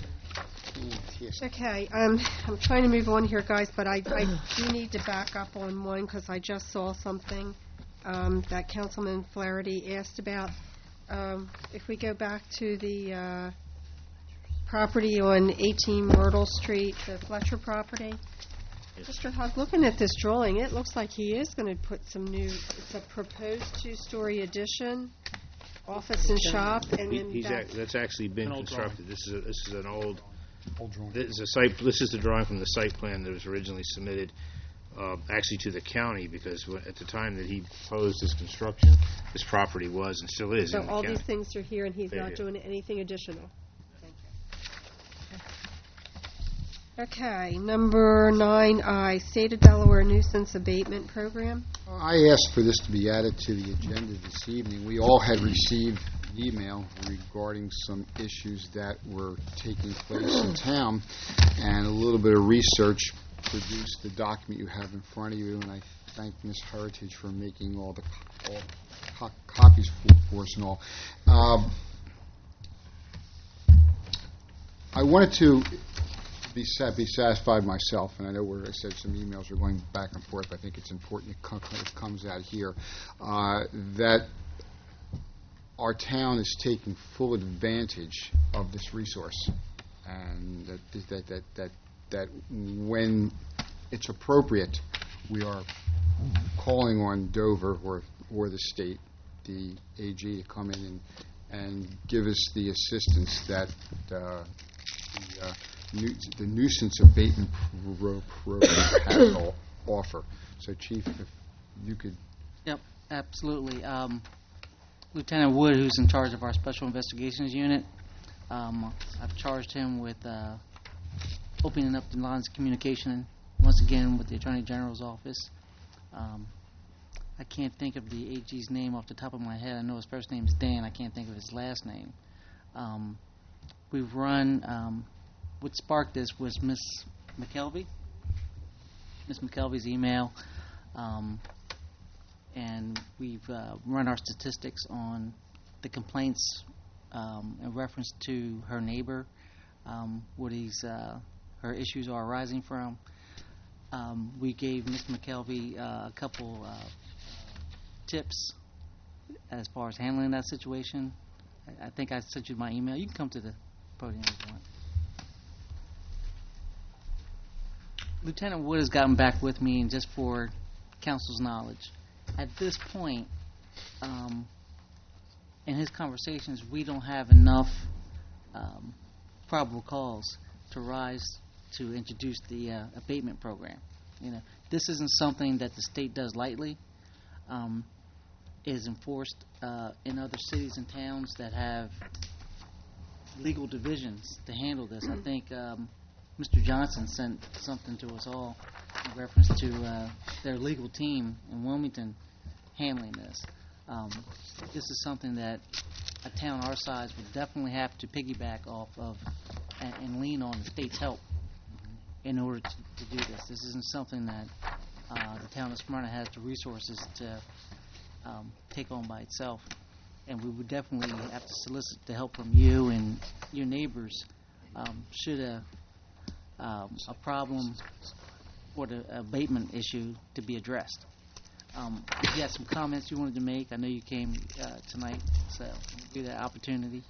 Okay, I'm trying to move on here, guys, but I do need to back up on one because I just saw something that Councilman Flaherty asked about. If we go back to the property on 18 Myrtle Street, the Fletcher property, Mr. Hug, looking at this drawing, it looks like he is going to put some new, it's a proposed two-story addition, office and shop, and then that's actually been constructed. This is an old drawing. This is the drawing from the site plan that was originally submitted, actually to the county, because at the time that he proposed his construction, this property was and still is in the all county. these things are here, and he's They're not here. doing anything additional. Okay, number 9I, State of Delaware Nuisance Abatement Program. I asked for this to be added to the agenda this evening. We all had received an email regarding some issues that were taking place in town, and a little bit of research produced the document you have in front of you, and I thank Ms. Heritage for making all the copies for us and all. I wanted to be satisfied myself, and I know where I said some emails are going back and forth, but I think it's important it comes out here, that our town is taking full advantage of this resource, and that when it's appropriate, we are calling on Dover or the state, the AG, to come in and give us the assistance that the nuisance abatement program has to offer. So, Chief, if you could... Yep, absolutely. Lieutenant Wood, who's in charge of our Special Investigations Unit, I've charged him with opening up the lines of communication once again with the Attorney General's office. I I can't think of the AG's name off the top of my head. I know his first name's Dan. I can't think of his last name. We've run, what sparked this was Miss McKelvey. Miss McKelvey's email. And we've run our statistics on the complaints in reference to her neighbor, where her issues are arising from. We gave Ms. McKelvey a couple tips as far as handling that situation. I think I sent you my email. You can come to the podium if you want. Lieutenant Wood has gotten back with me, and just for council's knowledge, at this point, in his conversations, we don't have enough probable cause to rise to introduce the abatement program. This isn't something that the state does lightly. It is enforced in other cities and towns that have legal divisions to handle this. I think Mr. Johnson sent something to us all in reference to their legal team in Wilmington handling this. This is something that a town our size would definitely have to piggyback off of and lean on the state's help in order to do this. This isn't something that the town of Smyrna has the resources to take on by itself. And we would definitely have to solicit the help from you and your neighbors should a problem or the abatement issue to be addressed. If you had some comments you wanted to make, I know you came tonight, so I'll give you that opportunity.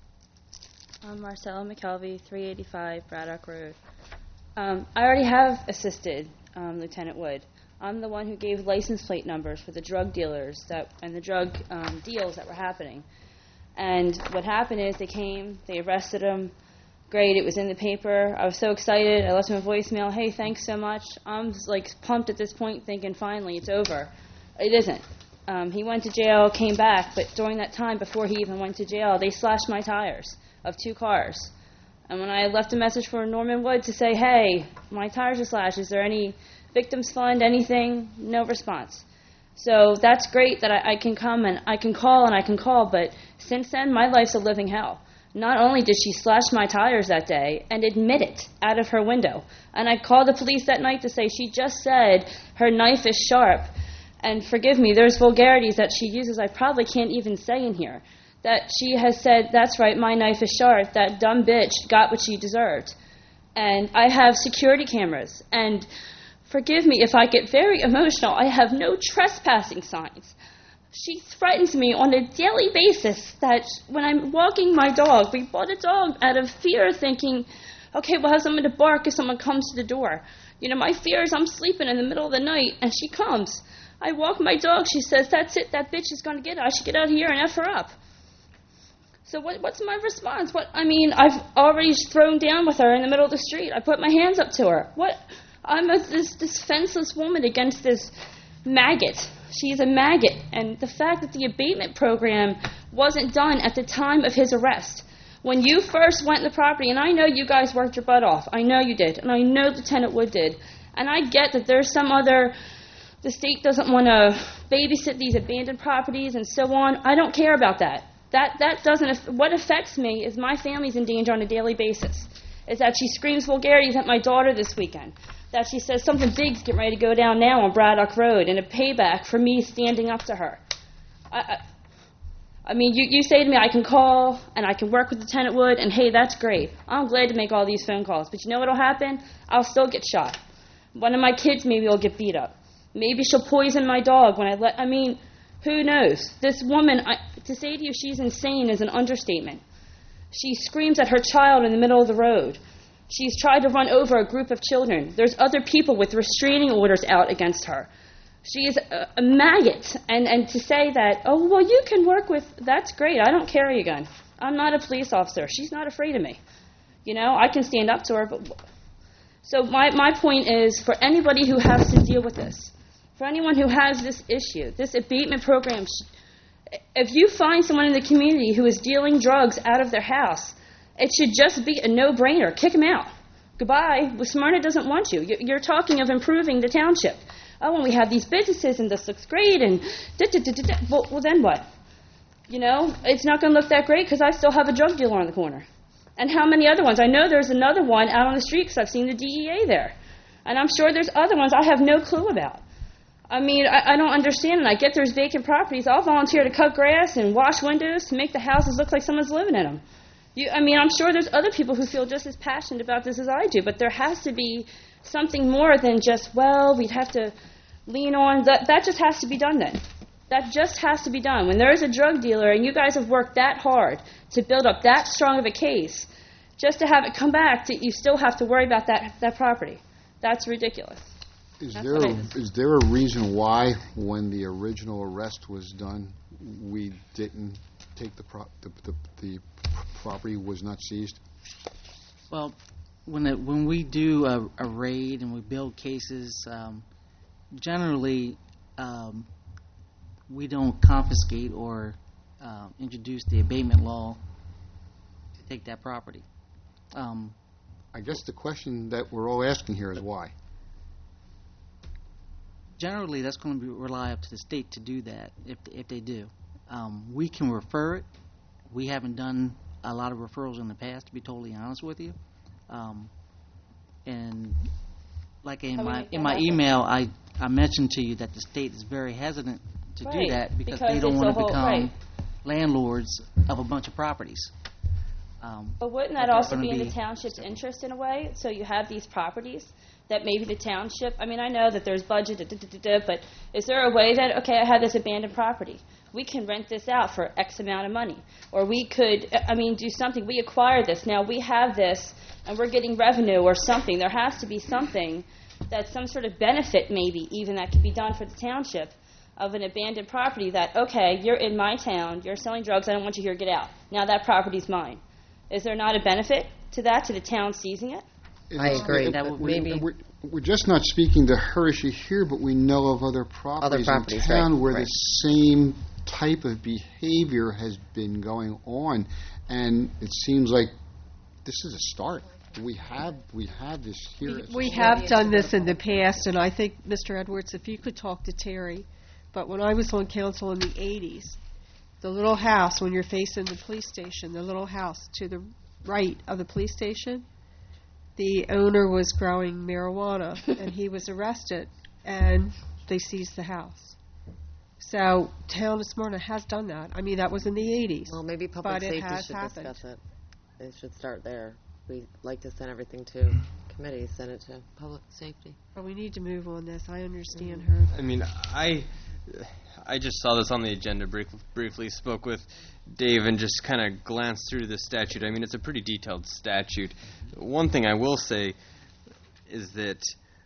I'm Marcella McKelvey, 385 Braddock Road. I already have assisted Lieutenant Wood. I'm the one who gave license plate numbers for the drug dealers and the drug deals that were happening. And what happened is they came, they arrested him. Great, it was in the paper. I was so excited. I left him a voicemail. Hey, thanks so much. I'm just, pumped at this point, thinking finally it's over. It isn't. He went to jail, came back, but during that time before he even went to jail, they slashed my tires of 2 cars. And when I left a message for Norman Wood to say, hey, my tires are slashed, is there any victims fund, anything? No response. So that's great that I can come and I can call, but since then my life's a living hell. Not only did she slash my tires that day and admit it out of her window, and I called the police that night to say she just said her knife is sharp, and forgive me, there's vulgarities that she uses I probably can't even say in here, that she has said, that's right, my knife is sharp, that dumb bitch got what she deserved. And I have security cameras, and forgive me if I get very emotional, I have no trespassing signs. She threatens me on a daily basis that when I'm walking my dog, we bought a dog out of fear thinking, okay, we'll have someone to bark if someone comes to the door. My fear is I'm sleeping in the middle of the night and she comes. I walk my dog, she says, that's it, that bitch is going to get her. I should get out here and F her up. So what's my response? I've already thrown down with her in the middle of the street. I put my hands up to her. I'm this defenseless woman against this maggot. She's a maggot. And the fact that the abatement program wasn't done at the time of his arrest. When you first went to the property, and I know you guys worked your butt off. I know you did. And I know Lieutenant Wood did. And I get that there's the state doesn't want to babysit these abandoned properties and so on. I don't care about that. That doesn't, what affects me is my family's in danger on a daily basis. Is that she screams vulgarities at my daughter this weekend. That she says something big's getting ready to go down now on Braddock Road and a payback for me standing up to her. You say to me I can call and I can work with Lieutenant Wood, and hey, that's great. I'm glad to make all these phone calls. But you know what will happen? I'll still get shot. One of my kids maybe will get beat up. Maybe she'll poison my dog when who knows? This woman, to say to you she's insane is an understatement. She screams at her child in the middle of the road. She's tried to run over a group of children. There's other people with restraining orders out against her. She is a maggot. And to say that, oh, well, you can work with, that's great. I don't carry a gun. I'm not a police officer. She's not afraid of me. I can stand up to her. So my point is, for anybody who has to deal with this, for anyone who has this issue, this abatement program, if you find someone in the community who is dealing drugs out of their house, it should just be a no-brainer. Kick them out. Goodbye. Smyrna doesn't want you. You're talking of improving the township. oh, and we have these businesses, and this looks great, and da-da-da-da-da. Well, then what? You know, it's not going to look that great because I still have a drug dealer on the corner. And how many other ones? I know there's another one out on the street because I've seen the DEA there. And I'm sure there's other ones I have no clue about. I mean, I don't understand, and I get there's vacant properties. I'll volunteer to cut grass and wash windows to make the houses look like someone's living in them. I mean, I'm sure there's other people who feel just as passionate about this as I do, but there has to be something more than just, well, we'd have to lean on. That just has to be done then. That just has to be done. When there is a drug dealer and you guys have worked that hard to build up that strong of a case, just to have it come back to you still have to worry about that property. That's ridiculous. Is there a reason why, when the original arrest was done, we didn't take the property was not seized? Well, when we do a raid and we build cases, generally we don't confiscate or introduce the abatement law to take that property. I guess the question that we're all asking here is why. Generally, that's going to rely up to the state to do that, if they do. We can refer it. We haven't done a lot of referrals in the past, to be totally honest with you. And like in my email, I mentioned to you that the state is very hesitant to do that because they don't want to become landlords of a bunch of properties. But wouldn't that also be in the township's interest in a way? So you have these properties that maybe the township, I mean, I know that there's budget, but is there a way that, okay, I have this abandoned property. We can rent this out for X amount of money. Or we could, do something. We acquired this. Now we have this, and we're getting revenue or something. There has to be something that's some sort of benefit maybe even that could be done for the township of an abandoned property that, okay, you're in my town, you're selling drugs, I don't want you here, get out. Now that property's mine. Is there not a benefit to that, to the town seizing it? I agree. We're just not speaking to her issue here, but we know of other properties in town where the same type of behavior has been going on, and it seems like this is a start. We have this here. We have done this in the past, and I think, Mr. Edwards, if you could talk to Terry, but when I was on council in the 80s, the little house, when you're facing the police station, the little house to the right of the police station, the owner was growing marijuana, and he was arrested, and they seized the house. So town of Smyrna has done that. I mean, that was in the 80s. Well, maybe public safety should discuss it. They should start there. We like to send everything to committees, send it to public safety. But we need to move on this. I understand her. I mean, I just saw this on the agenda, briefly spoke with Dave and just kind of glanced through the statute. I mean, it's a pretty detailed statute. One thing I will say is that,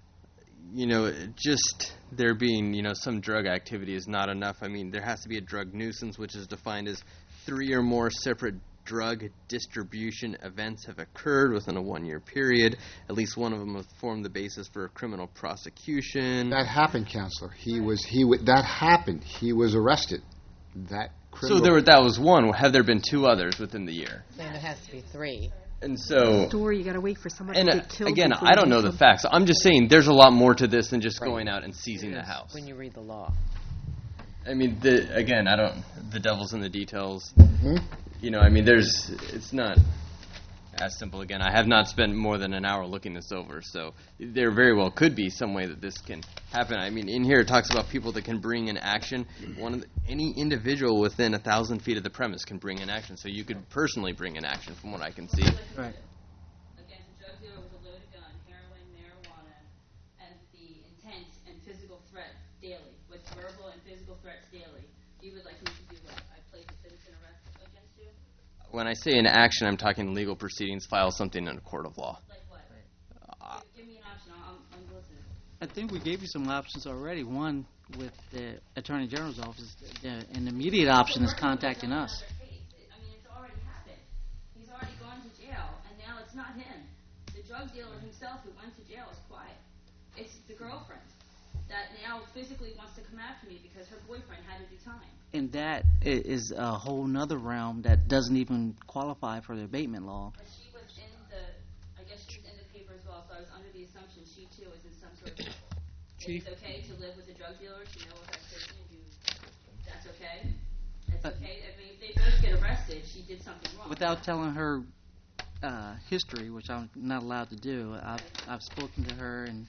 just there being, some drug activity is not enough. I mean, there has to be a drug nuisance, which is defined as 3 or more separate drug distribution events have occurred within a 1-year period. At least one of them have formed the basis for a criminal prosecution. That happened, Counselor. That happened. He was arrested. That was one. Have there been 2 others within the year? Then it has to be 3. And so, you got to wait for someone to get killed. Again, I don't know the facts. I'm just saying there's a lot more to this than just going out and seizing the house. When you read the law. I mean, the devil's in the details. Mm-hmm. It's not as simple. Again, I have not spent more than an hour looking this over, so there very well could be some way that this can happen. I mean, in here it talks about people that can bring in action. Any individual within 1,000 feet of the premise can bring in action, so you could personally bring in action from what I can see. Right. Against a drug dealer with a loaded gun, heroin, marijuana, and the intent and physical threat daily, with verbal and physical threats daily. You would like me to do what? I place a citizen arrest against you? When I say in action, I'm talking legal proceedings, file something in a court of law. Like what? Give me an option. I'm listening. I think we gave you some options already. One, with the Attorney General's office, an immediate option is contacting us. I mean, it's already happened. He's already gone to jail, and now it's not him. The drug dealer himself who went to jail is quiet. It's the girlfriend that now physically wants to come after me because her boyfriend had to do time. And that is a whole nother realm that doesn't even qualify for the abatement law. But she was I guess she was in the paper as well, so I was under the assumption she too is in some sort of trouble. Chief? It's okay to live with a drug dealer, to know of activity, that's okay? That's okay? I mean, if they both get arrested, she did something wrong. Without telling her history, which I'm not allowed to do, I've spoken to her, and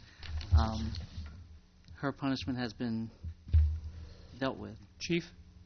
her punishment has been dealt with. Chief,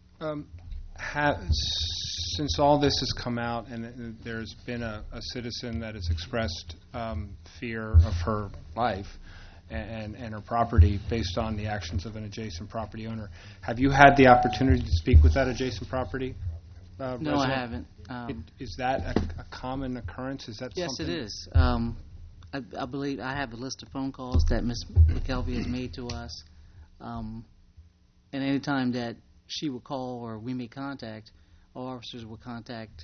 since all this has come out and there's been a citizen that has expressed fear of her life and her property based on the actions of an adjacent property owner, have you had the opportunity to speak with that adjacent property resident? No, I haven't. Is that a common occurrence? Is that Yes, something? it is. I believe I have a list of phone calls that Ms. McKelvey has made to us. And any time that she will call or we make contact, our officers will contact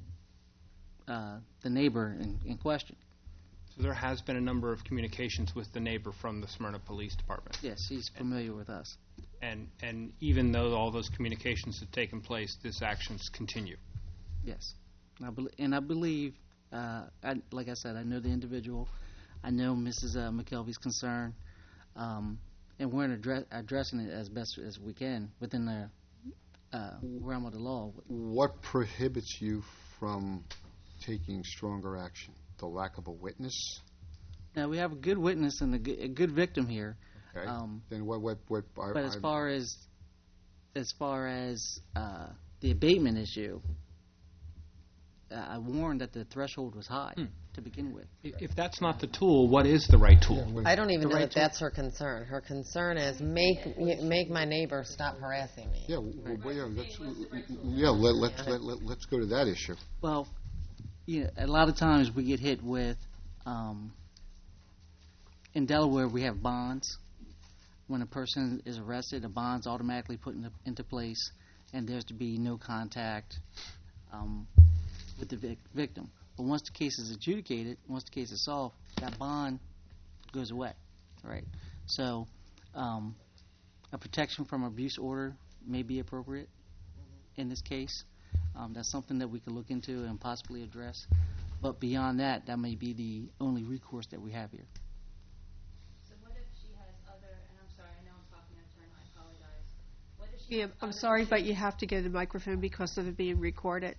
the neighbor in question. So there has been a number of communications with the neighbor from the Smyrna Police Department. Yes, he's familiar with us. And even though all those communications have taken place, this actions continue. Yes, and I believe, like I said, I know the individual. I know Mrs. McKelvey's concern, and we're addressing it as best as we can within the realm of the law. What prohibits you from taking stronger action? The lack of a witness? Now, we have a good witness and a good victim here. Okay. Then what? But as far as the abatement issue, I warned that the threshold was high to begin with. If that's not the tool, what is the right tool? I don't even know that that's her concern. Her concern is make my neighbor stop harassing me. Yeah, let's go to that issue. Well, a lot of times we get hit with, in Delaware we have bonds. When a person is arrested, a bond's automatically put into place, and there's to be no contact with the victim. But once the case is adjudicated, once the case is solved, that bond goes away, right? So a protection from abuse order may be appropriate in this case. That's something that we could look into and possibly address. But beyond that, that may be the only recourse that we have here. So what if she has other, and I'm sorry, I know I'm talking out of turn, I apologize. What if she Yeah, I'm sorry, but you have to get a microphone because of it being recorded.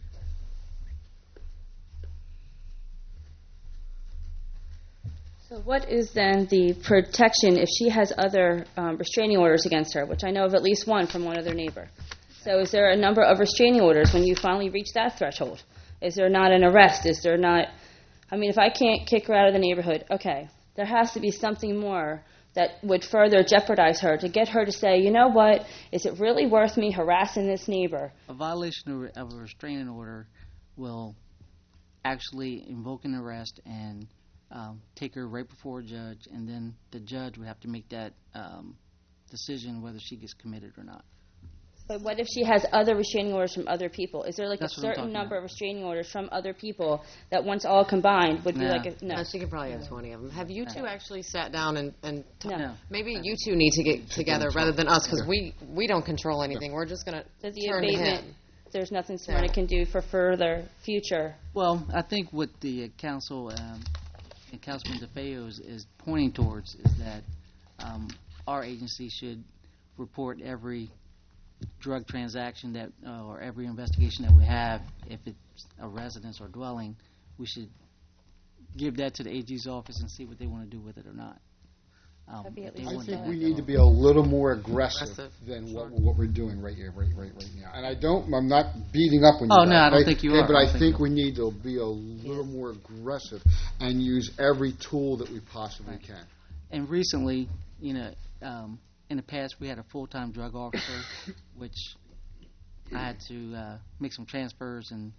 So what is then the protection if she has other restraining orders against her, which I know of at least one from one other neighbor? So is there a number of restraining orders when you finally reach that threshold? Is there not an arrest? Is there not, I mean, if I can't kick her out of the neighborhood, okay, there has to be something more that would further jeopardize her to get her to say, you know what, is it really worth me harassing this neighbor? A violation of a restraining order will actually invoke an arrest and take her right before a judge, and then the judge would have to make that decision whether she gets committed or not. But what if she has other restraining orders from other people? Is there like That's a what I'm certain talking number of restraining orders from other people that once all combined would be No. like a, no? She could probably have 20 of them. Have you two actually sat down and No. maybe you two need to get together rather than us because we don't control anything. We're just going Does to the turn to abatement, him. there's nothing Smyrna can do for further future. Well, I think what the council and Councilman DeFeo is pointing towards is that our agency should report every drug transaction that or every investigation that we have. If it's a residence or dwelling, we should give that to the AG's office and see what they want to do with it or not. I think we need to be a little more aggressive than what we're doing right here, right now. And I'm not beating up on you. Oh, no, I don't think you are. But I think we need to be a little more aggressive and use every tool that we possibly can. And recently, in the past, we had a full-time drug officer, which I had to make some transfers and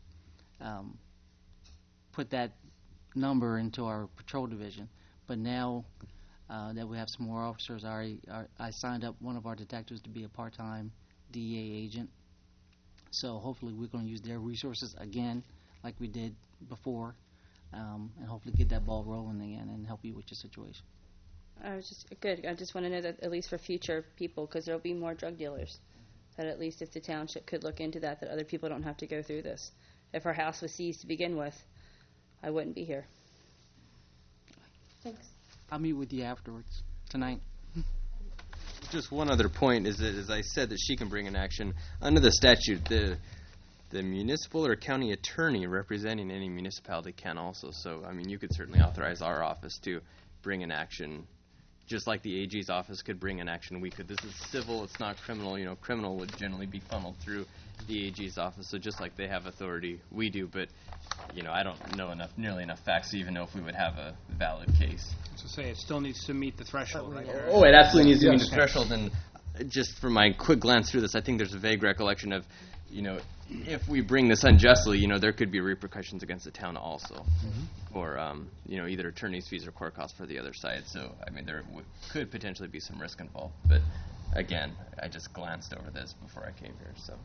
put that number into our patrol division. But now that we have some more officers, I signed up one of our detectives to be a part-time DEA agent. So hopefully we're going to use their resources again like we did before, and hopefully get that ball rolling again and help you with your situation. I was just good. I just want to know that at least for future people, because there will be more drug dealers, that at least if the township could look into that other people don't have to go through this. If our house was seized to begin with, I wouldn't be here. Thanks. I'll meet with you afterwards tonight. just one other point is that, as I said, that she can bring an action under the statute. The municipal or county attorney representing any municipality can also. So, I mean, you could certainly authorize our office to bring an action, just like the AG's office could bring an action. We could. This is civil. It's not criminal. You know, criminal would generally be funneled through the AG's office. So just like they have authority, we do. But, you know, I don't know nearly enough facts to even know if we would have a valid case. So say it still needs to meet the threshold, right? Oh, it absolutely needs to meet the threshold. And just from my quick glance through this, I think there's a vague recollection of, you know, if we bring this unjustly, you know, there could be repercussions against the town also, or you know, either attorney's fees or court costs for the other side. So, I mean, there could potentially be some risk involved. But again, I just glanced over this before I came here. So.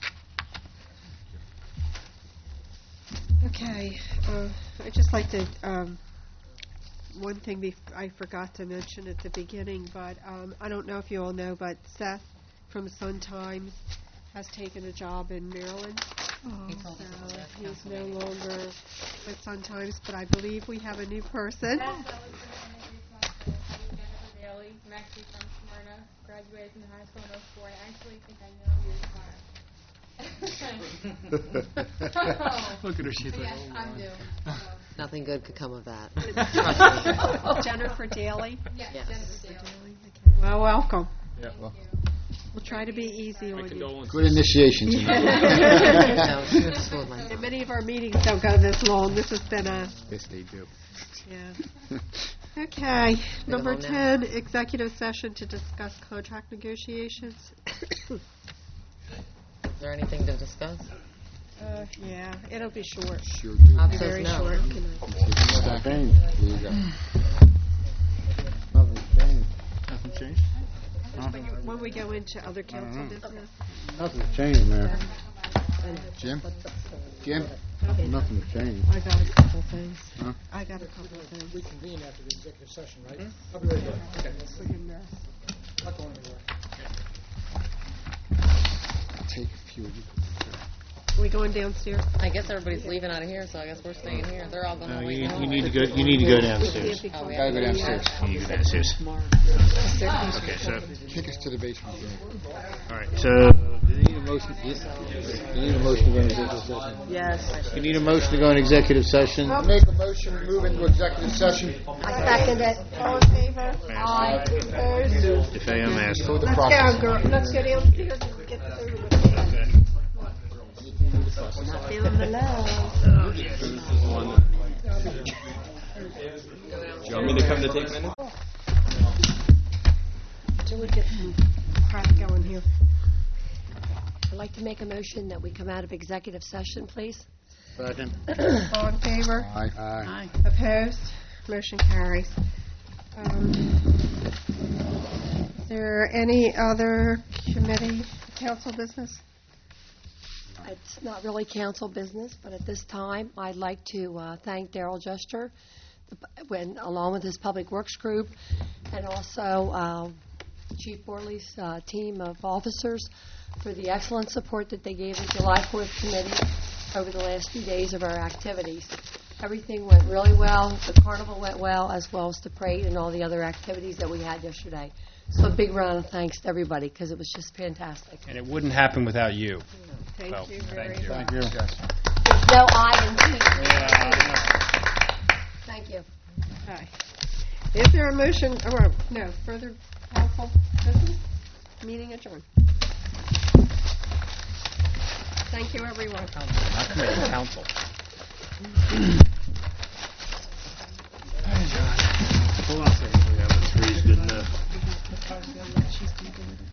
Okay, I'd just like to, one thing I forgot to mention at the beginning, but I don't know if you all know, but Seth from Sun Times has taken a job in Maryland. So he's no longer with Sun Times, but I believe we have a new person. Yes, I was Jennifer Daly. I'm actually from Smyrna, graduated from high school in 04. I actually think I know you. Look at her, she's like, Yes, I'm new. Nothing good could come of that. Trust me. Jennifer Daly? Yes, Yes. Jennifer Daly. Okay. Well, welcome. Yeah, well. We'll try to be easy on you. Good initiation tonight. And many of our meetings don't go this long. This has been a... Yes, they do. Yeah. Okay. Number 10, executive session to discuss contract negotiations. Is there anything to discuss? Yeah, it'll be short. Sure It'll be Says very no. short. Nothing changed. Nothing changed? When we go into other council business. Nothing's changed, Mayor. Jim? Nothing's changed. I got a couple things. Huh? I got a couple things. We convene after the executive session, right? I'll be right there. Okay. Friggin' mess. Not going anywhere. Take a few. We going downstairs? I guess everybody's leaving out of here, so I guess we're staying here. They're all going to wait. You need to go. You need to go downstairs. Oh, we Gotta go downstairs. You need to go downstairs. Okay, so Take us to the basement. all right. So do you need a motion? You need a motion to go into executive session. Yes. You need a motion to go in executive session. Make a motion to move into executive session. I second it. All in favor? Aye. Opposed? If I am asked. For the Let's process. go, girl. Let's go downstairs and get this over with. Not feeling the love. Do you want me to come to take minutes? Till we get some crap going here. I'd like to make a motion that we come out of executive session, please. Second. All in favor? Aye. Opposed? Motion carries. Is there any other committee, council business? It's not really council business, but at this time, I'd like to thank Darrell Juster, along with his Public Works group, and also Chief Borley's team of officers for the excellent support that they gave the July 4th committee over the last few days of our activities. Everything went really well. The carnival went well, as well as the parade and all the other activities that we had yesterday. So a big round of thanks to everybody, because it was just fantastic. And it wouldn't happen without you. Thank So, you very thank you. much. Thank you. There's no I in T. Thank you. Okay. Is there a motion, or no, further council business? Meeting adjourned. Thank you, everyone. Not committee, council.